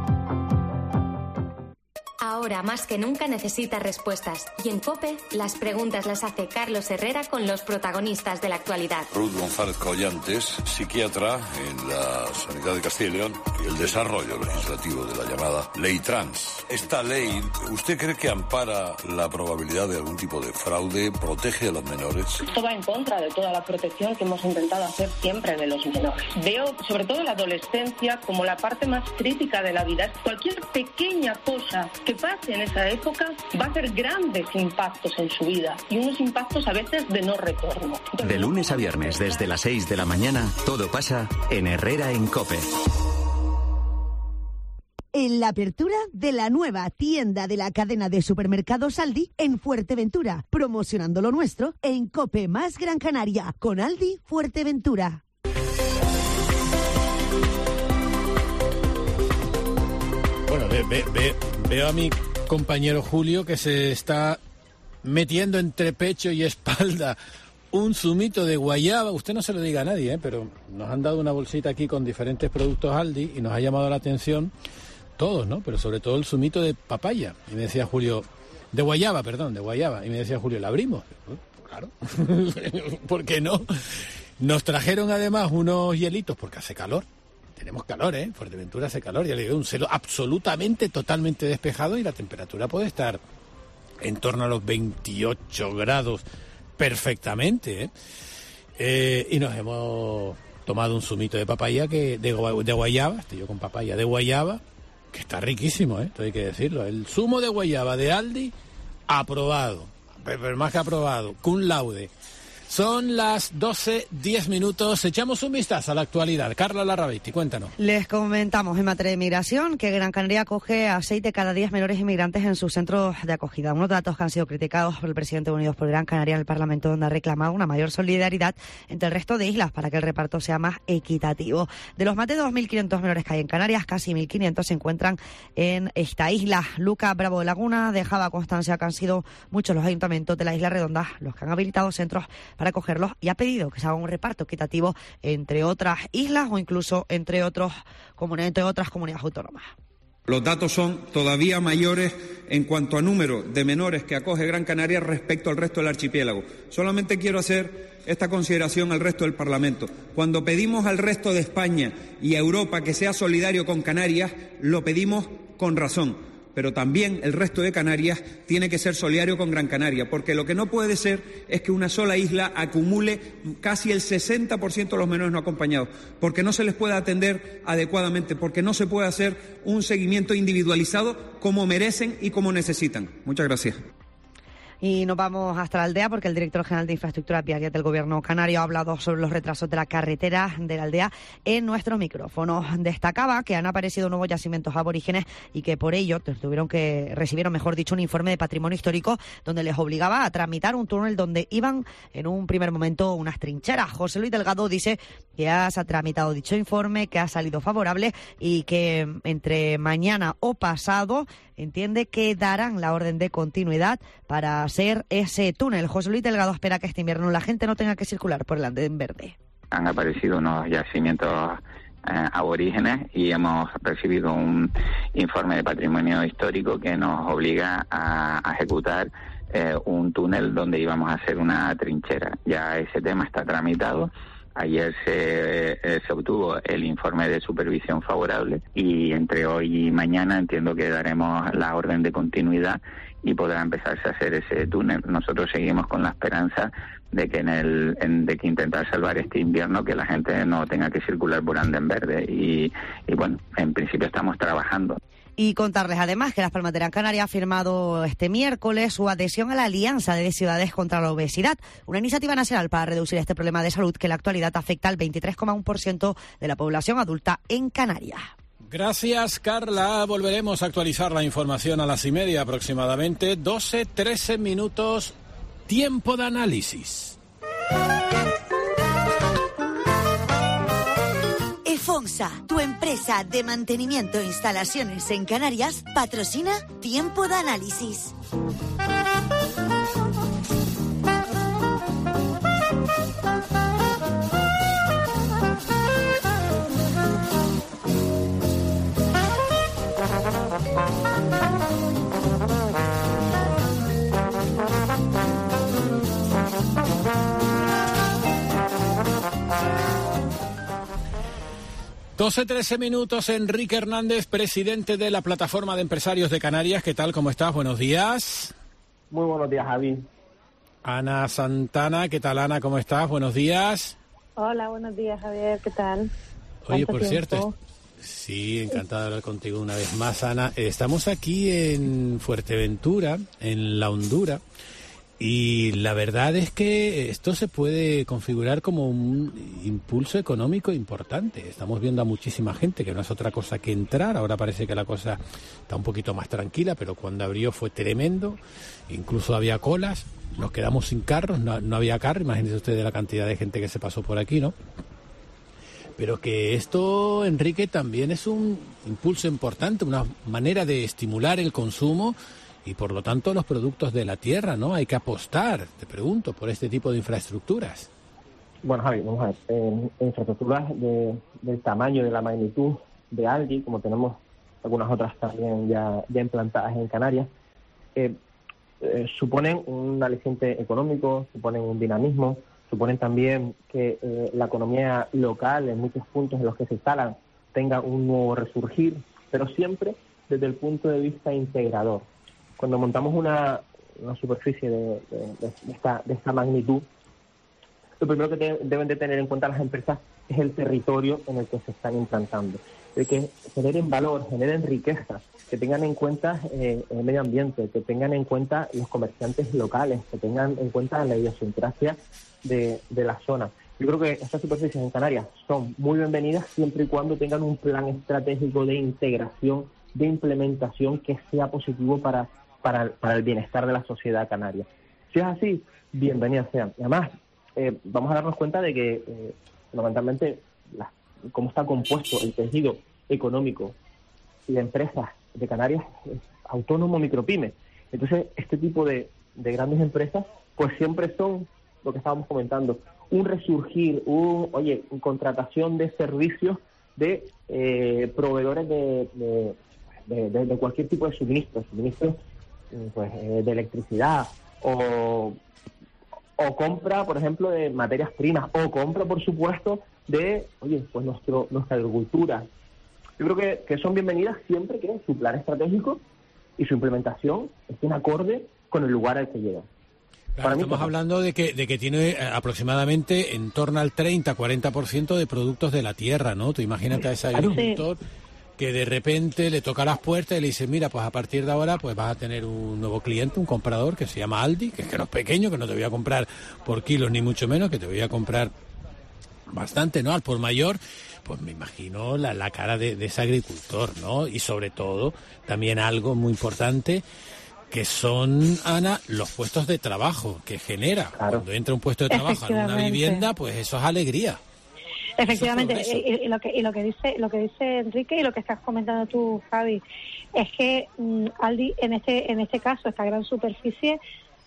Speaker 22: Ahora más que nunca necesita respuestas. Y en COPE, las preguntas las hace Carlos Herrera con los protagonistas de la actualidad.
Speaker 1: Ruth González Collantes, psiquiatra en la Sanidad de Castilla y León, y el desarrollo legislativo de la llamada Ley Trans. Esta ley, ¿usted cree que ampara la probabilidad de algún tipo de fraude? ¿Protege a los menores?
Speaker 4: Esto va en contra de toda la protección que hemos intentado hacer siempre de los menores. Veo sobre todo la adolescencia como la parte más crítica de la vida. Cualquier pequeña cosa que pase en esa época va a hacer grandes impactos en su vida y unos impactos a veces de no retorno.
Speaker 27: De lunes a viernes desde las 6 de la mañana, todo pasa en Herrera en COPE.
Speaker 9: En la apertura de la nueva tienda de la cadena de supermercados Aldi en Fuerteventura, promocionando lo nuestro en COPE más Gran Canaria con Aldi Fuerteventura.
Speaker 3: Bueno, veo a mi compañero Julio que se está metiendo entre pecho y espalda un zumito de guayaba. Usted no se lo diga a nadie, pero nos han dado una bolsita aquí con diferentes productos Aldi y nos ha llamado la atención todos, ¿no? Pero sobre todo el zumito de papaya. Y me decía Julio, de guayaba. Y me decía Julio, ¿la abrimos? Claro, ¿por qué no? Nos trajeron además unos hielitos porque hace calor. Tenemos calor, Fuerteventura hace calor, ya le digo, un cielo absolutamente, totalmente despejado y la temperatura puede estar en torno a los 28 grados perfectamente, y nos hemos tomado un zumito de papaya, de guayaba, estoy yo con papaya, de guayaba, que está riquísimo, esto hay que decirlo. El zumo de guayaba de Aldi, aprobado, pero más que aprobado, cum laude. Son las 12:10. Echamos un vistazo a la actualidad. Carla Larrabeiti, cuéntanos.
Speaker 5: Les comentamos en materia de migración que Gran Canaria acoge a 6 de cada 10 menores inmigrantes en sus centros de acogida. Unos datos que han sido criticados por el presidente de Unidos por Gran Canaria en el Parlamento, donde ha reclamado una mayor solidaridad entre el resto de islas para que el reparto sea más equitativo. De los más de 2.500 menores que hay en Canarias, casi 1.500 se encuentran en esta isla. Lucas Bravo de Laguna dejaba constancia que han sido muchos los ayuntamientos de la Isla Redonda los que han habilitado centros para acogerlos y ha pedido que se haga un reparto equitativo entre otras islas o incluso entre otras comunidades autónomas.
Speaker 6: Los datos son todavía mayores en cuanto a número de menores que acoge Gran Canaria respecto al resto del archipiélago. Solamente quiero hacer esta consideración al resto del Parlamento. Cuando pedimos al resto de España y a Europa que sea solidario con Canarias, lo pedimos con razón. Pero también el resto de Canarias tiene que ser solidario con Gran Canaria, porque lo que no puede ser es que una sola isla acumule casi el 60% de los menores no acompañados, porque no se les puede atender adecuadamente, porque no se puede hacer un seguimiento individualizado como merecen y como necesitan. Muchas gracias.
Speaker 5: Y nos vamos hasta la aldea porque el director general de Infraestructura Viaria del Gobierno canario ha hablado sobre los retrasos de la carretera de la aldea en nuestros micrófonos. Destacaba que han aparecido nuevos yacimientos aborígenes y que por ello recibieron un informe de patrimonio histórico donde les obligaba a tramitar un túnel donde iban en un primer momento unas trincheras. José Luis Delgado dice que se ha tramitado dicho informe, que ha salido favorable y que entre mañana o pasado entiende que darán la orden de continuidad para hacer ese túnel. José Luis Delgado espera que este invierno la gente no tenga que circular por el andén verde.
Speaker 7: Han aparecido unos yacimientos aborígenes y hemos recibido un informe de patrimonio histórico que nos obliga a ejecutar un túnel donde íbamos a hacer una trinchera. Ya ese tema está tramitado. Ayer se obtuvo el informe de supervisión favorable y entre hoy y mañana entiendo que daremos la orden de continuidad y podrá empezarse a hacer ese túnel. Nosotros seguimos con la esperanza de que de que intentar salvar este invierno, que la gente no tenga que circular por andén verde y bueno, en principio estamos trabajando.
Speaker 5: Y contarles además que Las Palmas de Gran Canaria ha firmado este miércoles su adhesión a la Alianza de Ciudades contra la Obesidad, una iniciativa nacional para reducir este problema de salud que en la actualidad afecta al 23,1% de la población adulta en Canarias.
Speaker 3: Gracias, Carla. Volveremos a actualizar la información a las 1:30 aproximadamente. 12:13. Tiempo de análisis.
Speaker 17: Consa, tu empresa de mantenimiento e instalaciones en Canarias, patrocina Tiempo de Análisis.
Speaker 3: Doce 13 minutos. Enrique Hernández, presidente de la Plataforma de Empresarios de Canarias. ¿Qué tal? ¿Cómo estás? Buenos días.
Speaker 8: Muy buenos días, Javi.
Speaker 3: Ana Santana, ¿qué tal, Ana? ¿Cómo estás? Buenos días.
Speaker 11: Hola, buenos días, Javier. ¿Qué tal?
Speaker 3: Oye, por cierto, sí, encantado de hablar contigo una vez más, Ana. Estamos aquí en Fuerteventura, en La Hondura, y la verdad es que esto se puede configurar como un impulso económico importante. Estamos viendo a muchísima gente, que no es otra cosa que entrar. Ahora parece que la cosa está un poquito más tranquila, pero cuando abrió fue tremendo. Incluso había colas, nos quedamos sin carros, no había carro. Imagínense ustedes la cantidad de gente que se pasó por aquí, ¿no? Pero que esto, Enrique, también es un impulso importante, una manera de estimular el consumo y, por lo tanto, los productos de la tierra, ¿no? Hay que apostar, te pregunto, por este tipo de infraestructuras.
Speaker 8: Bueno, Javi, vamos a ver. Infraestructuras del tamaño, de la magnitud de Aldi, como tenemos algunas otras también ya implantadas en Canarias, suponen un aliciente económico, suponen un dinamismo, suponen también que la economía local, en muchos puntos en los que se instalan, tenga un nuevo resurgir, pero siempre desde el punto de vista integrador. Cuando montamos una superficie de esta magnitud, lo primero que deben de tener en cuenta las empresas es el territorio en el que se están implantando. De que generen valor, generen riqueza, que tengan en cuenta el medio ambiente, que tengan en cuenta los comerciantes locales, que tengan en cuenta la idiosincrasia de la zona. Yo creo que estas superficies en Canarias son muy bienvenidas siempre y cuando tengan un plan estratégico de integración, de implementación que sea positivo para el bienestar de la sociedad canaria. Si es así, bienvenidas sean. Y además, vamos a darnos cuenta de que fundamentalmente cómo está compuesto el tejido económico y de empresas de Canarias es autónomo, micropyme. Entonces, este tipo de grandes empresas pues siempre son lo que estábamos comentando, un resurgir, una contratación de servicios de proveedores de cualquier tipo de suministros pues de electricidad o compra, por ejemplo, de materias primas, o compra, por supuesto, de pues nuestra agricultura. Yo creo que son bienvenidas siempre que su plan estratégico y su implementación estén acorde con el lugar al que llegan.
Speaker 3: Claro, estamos hablando de que tiene aproximadamente en torno al 30-40% de productos de la tierra, ¿no? Tú imagínate a ese agricultor que de repente le toca las puertas y le dice, mira, pues a partir de ahora pues vas a tener un nuevo cliente, un comprador que se llama Aldi, que no es pequeño, que no te voy a comprar por kilos ni mucho menos, que te voy a comprar bastante, ¿no? Al por mayor. Pues me imagino la cara de ese agricultor, ¿no? Y sobre todo, también algo muy importante, que son, Ana, los puestos de trabajo que genera. Claro. Cuando entra un puesto de trabajo en una vivienda, pues eso es alegría.
Speaker 11: Efectivamente, y lo que dice Enrique y lo que estás comentando tú, Javi, es que Aldi, en este caso, esta gran superficie,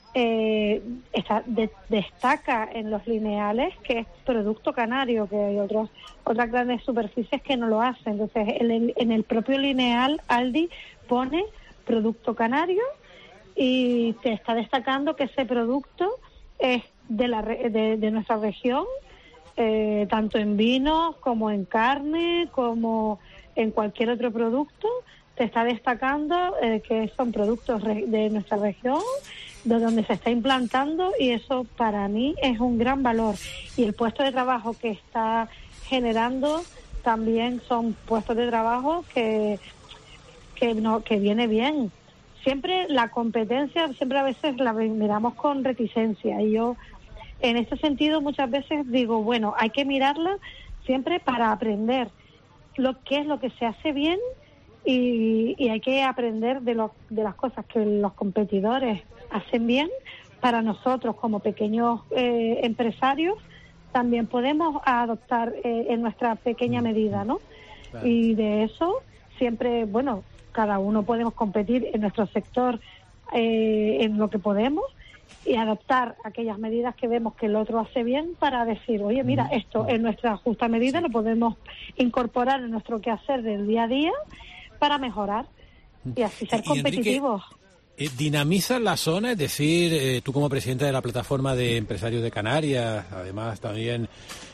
Speaker 11: destaca en los lineales que es producto canario, que hay otras grandes superficies que no lo hacen. Entonces, en el propio lineal, Aldi pone producto canario y te está destacando que ese producto es de nuestra región, tanto en vinos como en carne, como en cualquier otro producto. Te está destacando que son productos de nuestra región, de donde se está implantando, y eso para mí es un gran valor. Y el puesto de trabajo que está generando también son puestos de trabajo que viene bien. Siempre la competencia, siempre a veces la miramos con reticencia, y yo en este sentido muchas veces digo, bueno, hay que mirarla siempre para aprender qué es lo que se hace bien, y hay que aprender de las cosas que los competidores hacen bien para nosotros como pequeños empresarios también podemos adoptar en nuestra pequeña medida, ¿no? Claro. Y de eso siempre, bueno, cada uno podemos competir en nuestro sector en lo que podemos y adoptar aquellas medidas que vemos que el otro hace bien para decir, oye, mira, esto en nuestra justa medida lo podemos incorporar en nuestro quehacer del día a día para mejorar y así ser competitivos.
Speaker 3: Enrique, ¿dinamiza la zona? Es decir, tú como presidenta de la plataforma de empresarios de Canarias, además también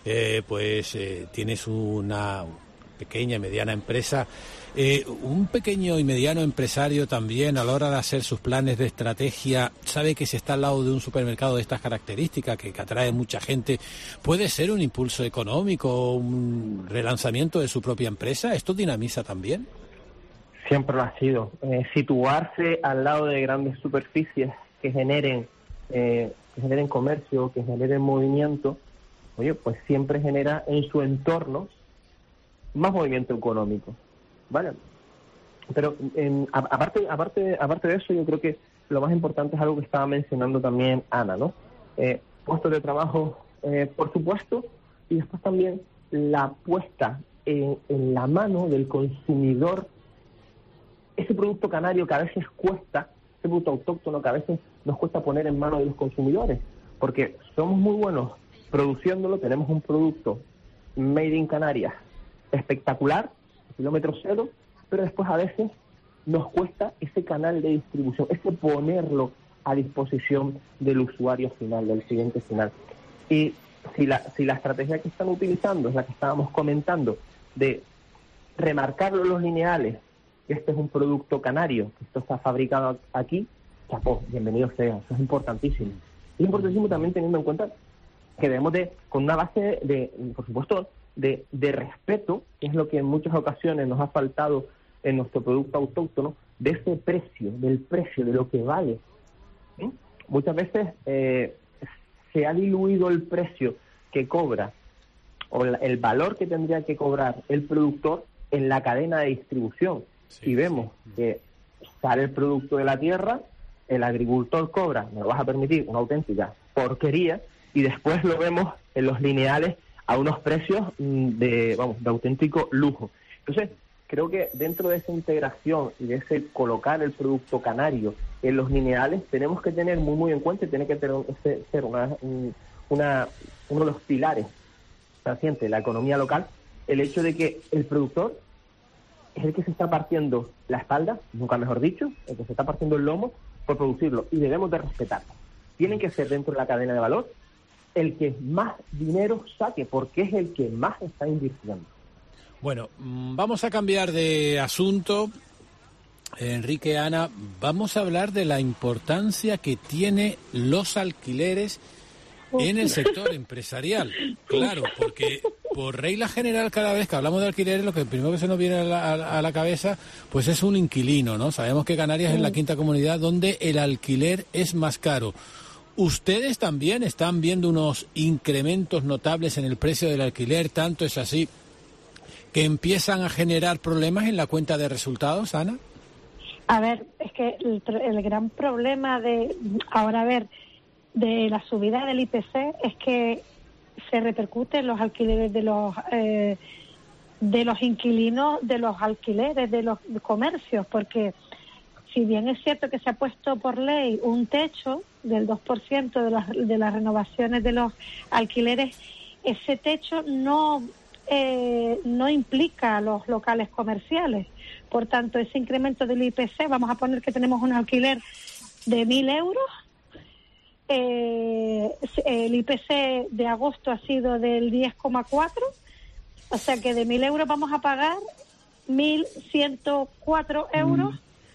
Speaker 3: tienes una pequeña y mediana empresa. Un pequeño y mediano empresario también, a la hora de hacer sus planes de estrategia, sabe que si está al lado de un supermercado de estas características, que atrae mucha gente, ¿puede ser un impulso económico, un relanzamiento de su propia empresa? ¿Esto dinamiza también?
Speaker 8: Siempre lo ha sido. Situarse al lado de grandes superficies que generen comercio, que generen movimiento, oye, pues siempre genera en su entorno más movimiento económico. Vale, pero aparte de eso, yo creo que lo más importante es algo que estaba mencionando también Ana, ¿no? Puestos de trabajo, por supuesto, y después también la puesta en la mano del consumidor, ese producto canario que a veces cuesta, ese producto autóctono que a veces nos cuesta poner en manos de los consumidores, porque somos muy buenos produciéndolo, tenemos un producto made in Canarias espectacular, kilómetro cero, pero después a veces nos cuesta ese canal de distribución, ese ponerlo a disposición del usuario final, del cliente final. Y si la estrategia que están utilizando es la que estábamos comentando, de remarcarlo en los lineales, que este es un producto canario, que esto está fabricado aquí, chapó, bienvenido sea, eso es importantísimo. Y es importantísimo también teniendo en cuenta que debemos con una base de, por supuesto, de respeto, que es lo que en muchas ocasiones nos ha faltado en nuestro producto autóctono, de ese precio, del precio, de lo que vale. ¿Sí? Muchas veces se ha diluido el precio que cobra o el valor que tendría que cobrar el productor en la cadena de distribución. Y vemos que sale el producto de la tierra, el agricultor cobra, me lo vas a permitir, una auténtica porquería, y después lo vemos en los lineales a unos precios de auténtico lujo. Entonces, creo que dentro de esa integración y de ese colocar el producto canario en los lineales, tenemos que tener muy en cuenta y tiene que ser uno de los pilares pacientes de la economía local, el hecho de que el productor es el que se está partiendo la espalda, nunca mejor dicho, el que se está partiendo el lomo por producirlo, y debemos de respetarlo. Tienen que ser dentro de la cadena de valor el que más dinero saque, porque es el que más está invirtiendo.
Speaker 3: Bueno, vamos a cambiar de asunto. Enrique, Ana, vamos a hablar de la importancia que tiene los alquileres en el sector empresarial. Claro, porque por regla general, cada vez que hablamos de alquileres, lo que primero que se nos viene a la cabeza, pues es un inquilino, ¿no? Sabemos que Canarias es la quinta comunidad donde el alquiler es más caro. ¿Ustedes también están viendo unos incrementos notables en el precio del alquiler? Tanto es así que empiezan a generar problemas en la cuenta de resultados, Ana.
Speaker 11: A ver, es que el gran problema de la subida del IPC es que se repercute en los alquileres de los inquilinos, de los alquileres, de los comercios, porque si bien es cierto que se ha puesto por ley un techo del 2% de las renovaciones de los alquileres, ese techo no implica a los locales comerciales. Por tanto, ese incremento del IPC, vamos a poner que tenemos un alquiler de 1.000 euros, el IPC de agosto ha sido del 10,4, o sea que de 1.000 euros vamos a pagar 1.104 euros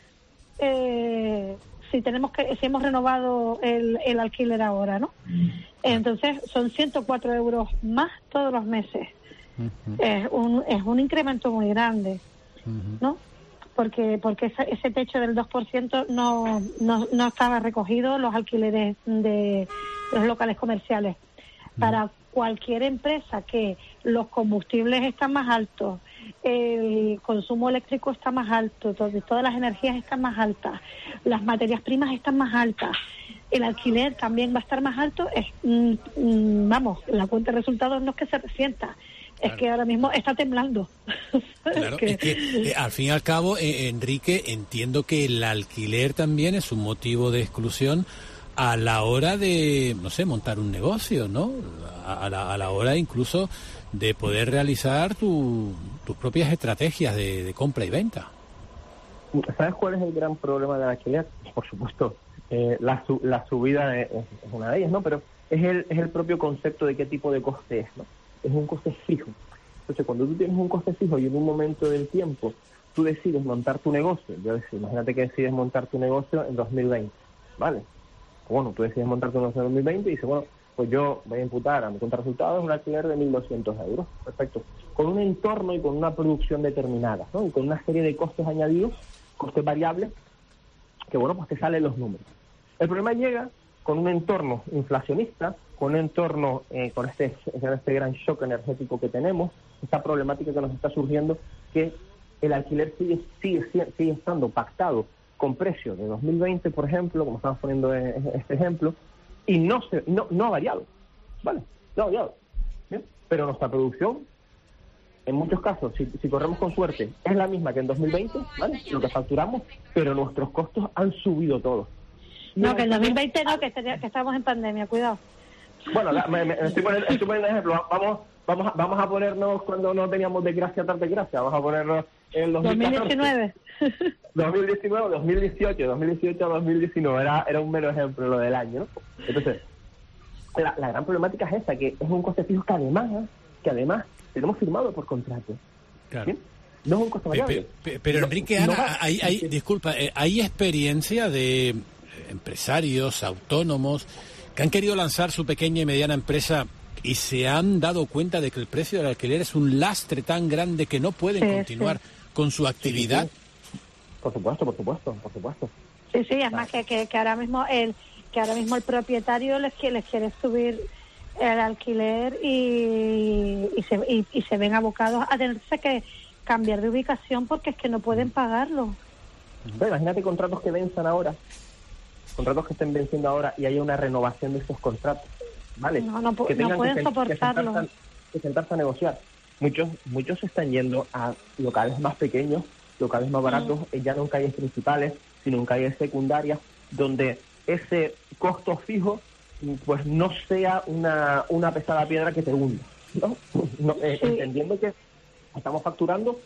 Speaker 11: si hemos renovado el alquiler ahora, ¿no? Entonces son 104 euros más todos los meses. Es un incremento muy grande, ¿no? Porque ese techo del 2% no estaba recogido los alquileres de los locales comerciales. Para cualquier empresa que los combustibles están más altos, el consumo eléctrico está más alto, todas las energías están más altas, las materias primas están más altas, el alquiler también va a estar más alto, vamos, la cuenta de resultados no es que se resienta, es que ahora mismo está temblando.
Speaker 3: Claro, es que al fin y al cabo, Enrique, entiendo que el alquiler también es un motivo de exclusión a la hora de, no sé, montar un negocio, ¿no? A la hora incluso de poder realizar tus propias estrategias de compra y venta.
Speaker 8: ¿Sabes cuál es el gran problema del alquiler? Por supuesto, la subida es una de ellas, ¿no? Pero es el propio concepto de qué tipo de coste es, ¿no? Es un coste fijo. Entonces, cuando tú tienes un coste fijo y en un momento del tiempo tú decides montar tu negocio, imagínate que decides montar tu negocio en 2020, ¿vale? Bueno, tú decides montar tu negocio en 2020 y dices, bueno, pues yo voy a imputar a mi cuenta de resultados un alquiler de 1.200 euros, perfecto, con un entorno y con una producción determinada, ¿no? Y con una serie de costes añadidos, costes variables, que bueno, pues te salen los números. El problema llega con un entorno inflacionista, con un entorno, con este gran shock energético que tenemos, esta problemática que nos está surgiendo, que el alquiler sigue estando pactado con precios de 2020, por ejemplo, como estamos poniendo este ejemplo, y no ha variado, ¿vale? No ha variado. ¿Bien? Pero nuestra producción, en muchos casos, si corremos con suerte, es la misma que en 2020, ¿vale? Lo que facturamos, pero nuestros costos han subido todos.
Speaker 11: No, que en 2020 no, que estamos en pandemia, cuidado.
Speaker 8: Bueno, estoy poniendo ejemplo. Vamos a ponernos cuando no teníamos desgracia tras desgracia. Vamos a ponernos en
Speaker 11: 2019.
Speaker 8: 2019, 2018, 2019. Era un mero ejemplo lo del año, ¿no? Entonces, la gran problemática es esa, que es un coste fijo que además tenemos firmado por contrato.
Speaker 3: Claro.
Speaker 8: ¿Sí? No es un coste variable.
Speaker 3: Pero Enrique, Ana, hay experiencia de empresarios, autónomos, que han querido lanzar su pequeña y mediana empresa y se han dado cuenta de que el precio del alquiler es un lastre tan grande que no pueden continuar con su actividad.
Speaker 8: Sí. Por supuesto.
Speaker 11: Sí, además que ahora mismo el propietario les quiere subir el alquiler y se ven abocados a tenerse que cambiar de ubicación porque es que no pueden pagarlo.
Speaker 8: Pero imagínate contratos que venzan ahora, contratos que estén venciendo ahora y haya una renovación de esos contratos, ¿vale? No
Speaker 11: pueden soportarlo.
Speaker 8: Que sentarse a negociar. Muchos se están yendo a locales más pequeños, locales más baratos, ya no en calles principales, sino en calles secundarias, donde ese costo fijo pues no sea una pesada piedra que te hunda, ¿no? Entendiendo que estamos facturando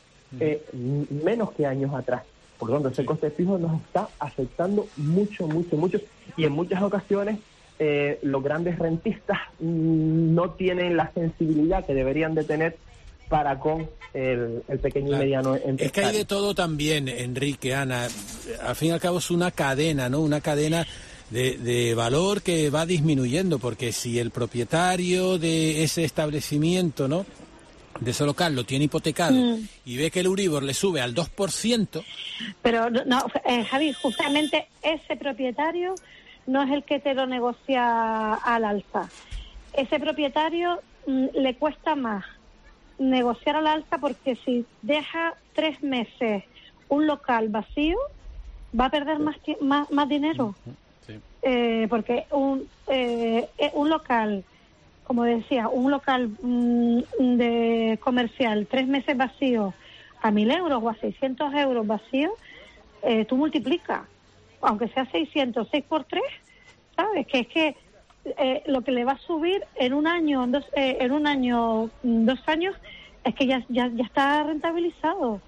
Speaker 8: menos que años atrás. Por lo tanto, ese coste fijo nos está afectando mucho, y en muchas ocasiones los grandes rentistas no tienen la sensibilidad que deberían de tener para con el pequeño y mediano empresario.
Speaker 3: Es que hay de todo también, Enrique, Ana. Al fin y al cabo es una cadena, ¿no? Una cadena de valor que va disminuyendo, porque si el propietario de ese establecimiento, ¿no?, de ese local lo tiene hipotecado y ve que el Euribor le sube al 2%...
Speaker 11: Pero no, Javi, justamente ese propietario no es el que te lo negocia al alza. Ese propietario le cuesta más negociar al alza, porque si deja 3 meses un local vacío, va a perder más dinero. Sí. Porque un local, como decía, un local de comercial, 3 meses vacío, a 1.000 euros o a 600 euros vacío, tú multiplicas, aunque sea 600, 6 por 3, ¿sabes? Que es que lo que le va a subir en un año, 2 años, es que ya está rentabilizado.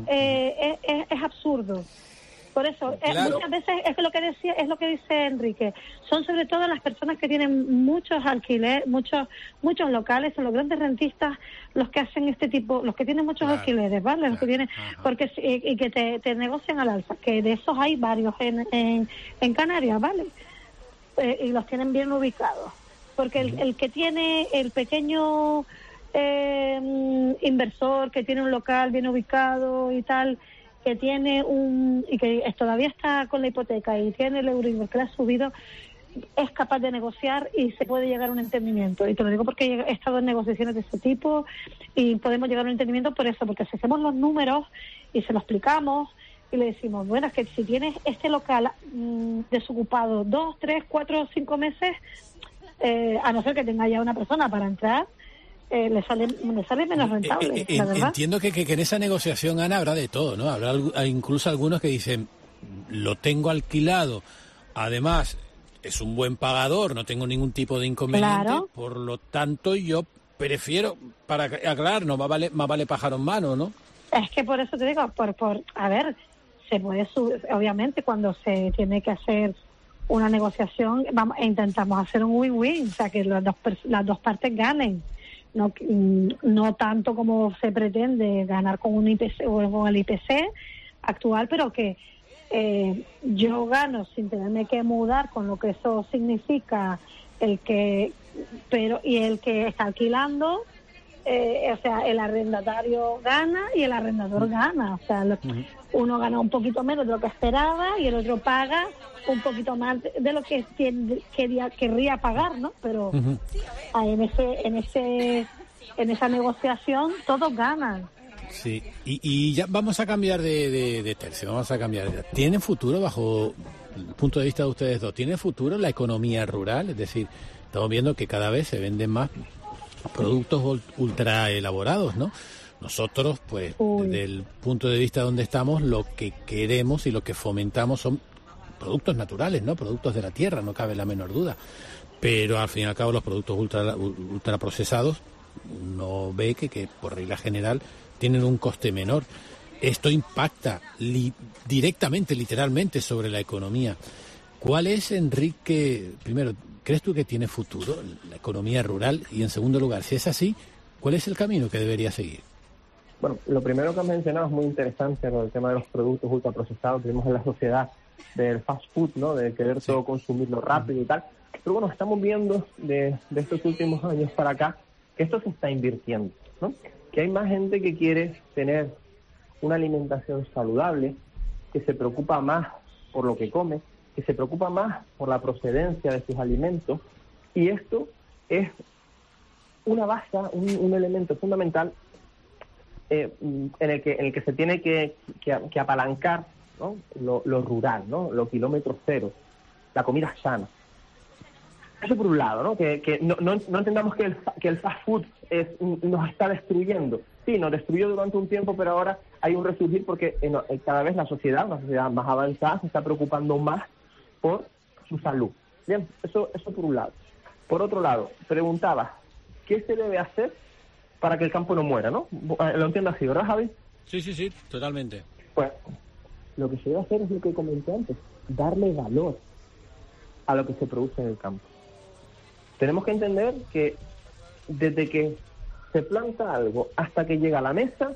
Speaker 11: Es absurdo. Por eso, claro. Muchas veces es lo que dice Enrique, son sobre todo las personas que tienen muchos alquileres, muchos locales, son los grandes rentistas los que hacen este tipo, los que tienen muchos alquileres, ¿vale? Los que tienen, porque y que te negocian al alza, que de esos hay varios en Canarias, ¿vale? Y los tienen bien ubicados, porque el que tiene el pequeño inversor que tiene un local bien ubicado y tal, que tiene y que todavía está con la hipoteca y tiene el Euribor que le ha subido, es capaz de negociar y se puede llegar a un entendimiento. Y te lo digo porque he estado en negociaciones de ese tipo y podemos llegar a un entendimiento por eso, porque si hacemos los números y se lo explicamos, y le decimos, bueno, es que si tienes este local desocupado 2, 3, 4, 5 meses, a no ser que tenga ya una persona para entrar, le sale menos rentable, la verdad.
Speaker 3: Entiendo que en esa negociación, Ana, habrá de todo, ¿no? Habrá incluso algunos que dicen, lo tengo alquilado, además es un buen pagador, no tengo ningún tipo de inconveniente, claro. Por lo tanto yo prefiero, para aclarar, no más vale pájaro en mano, ¿no?
Speaker 11: Es que por eso te digo, a ver, se puede subir, obviamente cuando se tiene que hacer una negociación, intentamos hacer un win-win, o sea que las dos partes ganen, no tanto como se pretende ganar con un IPC o con el IPC actual, pero que yo gano sin tenerme que mudar, con lo que eso significa el que está alquilando, o sea, el arrendatario gana y el arrendador gana, o sea, uno gana un poquito menos de lo que esperaba y el otro paga un poquito más de lo que querría pagar, ¿no? Pero en esa negociación todos ganan.
Speaker 3: Sí, y ya vamos a cambiar de tercio, ¿Tiene futuro, bajo el punto de vista de ustedes dos, tiene futuro la economía rural? Es decir, estamos viendo que cada vez se venden más productos ultra elaborados, ¿no? Nosotros, pues, desde el punto de vista donde estamos, lo que queremos y lo que fomentamos son productos naturales, ¿no? Productos de la tierra, no cabe la menor duda. Pero al fin y al cabo los productos ultra procesados, uno ve que por regla general tienen un coste menor. Esto impacta directamente, literalmente, sobre la economía. ¿Cuál es, Enrique, primero, crees tú que tiene futuro la economía rural? Y en segundo lugar, si es así, ¿cuál es el camino que debería seguir?
Speaker 8: Bueno, lo primero que has mencionado es muy interesante, ¿no? El tema de los productos ultraprocesados. Vivimos en la sociedad del fast food, ¿no? De querer todo consumirlo rápido y tal. Pero bueno, estamos viendo de estos últimos años para acá que esto se está invirtiendo, ¿no? Que hay más gente que quiere tener una alimentación saludable, que se preocupa más por lo que come, que se preocupa más por la procedencia de sus alimentos, y esto es una base, un elemento fundamental en el que se tiene que apalancar, ¿no? Lo rural, ¿no? Los kilómetros cero, la comida sana. Eso por un lado, ¿no? Que no entendamos que el fast food nos está destruyendo. Sí, nos destruyó durante un tiempo, pero ahora hay un resurgir porque cada vez una sociedad más avanzada, se está preocupando más por su salud. Bien, eso por un lado. Por otro lado, preguntaba, ¿qué se debe hacer para que el campo no muera, no? Lo entiendo así, ¿verdad, Javi?
Speaker 3: Sí, totalmente.
Speaker 8: Pues lo que se debe hacer es lo que comenté antes, darle valor a lo que se produce en el campo. Tenemos que entender que desde que se planta algo hasta que llega a la mesa,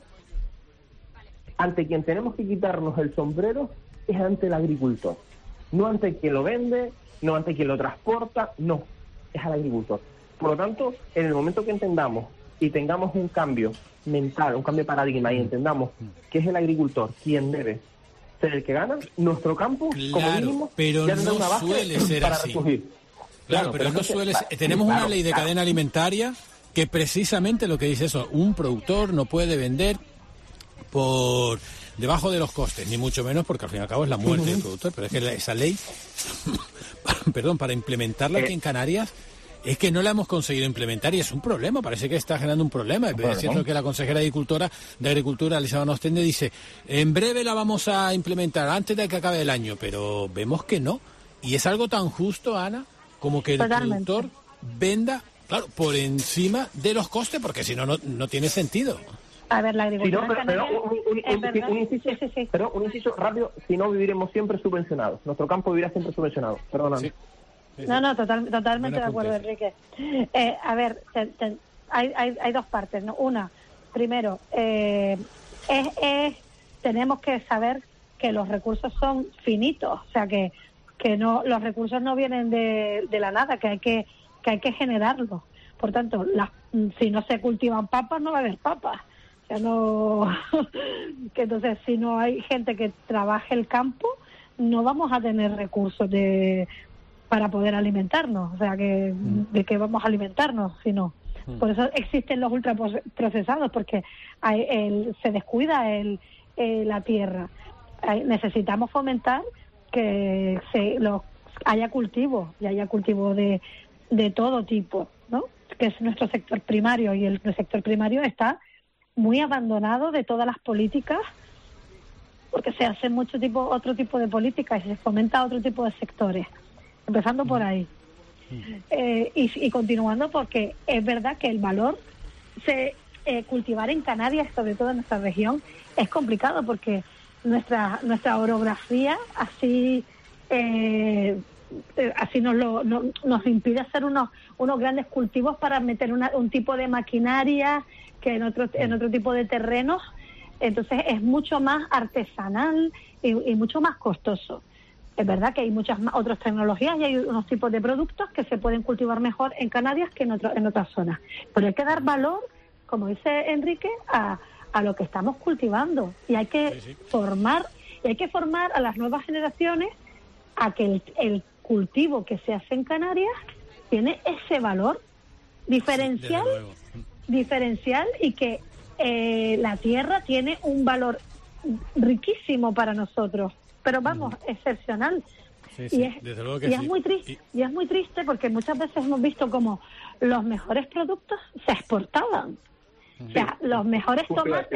Speaker 8: ante quien tenemos que quitarnos el sombrero es ante el agricultor. No ante quien lo vende, no ante quien lo transporta, no, es al agricultor. Por lo tanto, en el momento que entendamos y tengamos un cambio mental, un cambio de paradigma y entendamos que es el agricultor quien debe ser el que gana, nuestro campo, como mínimo,
Speaker 3: pero
Speaker 8: ya tendrá una base
Speaker 3: suele ser
Speaker 8: para
Speaker 3: así.
Speaker 8: resurgir.
Speaker 3: Claro, pero no suele ser. Tenemos una ley de cadena alimentaria que precisamente lo que dice eso, un productor no puede vender por debajo de los costes, ni mucho menos, porque al fin y al cabo es la muerte del productor, pero es que esa ley, para implementarla aquí en Canarias, es que no la hemos conseguido implementar y es un problema, parece que está generando un problema. Es cierto que la consejera de Agricultura, Elisabeth Ostende, dice, en breve la vamos a implementar, antes de que acabe el año, pero vemos que no. Y es algo tan justo, Ana, como que el productor venda, claro, por encima de los costes, porque si no, no tiene sentido.
Speaker 11: A ver, la agricultura
Speaker 8: pero un inciso rápido, si no viviremos siempre subvencionados. Nuestro campo vivirá siempre subvencionado. Perdona.
Speaker 11: Sí. No, totalmente de acuerdo, Enrique. A ver, hay dos partes, ¿no? Una, primero, tenemos que saber que los recursos son finitos, o sea que no, los recursos no vienen de la nada, que hay que generarlos. Por tanto, si no se cultivan papas, no va a haber papas. O sea, no que entonces si no hay gente que trabaje el campo, no vamos a tener recursos para poder alimentarnos. O sea, ¿de qué vamos a alimentarnos si no? Por eso existen los ultraprocesados, porque se descuida la tierra. necesitamos fomentar que haya cultivo, y haya cultivo de todo tipo, ¿no? Que es nuestro sector primario, y el sector primario está muy abandonado de todas las políticas, porque se hace otro tipo de políticas y se fomenta otro tipo de sectores, empezando por ahí. Y continuando, porque es verdad que el valor cultivar en Canarias, sobre todo en nuestra región, es complicado, porque nuestra orografía así nos impide hacer unos grandes cultivos para meter un tipo de maquinaria que en otro tipo de terrenos. Entonces es mucho más artesanal y mucho más costoso. Es verdad que hay muchas otras tecnologías y hay unos tipos de productos que se pueden cultivar mejor en Canarias que en otras zonas. Pero hay que dar valor, como dice Enrique, a lo que estamos cultivando, y hay que formar a las nuevas generaciones a que el cultivo que se hace en Canarias tiene ese valor diferencial y que la tierra tiene un valor riquísimo para nosotros, pero vamos, excepcional.
Speaker 3: Desde luego que
Speaker 11: es muy triste, y es muy triste, porque muchas veces hemos visto como los mejores productos se exportaban. O sea, los mejores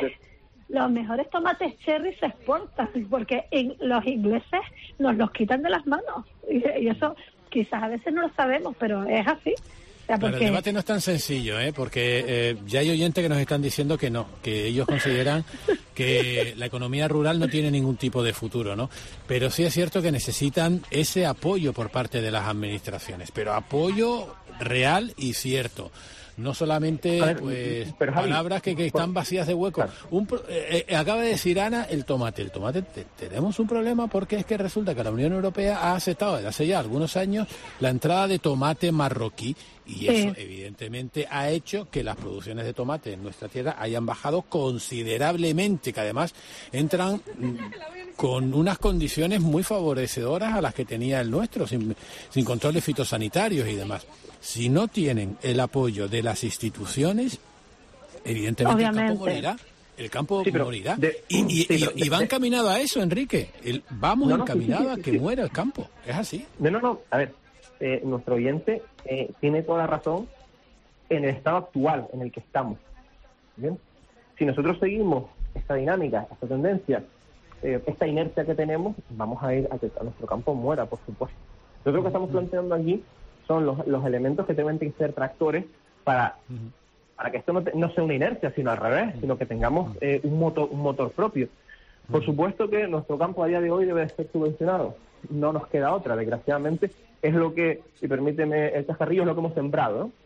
Speaker 11: tomates cherry se exportan, porque los ingleses nos los quitan de las manos, y eso quizás a veces no lo sabemos, pero es así.
Speaker 3: Pero el debate no es tan sencillo, porque ya hay oyentes que nos están diciendo que no, que ellos consideran que la economía rural no tiene ningún tipo de futuro, ¿no? Pero sí es cierto que necesitan ese apoyo por parte de las administraciones, pero apoyo real y cierto. No solamente palabras que están vacías de hueco. Acaba de decir Ana, el tomate. Tenemos un problema, porque es que resulta que la Unión Europea ha aceptado desde hace ya algunos años la entrada de tomate marroquí, y eso evidentemente ha hecho que las producciones de tomate en nuestra tierra hayan bajado considerablemente, que además entran con unas condiciones muy favorecedoras a las que tenía el nuestro, sin controles fitosanitarios y demás. Si no tienen el apoyo de las instituciones, evidentemente el campo morirá. Y va encaminado a eso, Enrique. Vamos encaminado a que muera el campo. Es así.
Speaker 8: No. A ver, nuestro oyente tiene toda la razón en el estado actual en el que estamos. ¿Bien? Si nosotros seguimos esta dinámica, esta tendencia, esta inercia que tenemos, vamos a ir a que nuestro campo muera, por supuesto. Nosotros lo que estamos planteando aquí son los elementos que deben ser tractores para que esto no sea una inercia, sino al revés, sino que tengamos un motor propio. Por supuesto que nuestro campo a día de hoy debe ser subvencionado. No nos queda otra, desgraciadamente. Es lo que, si permíteme el chascarrillo, es lo que hemos sembrado, ¿no?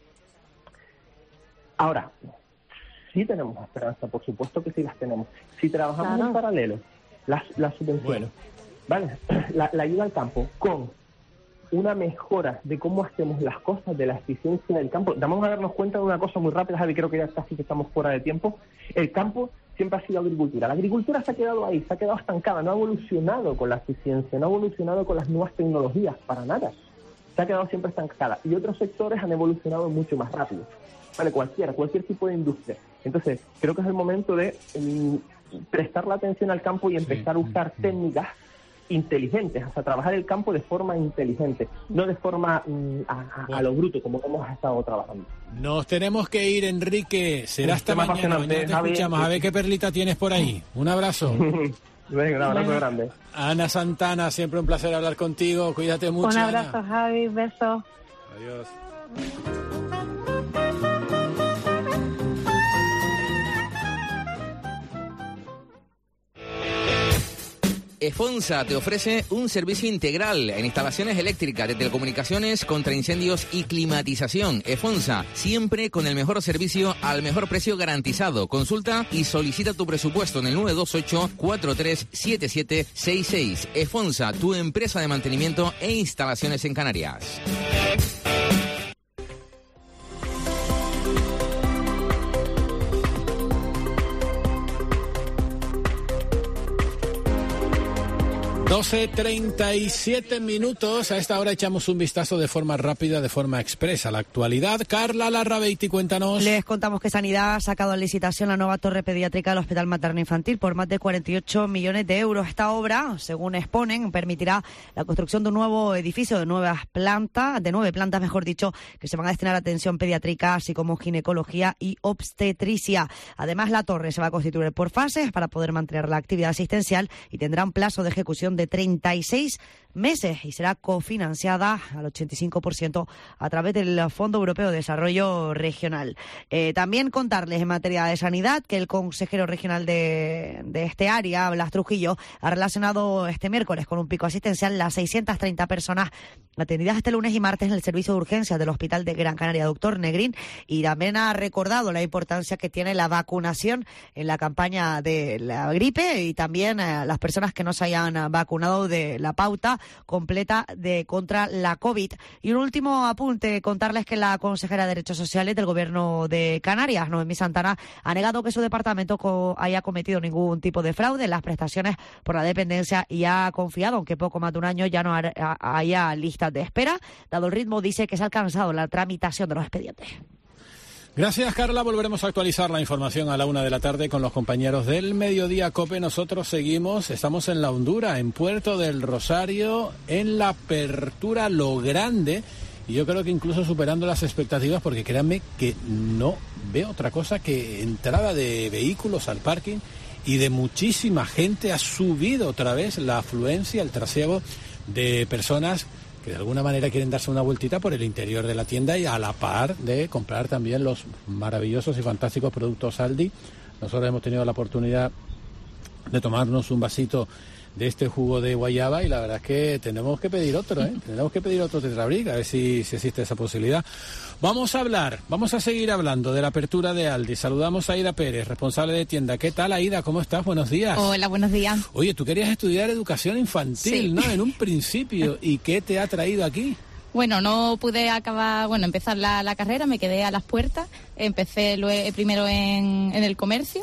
Speaker 8: Ahora, sí tenemos esperanza, por supuesto que sí las tenemos. Si trabajamos en paralelo, las subvenciones, ¿vale? La ayuda al campo con una mejora de cómo hacemos las cosas, de la eficiencia del campo. Vamos a darnos cuenta de una cosa muy rápida, Javi, creo que ya casi que estamos fuera de tiempo. El campo siempre ha sido agricultura. La agricultura se ha quedado ahí, se ha quedado estancada, no ha evolucionado con la eficiencia, no ha evolucionado con las nuevas tecnologías, para nada. Se ha quedado siempre estancada. Y otros sectores han evolucionado mucho más rápido. Vale, cualquier tipo de industria. Entonces, creo que es el momento de prestar la atención al campo y empezar a usar técnicas inteligentes, o sea, trabajar el campo de forma inteligente, no de forma a lo bruto, como hemos estado trabajando.
Speaker 3: Nos tenemos que ir, Enrique. Será hasta mañana. Mañana te escuchamos. A ver qué perlita tienes por ahí. Un abrazo.
Speaker 8: Venga, un abrazo grande.
Speaker 3: Ana Santana, siempre un placer hablar contigo. Cuídate mucho.
Speaker 11: Un abrazo, Ana. Javi. Beso.
Speaker 3: Adiós.
Speaker 10: EFONSA te ofrece un servicio integral en instalaciones eléctricas, de telecomunicaciones, contra incendios y climatización. EFONSA, siempre con el mejor servicio al mejor precio garantizado. Consulta y solicita tu presupuesto en el 928-437766. EFONSA, tu empresa de mantenimiento e instalaciones en Canarias.
Speaker 3: 12:37 minutos. A esta hora echamos un vistazo de forma rápida, de forma expresa a la actualidad. Carla Larrabeiti, cuéntanos.
Speaker 5: Les contamos que Sanidad ha sacado a licitación la nueva torre pediátrica del Hospital Materno Infantil por más de 48 millones de euros. Esta obra, según exponen, permitirá la construcción de un nuevo edificio de 9 plantas, mejor dicho, que se van a destinar a atención pediátrica, así como ginecología y obstetricia. Además, la torre se va a constituir por fases para poder mantener la actividad asistencial y tendrá un plazo de ejecución de 36 meses y será cofinanciada al 85% a través del Fondo Europeo de Desarrollo Regional. También contarles en materia de sanidad que el consejero regional de este área, Blas Trujillo, ha relacionado este miércoles con un pico asistencial las 630 personas atendidas este lunes y martes en el servicio de urgencias del Hospital de Gran Canaria, Doctor Negrín, y también ha recordado la importancia que tiene la vacunación en la campaña de la gripe y también las personas que no se hayan vacunado de la pauta completa contra la COVID. Y un último apunte, contarles que la consejera de Derechos Sociales del Gobierno de Canarias, Noemí Santana, ha negado que su departamento haya cometido ningún tipo de fraude en las prestaciones por la dependencia y ha confiado, aunque poco más de un año ya no haya listas de espera. Dado el ritmo, dice que se ha alcanzado la tramitación de los expedientes.
Speaker 3: Gracias, Carla. Volveremos a actualizar la información a la 1 de la tarde con los compañeros del Mediodía COPE. Nosotros estamos en La Hondura, en Puerto del Rosario, en la apertura Lo Grande, y yo creo que incluso superando las expectativas, porque créanme que no veo otra cosa que entrada de vehículos al parking y de muchísima gente. Ha subido otra vez la afluencia, el trasiego de personas que de alguna manera quieren darse una vueltita por el interior de la tienda y a la par de comprar también los maravillosos y fantásticos productos Aldi. Nosotros hemos tenido la oportunidad de tomarnos un vasito de este jugo de guayaba y la verdad es que tenemos que pedir otro, tenemos que pedir otro Tetrabric, a ver si existe esa posibilidad. Vamos a seguir hablando de la apertura de Aldi. Saludamos a Aida Pérez, responsable de tienda. ¿Qué tal, Aida? ¿Cómo estás? Buenos días.
Speaker 12: Hola, buenos días.
Speaker 3: Oye, tú querías estudiar educación infantil, sí, ¿no? En un principio. ¿Y qué te ha traído aquí?
Speaker 12: Bueno, no pude empezar la carrera, me quedé a las puertas. Empecé primero en el comercio.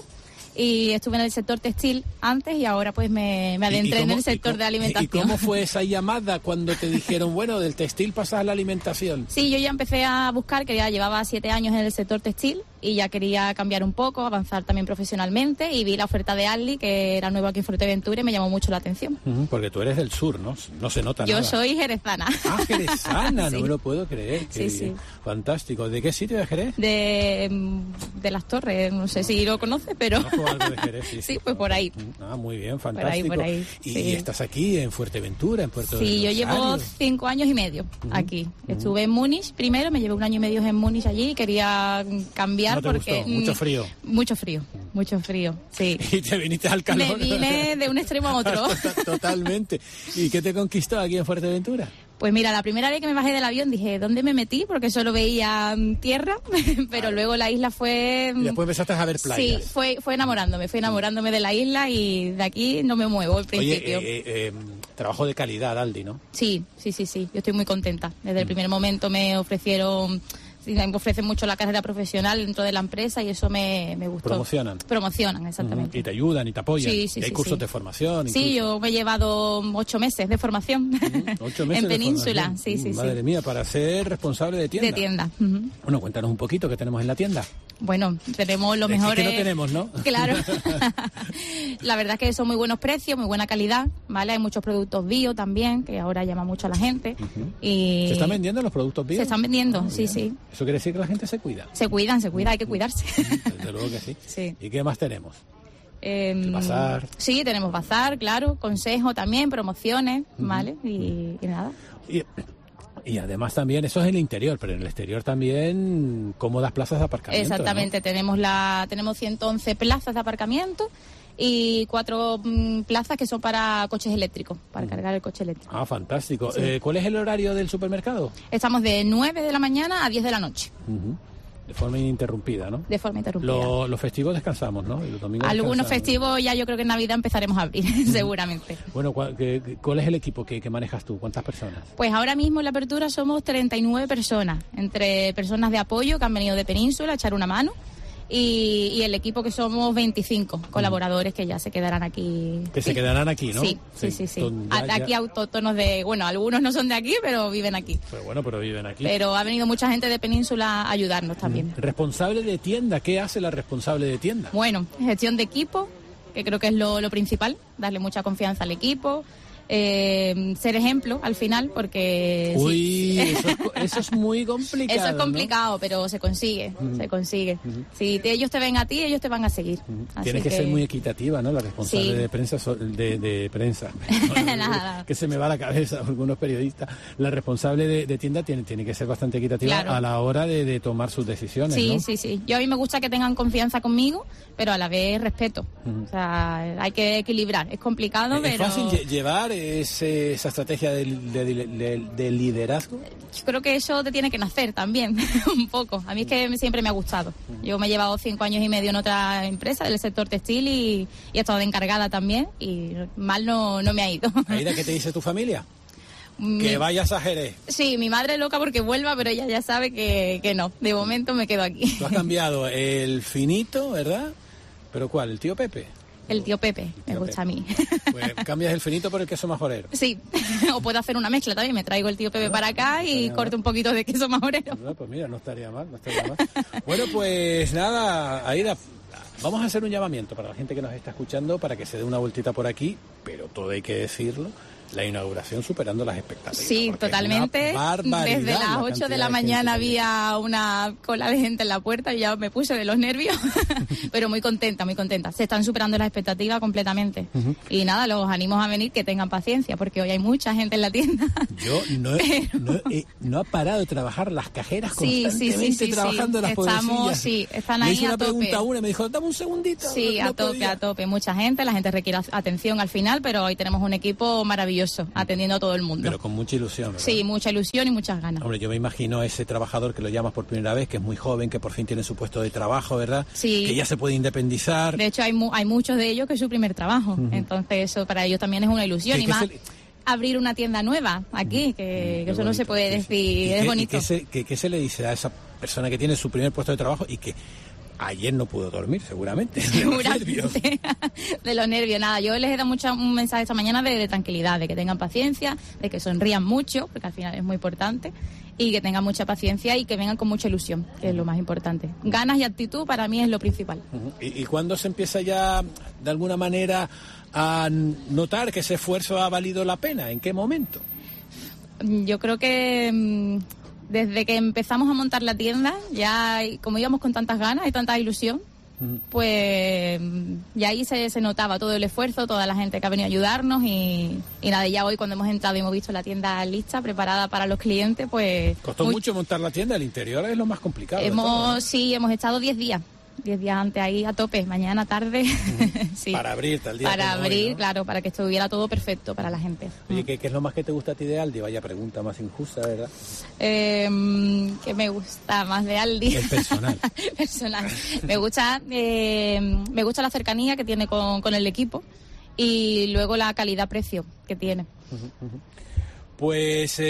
Speaker 12: Y estuve en el sector textil antes y ahora pues me adentré en el sector de alimentación.
Speaker 3: ¿Y cómo fue esa llamada cuando te dijeron, bueno, del textil pasas a la alimentación?
Speaker 12: Sí, yo ya empecé a buscar, que ya llevaba 7 años en el sector textil y ya quería cambiar un poco, avanzar también profesionalmente, y vi la oferta de Aldi, que era nueva aquí en Fuerteventura, y me llamó mucho la atención.
Speaker 3: Porque tú eres del sur, ¿no? No se nota nada.
Speaker 12: Yo soy jerezana.
Speaker 3: Ah, jerezana, sí. No me lo puedo creer.
Speaker 12: Sí.
Speaker 3: Fantástico. ¿De qué sitio de Jerez?
Speaker 12: De Las Torres, no sé si lo conoces, pero...
Speaker 3: Conozco algo de Jerez, sí,
Speaker 12: pues por ahí.
Speaker 3: Ah, muy bien, fantástico.
Speaker 12: Por ahí,
Speaker 3: ¿Y estás aquí en Fuerteventura, en Puerto del Rosario?
Speaker 12: Sí, yo llevo 5 años y medio aquí. Estuve en Múnich primero, me llevé 1 año y medio en Múnich allí, quería cambiar.
Speaker 3: ¿No te
Speaker 12: porque
Speaker 3: gustó? Mucho frío,
Speaker 12: sí.
Speaker 3: ¿Y te viniste al calor?
Speaker 12: Me vine de un extremo a otro.
Speaker 3: Totalmente. ¿Y qué te conquistó aquí en Fuerteventura?
Speaker 12: Pues mira, la primera vez que me bajé del avión dije, ¿dónde me metí? Porque solo veía tierra, pero luego la isla fue...
Speaker 3: Y después empezaste a ver playas.
Speaker 12: Sí, fue enamorándome de la isla y de aquí no me muevo al principio.
Speaker 3: Oye, trabajo de calidad, Aldi, ¿no?
Speaker 12: Sí, yo estoy muy contenta. Desde el primer momento me ofrecieron mucho la carrera profesional dentro de la empresa y eso me gustó. Promocionan, exactamente.
Speaker 3: Y te ayudan y te apoyan.
Speaker 12: Sí,
Speaker 3: y hay cursos de formación.
Speaker 12: Sí, incluso. Yo me he llevado 8 meses de formación
Speaker 3: 8 meses
Speaker 12: en Península. Sí.
Speaker 3: Madre mía, para ser responsable de tienda.
Speaker 12: De tienda.
Speaker 3: Bueno, cuéntanos un poquito qué tenemos en la tienda.
Speaker 12: Bueno, tenemos los mejores...
Speaker 3: Es que no tenemos, ¿no?
Speaker 12: Claro. La verdad es que son muy buenos precios, muy buena calidad, ¿vale? Hay muchos productos bio también, que ahora llama mucho a la gente. Y
Speaker 3: ¿se están vendiendo los productos bio?
Speaker 12: Se están vendiendo, sí.
Speaker 3: ¿Eso quiere decir que la gente se cuida?
Speaker 12: Se cuida, hay que cuidarse.
Speaker 3: Desde luego que sí. ¿Y qué más tenemos? El bazar. Sí,
Speaker 12: tenemos bazar, claro, consejo también, promociones, ¿vale? Y nada.
Speaker 3: Y además también, eso es en el interior, pero en el exterior también cómodas plazas de aparcamiento.
Speaker 12: Exactamente, ¿no? Tenemos 111 plazas de aparcamiento y 4 plazas que son para coches eléctricos, para cargar el coche eléctrico.
Speaker 3: Ah, fantástico.
Speaker 12: Sí.
Speaker 3: ¿Cuál es el horario del supermercado?
Speaker 12: Estamos de 9 de la mañana a 10 de la noche.
Speaker 3: De forma ininterrumpida, ¿no?
Speaker 12: De forma interrumpida.
Speaker 3: Los festivos descansamos, ¿no? Y los domingos
Speaker 12: algunos festivos ya yo creo que en Navidad empezaremos a abrir, seguramente.
Speaker 3: Bueno, ¿cuál es el equipo que manejas tú? ¿Cuántas personas?
Speaker 12: Pues ahora mismo en la apertura somos 39 personas, entre personas de apoyo que han venido de Península a echar una mano y el equipo que somos 25 colaboradores que ya se quedarán aquí.
Speaker 3: Que se quedarán aquí, ¿no?
Speaker 12: Sí. Aquí autóctonos bueno, algunos no son de aquí, pero viven aquí.
Speaker 3: Pero viven aquí.
Speaker 12: Pero ha venido mucha gente de Península a ayudarnos también.
Speaker 3: Responsable de tienda, ¿qué hace la responsable de tienda?
Speaker 12: Bueno, gestión de equipo, que creo que es lo principal, darle mucha confianza al equipo. Ser ejemplo al final, porque...
Speaker 3: Eso es muy complicado.
Speaker 12: Eso es complicado, ¿no? Pero se consigue, se consigue. Si ellos te ven a ti, ellos te van a seguir.
Speaker 3: Tienes que ser muy equitativa, ¿no? La responsable de prensa, de prensa. Nada. Que se me va la cabeza algunos periodistas. La responsable de tienda tiene que ser bastante equitativa a la hora de tomar sus decisiones, ¿no?
Speaker 12: Sí. Yo a mí me gusta que tengan confianza conmigo, pero a la vez respeto. O sea, hay que equilibrar. Es complicado, pero...
Speaker 3: ¿Es fácil llevar esa estrategia de liderazgo?
Speaker 12: Yo creo que eso te tiene que nacer también, un poco. A mí es que siempre me ha gustado. Yo me he llevado 5 años y medio en otra empresa del sector textil y he estado de encargada también y mal no me ha ido.
Speaker 3: Aida, ¿qué te dice tu familia? Que vayas a Jerez.
Speaker 12: Sí, mi madre es loca porque vuelva, pero ella ya sabe que no. De momento me quedo aquí.
Speaker 3: Tú has cambiado el finito, ¿verdad? ¿Pero cuál? ¿El tío Pepe?
Speaker 12: El tío Pepe, me gusta a mí.
Speaker 3: Pues cambias el finito por el queso majorero.
Speaker 12: Sí, o puedo hacer una mezcla también. Me traigo el tío Pepe para acá y corto un poquito de queso majorero.
Speaker 3: Pues mira, no estaría mal. Bueno, pues nada, Aida, vamos a hacer un llamamiento para la gente que nos está escuchando para que se dé una vueltita por aquí, pero todo hay que decirlo. La inauguración superando las expectativas.
Speaker 12: Sí, totalmente. Desde las 8 de la mañana había una cola de gente en la puerta y ya me puse de los nervios. Pero muy contenta. Se están superando las expectativas completamente. Y nada, los animo a venir, que tengan paciencia, porque hoy hay mucha gente en la tienda.
Speaker 3: Yo no ha parado de trabajar las cajeras constantemente trabajando las pobrecillas.
Speaker 12: Sí, están ahí a tope. Me hizo una pregunta
Speaker 3: a una y me dijo, dame un segundito.
Speaker 12: Sí, a tope. Mucha gente, la gente requiere atención al final, pero hoy tenemos un equipo maravilloso atendiendo a todo el mundo.
Speaker 3: Pero con mucha ilusión, ¿verdad?
Speaker 12: Sí, mucha ilusión y muchas ganas.
Speaker 3: Hombre, yo me imagino a ese trabajador que lo llamas por primera vez, que es muy joven, que por fin tiene su puesto de trabajo, ¿verdad?
Speaker 12: Sí.
Speaker 3: Que ya se puede independizar.
Speaker 12: De hecho, hay muchos de ellos que es su primer trabajo. Entonces, eso para ellos también es una ilusión. Y más abrir una tienda nueva aquí, que eso bonito, no se puede decir. Es bonito.
Speaker 3: ¿Qué se le dice a esa persona que tiene su primer puesto de trabajo y que ayer no pudo dormir, seguramente?
Speaker 12: De los nervios, nada. Yo les he dado un mensaje esta mañana de tranquilidad, de que tengan paciencia, de que sonrían mucho, porque al final es muy importante, y que tengan mucha paciencia y que vengan con mucha ilusión, que es lo más importante. Ganas y actitud para mí es lo principal.
Speaker 3: ¿Y cuándo se empieza ya, de alguna manera, a notar que ese esfuerzo ha valido la pena? ¿En qué momento?
Speaker 12: Yo creo que... desde que empezamos a montar la tienda, ya como íbamos con tantas ganas y tanta ilusión, pues ya ahí se notaba todo el esfuerzo, toda la gente que ha venido a ayudarnos y nada, ya hoy cuando hemos entrado y hemos visto la tienda lista, preparada para los clientes, pues...
Speaker 3: ¿Costó mucho montar la tienda? El interior es lo más complicado.
Speaker 12: Sí, hemos estado 10 días antes ahí a tope, mañana, tarde. Sí.
Speaker 3: Para abrir tal día.
Speaker 12: Para abrir,
Speaker 3: hoy, ¿no?
Speaker 12: Claro, para que estuviera todo perfecto para la gente.
Speaker 3: Oye, ¿qué es lo más que te gusta a ti de Aldi? Vaya pregunta más injusta, ¿verdad?
Speaker 12: ¿Qué me gusta más de Aldi?
Speaker 3: El personal.
Speaker 12: Personal. Me gusta la cercanía que tiene con el equipo y luego la calidad-precio que tiene.
Speaker 3: Pues...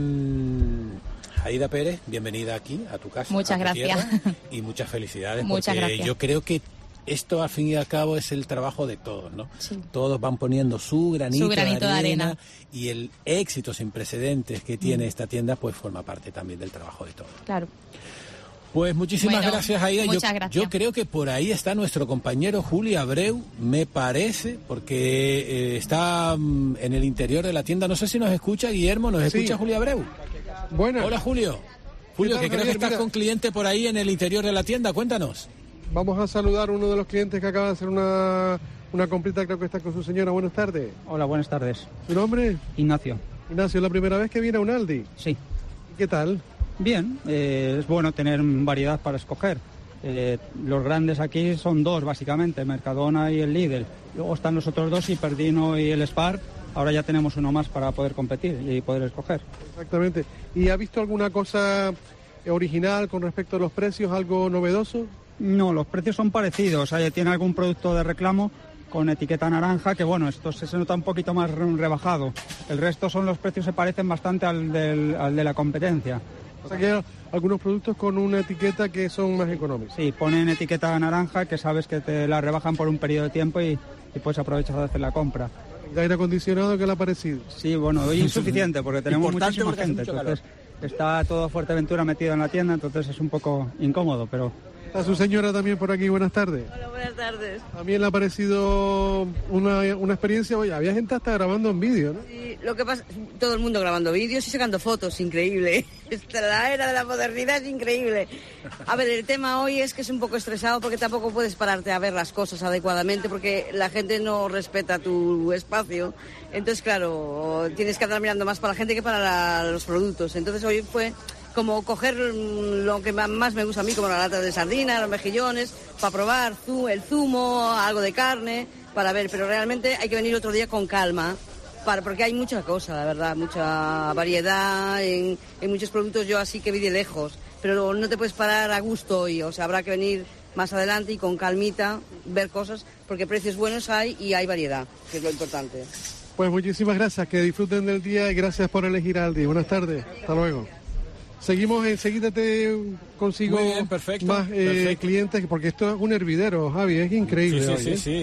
Speaker 3: Aida Pérez, bienvenida aquí a tu casa.
Speaker 12: Muchas gracias.
Speaker 3: Tierra, y muchas felicidades.
Speaker 12: Muchas gracias.
Speaker 3: Yo creo que esto al fin y al cabo es el trabajo de todos, ¿no? Sí. Todos van poniendo su granito de arena y el éxito sin precedentes que tiene esta tienda pues forma parte también del trabajo de todos.
Speaker 12: Claro.
Speaker 3: Pues muchísimas gracias, Aida.
Speaker 12: Muchas gracias.
Speaker 3: Yo creo que por ahí está nuestro compañero Julio Abreu, me parece, porque está en el interior de la tienda. No sé si nos escucha, Guillermo, ¿nos escucha Julio Abreu?
Speaker 13: Buenas.
Speaker 3: Hola, Julio. Julio, que creo que estás con cliente por ahí en el interior de la tienda. Cuéntanos.
Speaker 13: Vamos a saludar a uno de los clientes que acaba de hacer una comprita, creo que está con su señora. Buenas tardes.
Speaker 14: Hola, buenas tardes.
Speaker 13: ¿Su nombre?
Speaker 14: Ignacio.
Speaker 13: Ignacio, ¿es la primera vez que viene a un Aldi?
Speaker 14: Sí.
Speaker 13: ¿Qué tal?
Speaker 14: Bien, es bueno tener variedad para escoger. Los grandes aquí son dos, básicamente, Mercadona y el Lidl. Luego están los otros dos, Hyperdino y el Spar. Ahora ya tenemos uno más para poder competir y poder escoger.
Speaker 13: Exactamente. ¿Y ha visto alguna cosa original con respecto a los precios, algo novedoso?
Speaker 14: No, los precios son parecidos. Tiene algún producto de reclamo con etiqueta naranja, que bueno, esto se nota un poquito más rebajado. El resto los precios se parecen bastante al de la competencia.
Speaker 13: O sea que hay algunos productos con una etiqueta que son más económicos.
Speaker 14: Sí, ponen etiqueta naranja que sabes que te la rebajan por un periodo de tiempo y puedes aprovechar de hacer la compra.
Speaker 13: ¿El aire acondicionado qué le ha parecido?
Speaker 14: Sí, bueno, hoy insuficiente porque tenemos muchísima gente, entonces está todo Fuerteventura metido en la tienda, entonces es un poco incómodo, pero...
Speaker 13: Está su señora también por aquí, buenas tardes.
Speaker 15: Hola, buenas tardes.
Speaker 13: También le ha parecido una experiencia, oye, había gente hasta grabando en vídeo, ¿no?
Speaker 15: Sí, lo que pasa, todo el mundo grabando vídeos y sacando fotos, increíble. La era de la modernidad es increíble. A ver, el tema hoy es que es un poco estresado porque tampoco puedes pararte a ver las cosas adecuadamente porque la gente no respeta tu espacio. Entonces, claro, tienes que andar mirando más para la gente que para los productos. Entonces hoy fue... como coger lo que más me gusta a mí, como la lata de sardina, los mejillones, para probar el zumo, algo de carne, para ver, pero realmente hay que venir otro día con calma, porque hay mucha cosa, la verdad, mucha variedad en muchos productos, yo así que vi de lejos, pero no te puedes parar a gusto hoy, o sea, habrá que venir más adelante y con calmita, ver cosas, porque precios buenos hay y hay variedad, que es lo importante.
Speaker 13: Pues muchísimas gracias, que disfruten del día y gracias por elegir Aldi. Buenas tardes, hasta luego. Seguimos, enseguida te consigo
Speaker 3: bien,
Speaker 13: más clientes, porque esto es un hervidero, Javi, es increíble.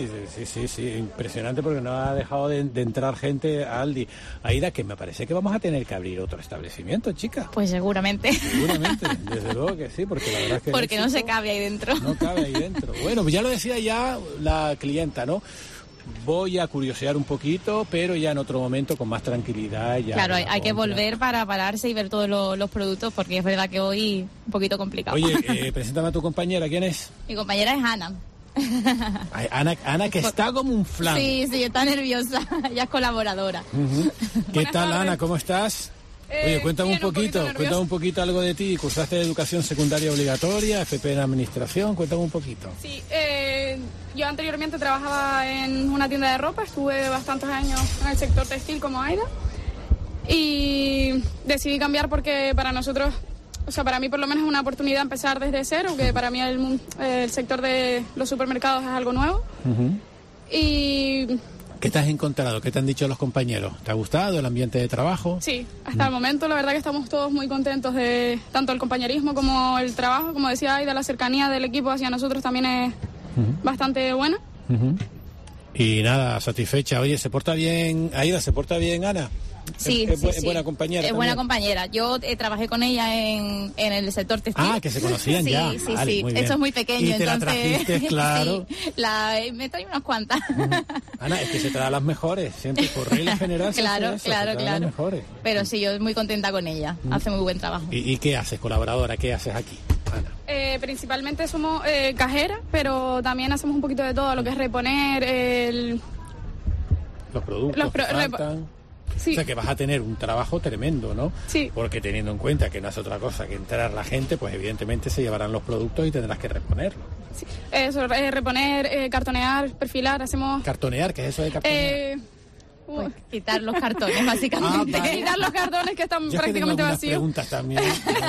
Speaker 3: Sí, impresionante porque no ha dejado de entrar gente a Aldi. Aida, que me parece que vamos a tener que abrir otro establecimiento, chica.
Speaker 12: Pues seguramente.
Speaker 3: Seguramente, desde luego que sí, porque la verdad es que...
Speaker 12: Porque no se cabe ahí dentro.
Speaker 3: No cabe ahí dentro. Bueno, pues ya lo decía ya la clienta, ¿no? Voy a curiosear un poquito, pero ya en otro momento con más tranquilidad. Ya
Speaker 12: claro, hay que volver para pararse y ver todos los productos, porque es verdad que hoy un poquito complicado.
Speaker 3: Oye, preséntame a tu compañera, ¿quién es?
Speaker 12: Mi compañera es Ana.
Speaker 3: Ay, Ana, que está como un flan.
Speaker 12: Sí, está nerviosa, ella es colaboradora.
Speaker 3: Uh-huh. ¿Qué tal, Ana? ¿Cómo estás? Oye, cuéntame un poquito algo de ti. Cursaste educación secundaria obligatoria, FP en administración, cuéntame un poquito.
Speaker 16: Sí, yo anteriormente trabajaba en una tienda de ropa, estuve bastantes años en el sector textil como Aida y decidí cambiar porque para nosotros, o sea, para mí por lo menos es una oportunidad empezar desde cero, que para mí el sector de los supermercados es algo nuevo.
Speaker 3: Uh-huh.
Speaker 16: Y...
Speaker 3: ¿Qué te has encontrado? ¿Qué te han dicho los compañeros? ¿Te ha gustado el ambiente de trabajo?
Speaker 16: Sí, hasta el momento la verdad que estamos todos muy contentos de tanto el compañerismo como el trabajo. Como decía Aida, la cercanía del equipo hacia nosotros también es bastante buena.
Speaker 3: Uh-huh. Y nada, satisfecha. Oye, ¿se porta bien Aida? ¿Se porta bien Ana?
Speaker 12: Sí,
Speaker 3: es buena compañera.
Speaker 12: Es buena compañera. Yo trabajé con ella en el sector textil.
Speaker 3: Ah, que se conocían ya.
Speaker 12: Sí,
Speaker 3: vale,
Speaker 12: sí. Esto es muy pequeño.
Speaker 3: Y te la trajiste, claro.
Speaker 12: Sí, me traí unas cuantas.
Speaker 3: Ana, es que se trae las mejores, siempre por regla general.
Speaker 12: Claro.
Speaker 3: Las mejores.
Speaker 12: Pero sí, yo muy contenta con ella. Hace muy buen trabajo.
Speaker 3: ¿Y qué haces, colaboradora? ¿Qué haces aquí, Ana?
Speaker 16: Principalmente somos cajeras, pero también hacemos un poquito de todo, lo que es reponer
Speaker 3: los productos. Sí. O sea que vas a tener un trabajo tremendo, ¿no?
Speaker 16: Sí.
Speaker 3: Porque teniendo en cuenta que no es otra cosa que entrar la gente, pues evidentemente se llevarán los productos y tendrás que reponerlos.
Speaker 16: Sí. Eso, reponer, cartonear, perfilar, hacemos...
Speaker 3: ¿Cartonear? ¿Qué es eso de cartonear?
Speaker 12: Pues quitar los cartones, básicamente.
Speaker 16: Vale. Quitar los cartones que están prácticamente vacíos.
Speaker 3: Preguntas también.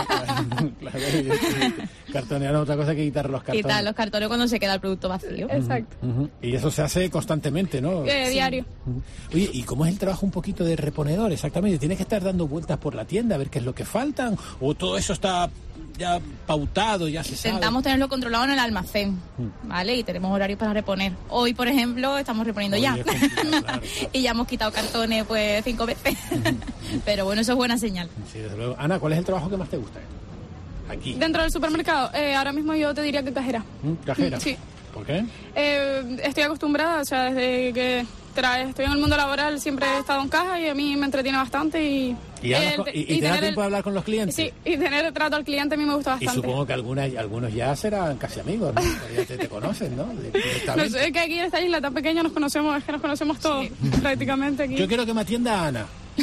Speaker 3: Claro, cartonear es otra cosa que quitar los cartones.
Speaker 12: Quitar los cartones cuando se queda el producto vacío.
Speaker 16: Exacto.
Speaker 3: Y eso se hace constantemente, ¿no?
Speaker 16: Diario.
Speaker 3: Oye, ¿y cómo es el trabajo un poquito de reponedor exactamente? ¿Tienes que estar dando vueltas por la tienda a ver qué es lo que faltan? ¿O todo eso está ya pautado, ya se sabe?
Speaker 12: Intentamos tenerlo controlado en el almacén, ¿vale? Y tenemos horarios para reponer. Hoy, por ejemplo, estamos reponiendo ya. Claro. Y ya hemos quitado cartones, pues, 5 veces. Pero bueno, eso es buena señal.
Speaker 3: Sí, desde luego. Ana, ¿cuál es el trabajo que más te gusta aquí?
Speaker 16: Dentro del supermercado, ahora mismo yo te diría que cajera.
Speaker 3: ¿Cajera?
Speaker 16: Sí.
Speaker 3: ¿Por qué?
Speaker 16: Estoy acostumbrada, o sea, desde que estoy en el mundo laboral siempre he estado en caja y a mí me entretiene bastante y
Speaker 3: te da tiempo de hablar con los clientes.
Speaker 16: Sí, y tener el trato al cliente a mí me gusta bastante.
Speaker 3: Y supongo que algunos ya serán casi amigos, ¿no? Ya te conocen, ¿no?
Speaker 16: No sé, es que aquí en esta isla tan pequeña nos conocemos todos, prácticamente aquí.
Speaker 3: Yo quiero que me atienda Ana.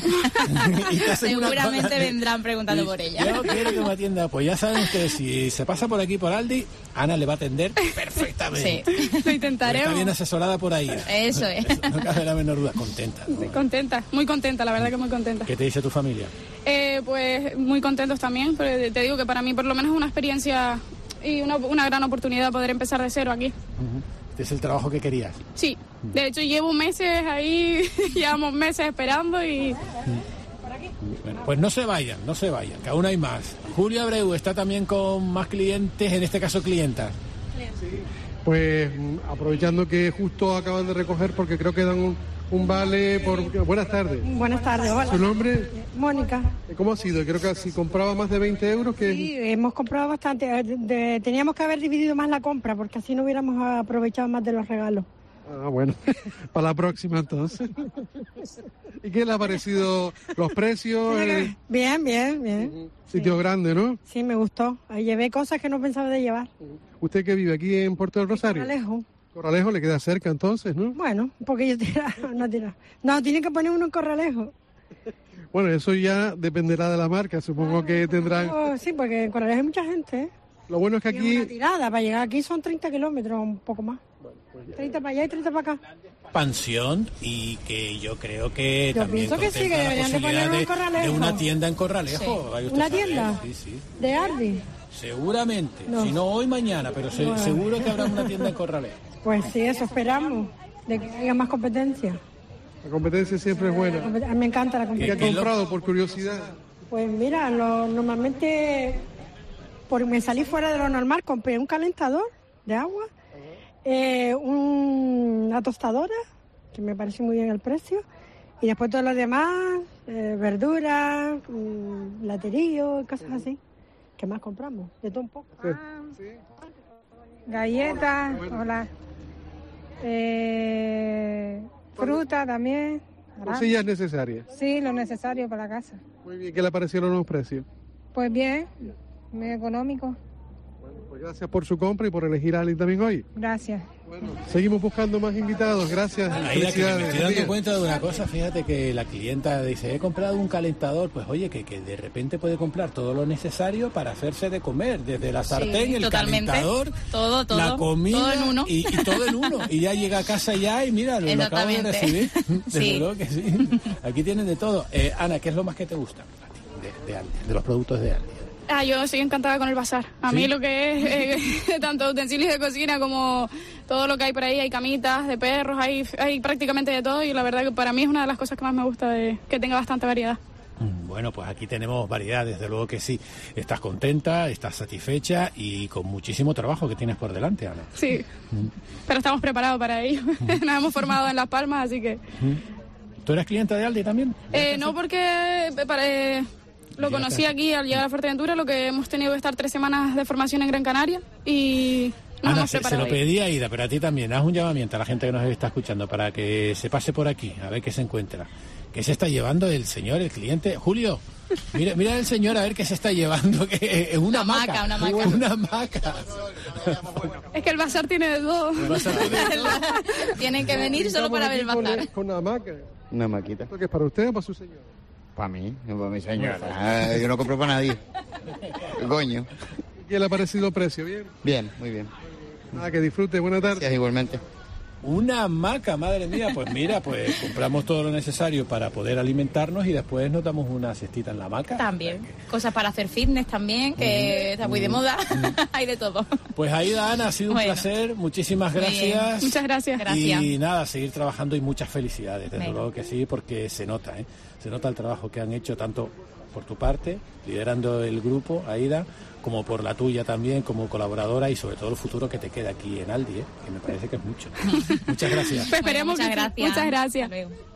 Speaker 12: Seguramente vendrán preguntando por ella.
Speaker 3: Yo quiero que me atienda. Pues ya saben ustedes, si se pasa por aquí por Aldi, Ana le va a atender perfectamente.
Speaker 16: Sí, lo intentaré.
Speaker 3: Está bien asesorada por ahí.
Speaker 12: Eso es.
Speaker 3: No cabe la menor duda. Contenta, ¿no?
Speaker 16: Sí, contenta, muy contenta, la verdad que muy contenta.
Speaker 3: ¿Qué te dice tu familia?
Speaker 16: Pues muy contentos también, pero te digo que para mí por lo menos es una experiencia y una gran oportunidad poder empezar de cero aquí.
Speaker 3: ¿Este es el trabajo que querías?
Speaker 16: Sí, de hecho llevo meses ahí, llevamos meses esperando y
Speaker 3: Bueno, pues no se vayan, que aún hay más. Julio Abreu está también con más clientes, en este caso clientas.
Speaker 13: Pues aprovechando que justo acaban de recoger, porque creo que dan un vale por... Buenas tardes.
Speaker 2: Buenas tardes, hola.
Speaker 13: ¿Su nombre?
Speaker 2: Mónica.
Speaker 13: ¿Cómo ha sido? Creo que si compraba más de 20 euros... que
Speaker 2: Sí, hemos comprado bastante. Teníamos que haber dividido más la compra, porque así no hubiéramos aprovechado más de los regalos.
Speaker 13: Ah, bueno, para la próxima entonces. ¿Y qué le ha parecido los precios?
Speaker 2: Bien.
Speaker 13: Sitio grande, ¿no?
Speaker 2: Sí, me gustó. Llevé cosas que no pensaba de llevar.
Speaker 13: ¿Usted que vive aquí en Puerto del Rosario?
Speaker 2: Corralejo.
Speaker 13: Corralejo le queda cerca entonces, ¿no?
Speaker 2: Bueno, porque yo no, tiene que poner uno en Corralejo.
Speaker 13: Bueno, eso ya dependerá de la marca, supongo que tendrán...
Speaker 2: Sí, porque en Corralejo hay mucha gente, ¿eh?
Speaker 13: Lo bueno es que aquí...
Speaker 2: Una tirada, para llegar aquí son 30 kilómetros, un poco más. 30 para allá y 30 para acá.
Speaker 3: Expansión, y que yo creo que
Speaker 2: yo
Speaker 3: también
Speaker 2: pienso que sí, que deberían de poner un Corralejo.
Speaker 3: De una tienda en Corralejo.
Speaker 2: Sí. ¿Una tienda?
Speaker 3: Sí.
Speaker 2: ¿De Aldi?
Speaker 3: Seguramente,
Speaker 2: no.
Speaker 3: Si no hoy, mañana, pero bueno, seguro que habrá una tienda en Corralejo.
Speaker 2: Pues sí, eso esperamos, de que haya más competencia.
Speaker 13: La competencia siempre es buena.
Speaker 2: A mí me encanta la competencia.
Speaker 13: ¿Qué ha comprado por curiosidad?
Speaker 2: Pues mira, normalmente me salí fuera de lo normal, compré un calentador de agua, una tostadora, que me pareció muy bien el precio, y después todo lo demás, verduras, laterío, cosas así. ¿Qué más compramos? De todo un poco.
Speaker 13: Sí.
Speaker 2: Galletas, hola. Fruta también.
Speaker 13: ¿Cosillas necesarias?
Speaker 2: Sí, lo necesario para la casa.
Speaker 13: Muy bien, ¿qué le parecieron los precios?
Speaker 2: Pues bien, muy económico.
Speaker 13: Bueno, pues gracias por su compra y por elegir a alguien también hoy.
Speaker 2: Gracias.
Speaker 13: Bueno, seguimos buscando más invitados, gracias.
Speaker 3: Ahí que me estoy dando cuenta de una cosa, fíjate que la clienta dice, he comprado un calentador, pues oye, que de repente puede comprar todo lo necesario para hacerse de comer, desde la sartén, el calentador,
Speaker 12: todo,
Speaker 3: la comida,
Speaker 12: todo en uno.
Speaker 3: Y todo en uno, y ya llega a casa ya y mira, lo acabo de recibir, desde luego que sí, aquí tienen de todo. Ana, ¿qué es lo más que te gusta de Aldi, de los productos de Aldi?
Speaker 16: Yo estoy encantada con el bazar. A mí lo que es tanto utensilios de cocina como todo lo que hay por ahí, hay camitas de perros, hay prácticamente de todo, y la verdad que para mí es una de las cosas que más me gusta, que tenga bastante variedad.
Speaker 3: Bueno, pues aquí tenemos variedad, desde luego que sí. Estás contenta, estás satisfecha y con muchísimo trabajo que tienes por delante, Ana.
Speaker 16: Sí, pero estamos preparados para ello. Nos hemos formado en Las Palmas, así que...
Speaker 3: ¿Tú eres clienta de Aldi también?
Speaker 16: No, porque... Lo conocí aquí al llegar a Fuerteventura, lo que hemos tenido que estar 3 semanas de formación en Gran Canaria y nos hemos preparado.
Speaker 3: Se lo pedí a Ida, pero a ti también. Haz un llamamiento a la gente que nos está escuchando para que se pase por aquí, a ver qué se encuentra. ¿Qué se está llevando el señor, el cliente? Julio, mira el señor a ver qué se está llevando, que es una hamaca. Una hamaca.
Speaker 16: Es que el bazar tiene de todo.
Speaker 12: Tienen que venir solo para ver el bazar.
Speaker 13: Con una hamaca.
Speaker 18: Una maquita.
Speaker 13: ¿Esto qué es para usted o para su señor?
Speaker 18: Para mí, no para mi señora. Yo no compro para nadie. Coño.
Speaker 13: ¿Qué le ha parecido el precio? ¿Bien?
Speaker 18: Bien, muy bien.
Speaker 13: Nada, que disfrute. Buenas tardes.
Speaker 18: Gracias, igualmente.
Speaker 3: Una hamaca, madre mía. Pues mira, pues compramos todo lo necesario para poder alimentarnos y después nos damos una siestita en la hamaca.
Speaker 12: También. Cosas para hacer fitness también, que está muy de moda. Hay de todo.
Speaker 3: Pues Aida, Ana, ha sido un placer. Muchísimas gracias.
Speaker 16: Muchas gracias.
Speaker 3: Y nada, seguir trabajando y muchas felicidades. Desde luego que sí, porque se nota, Se nota el trabajo que han hecho tanto por tu parte, liderando el grupo, Aida, como por la tuya también como colaboradora y sobre todo el futuro que te queda aquí en Aldi, que me parece que es mucho. Muchas gracias.
Speaker 16: Pues esperemos muchas gracias.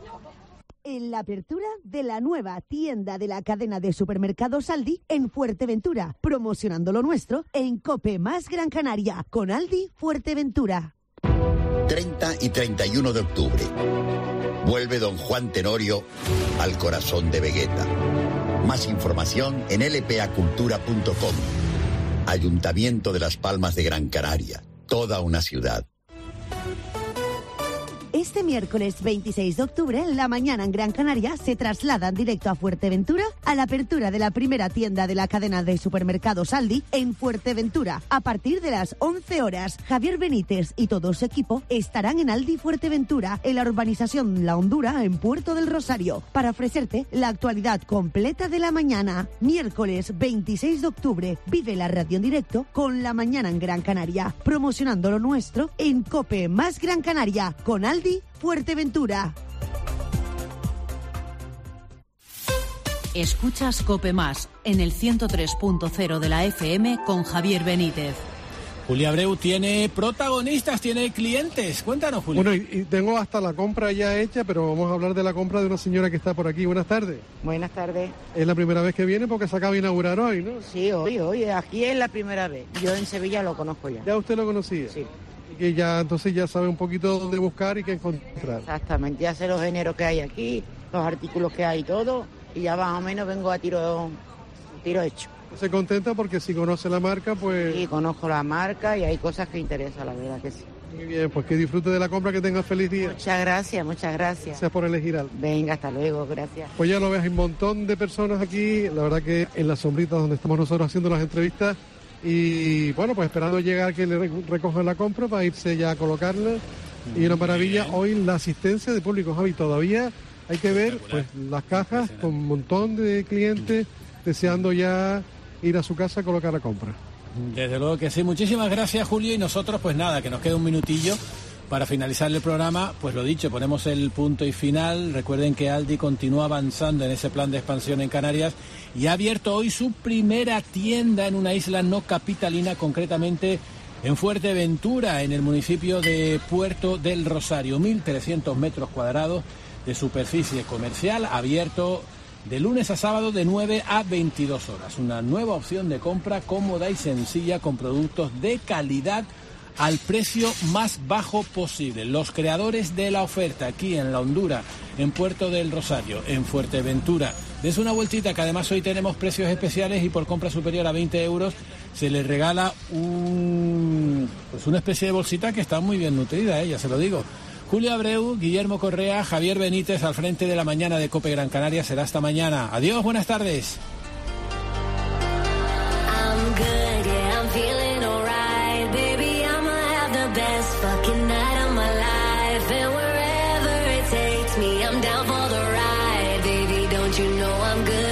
Speaker 9: En la apertura de la nueva tienda de la cadena de supermercados Aldi en Fuerteventura, promocionando lo nuestro en COPE más Gran Canaria, con Aldi Fuerteventura.
Speaker 19: 30 y 31 de octubre. Vuelve Don Juan Tenorio al corazón de Vegeta. Más información en lpacultura.com. Ayuntamiento de Las Palmas de Gran Canaria. Toda una ciudad.
Speaker 9: Este miércoles 26 de octubre, la mañana en Gran Canaria se trasladan directo a Fuerteventura a la apertura de la primera tienda de la cadena de supermercados Aldi en Fuerteventura. A partir de las 11 horas, Javier Benítez y todo su equipo estarán en Aldi Fuerteventura, en la urbanización La Hondura, en Puerto del Rosario, para ofrecerte la actualidad completa de la mañana. Miércoles 26 de octubre, vive la radio en directo con La Mañana en Gran Canaria, promocionando lo nuestro en COPE más Gran Canaria, con Aldi Fuerteventura.
Speaker 20: Escuchas COPE Más en el 103.0 de la FM con Javier Benítez.
Speaker 3: Julia Abreu tiene protagonistas, tiene clientes. Cuéntanos, Julia.
Speaker 13: Bueno, y tengo hasta la compra ya hecha, pero vamos a hablar de la compra de una señora que está por aquí. Buenas tardes.
Speaker 21: Buenas tardes.
Speaker 13: Es la primera vez que viene porque se acaba de inaugurar hoy, ¿no?
Speaker 21: Sí, hoy. Aquí es la primera vez. Yo en Sevilla lo conozco ya.
Speaker 13: ¿Ya usted lo conocía?
Speaker 21: Sí.
Speaker 13: Y que ya, entonces ya sabe un poquito dónde buscar y qué encontrar.
Speaker 21: Exactamente. Ya sé los géneros que hay aquí, los artículos que hay, todo. Y ya más o menos vengo a tiro hecho.
Speaker 13: Se contenta porque si conoce la marca, pues...
Speaker 21: Sí, conozco la marca y hay cosas que interesan, la verdad que sí.
Speaker 13: Muy bien, pues que disfrute de la compra, que tenga feliz día.
Speaker 21: Muchas gracias.
Speaker 13: Gracias por elegir algo.
Speaker 21: Venga, hasta luego, gracias.
Speaker 13: Pues ya lo ves, hay un montón de personas aquí, la verdad que en la sombrita donde estamos nosotros haciendo las entrevistas y bueno, pues esperando llegar que le recojan la compra para irse ya a colocarla. Y una maravilla, hoy la asistencia de público, Javi, todavía hay que ver pues las cajas con un montón de clientes deseando ya ir a su casa a colocar la compra.
Speaker 3: Desde luego que sí. Muchísimas gracias, Julio, y nosotros pues nada, que nos queda un minutillo para finalizar el programa. Pues lo dicho, ponemos el punto y final. Recuerden que Aldi continúa avanzando en ese plan de expansión en Canarias y ha abierto hoy su primera tienda en una isla no capitalina, concretamente en Fuerteventura, en el municipio de Puerto del Rosario. 1.300 metros cuadrados de superficie comercial, abierto de lunes a sábado de 9 a 22 horas. Una nueva opción de compra cómoda y sencilla con productos de calidad al precio más bajo posible. Los creadores de la oferta aquí en La Hondura, en Puerto del Rosario, en Fuerteventura. Des una vueltita, que además hoy tenemos precios especiales y por compra superior a 20 euros se les regala una especie de bolsita que está muy bien nutrida, ya se lo digo. Julia Abreu, Guillermo Correa, Javier Benítez al frente de la mañana de COPE Gran Canaria. Será hasta mañana. Adiós, buenas tardes.
Speaker 22: I'm good.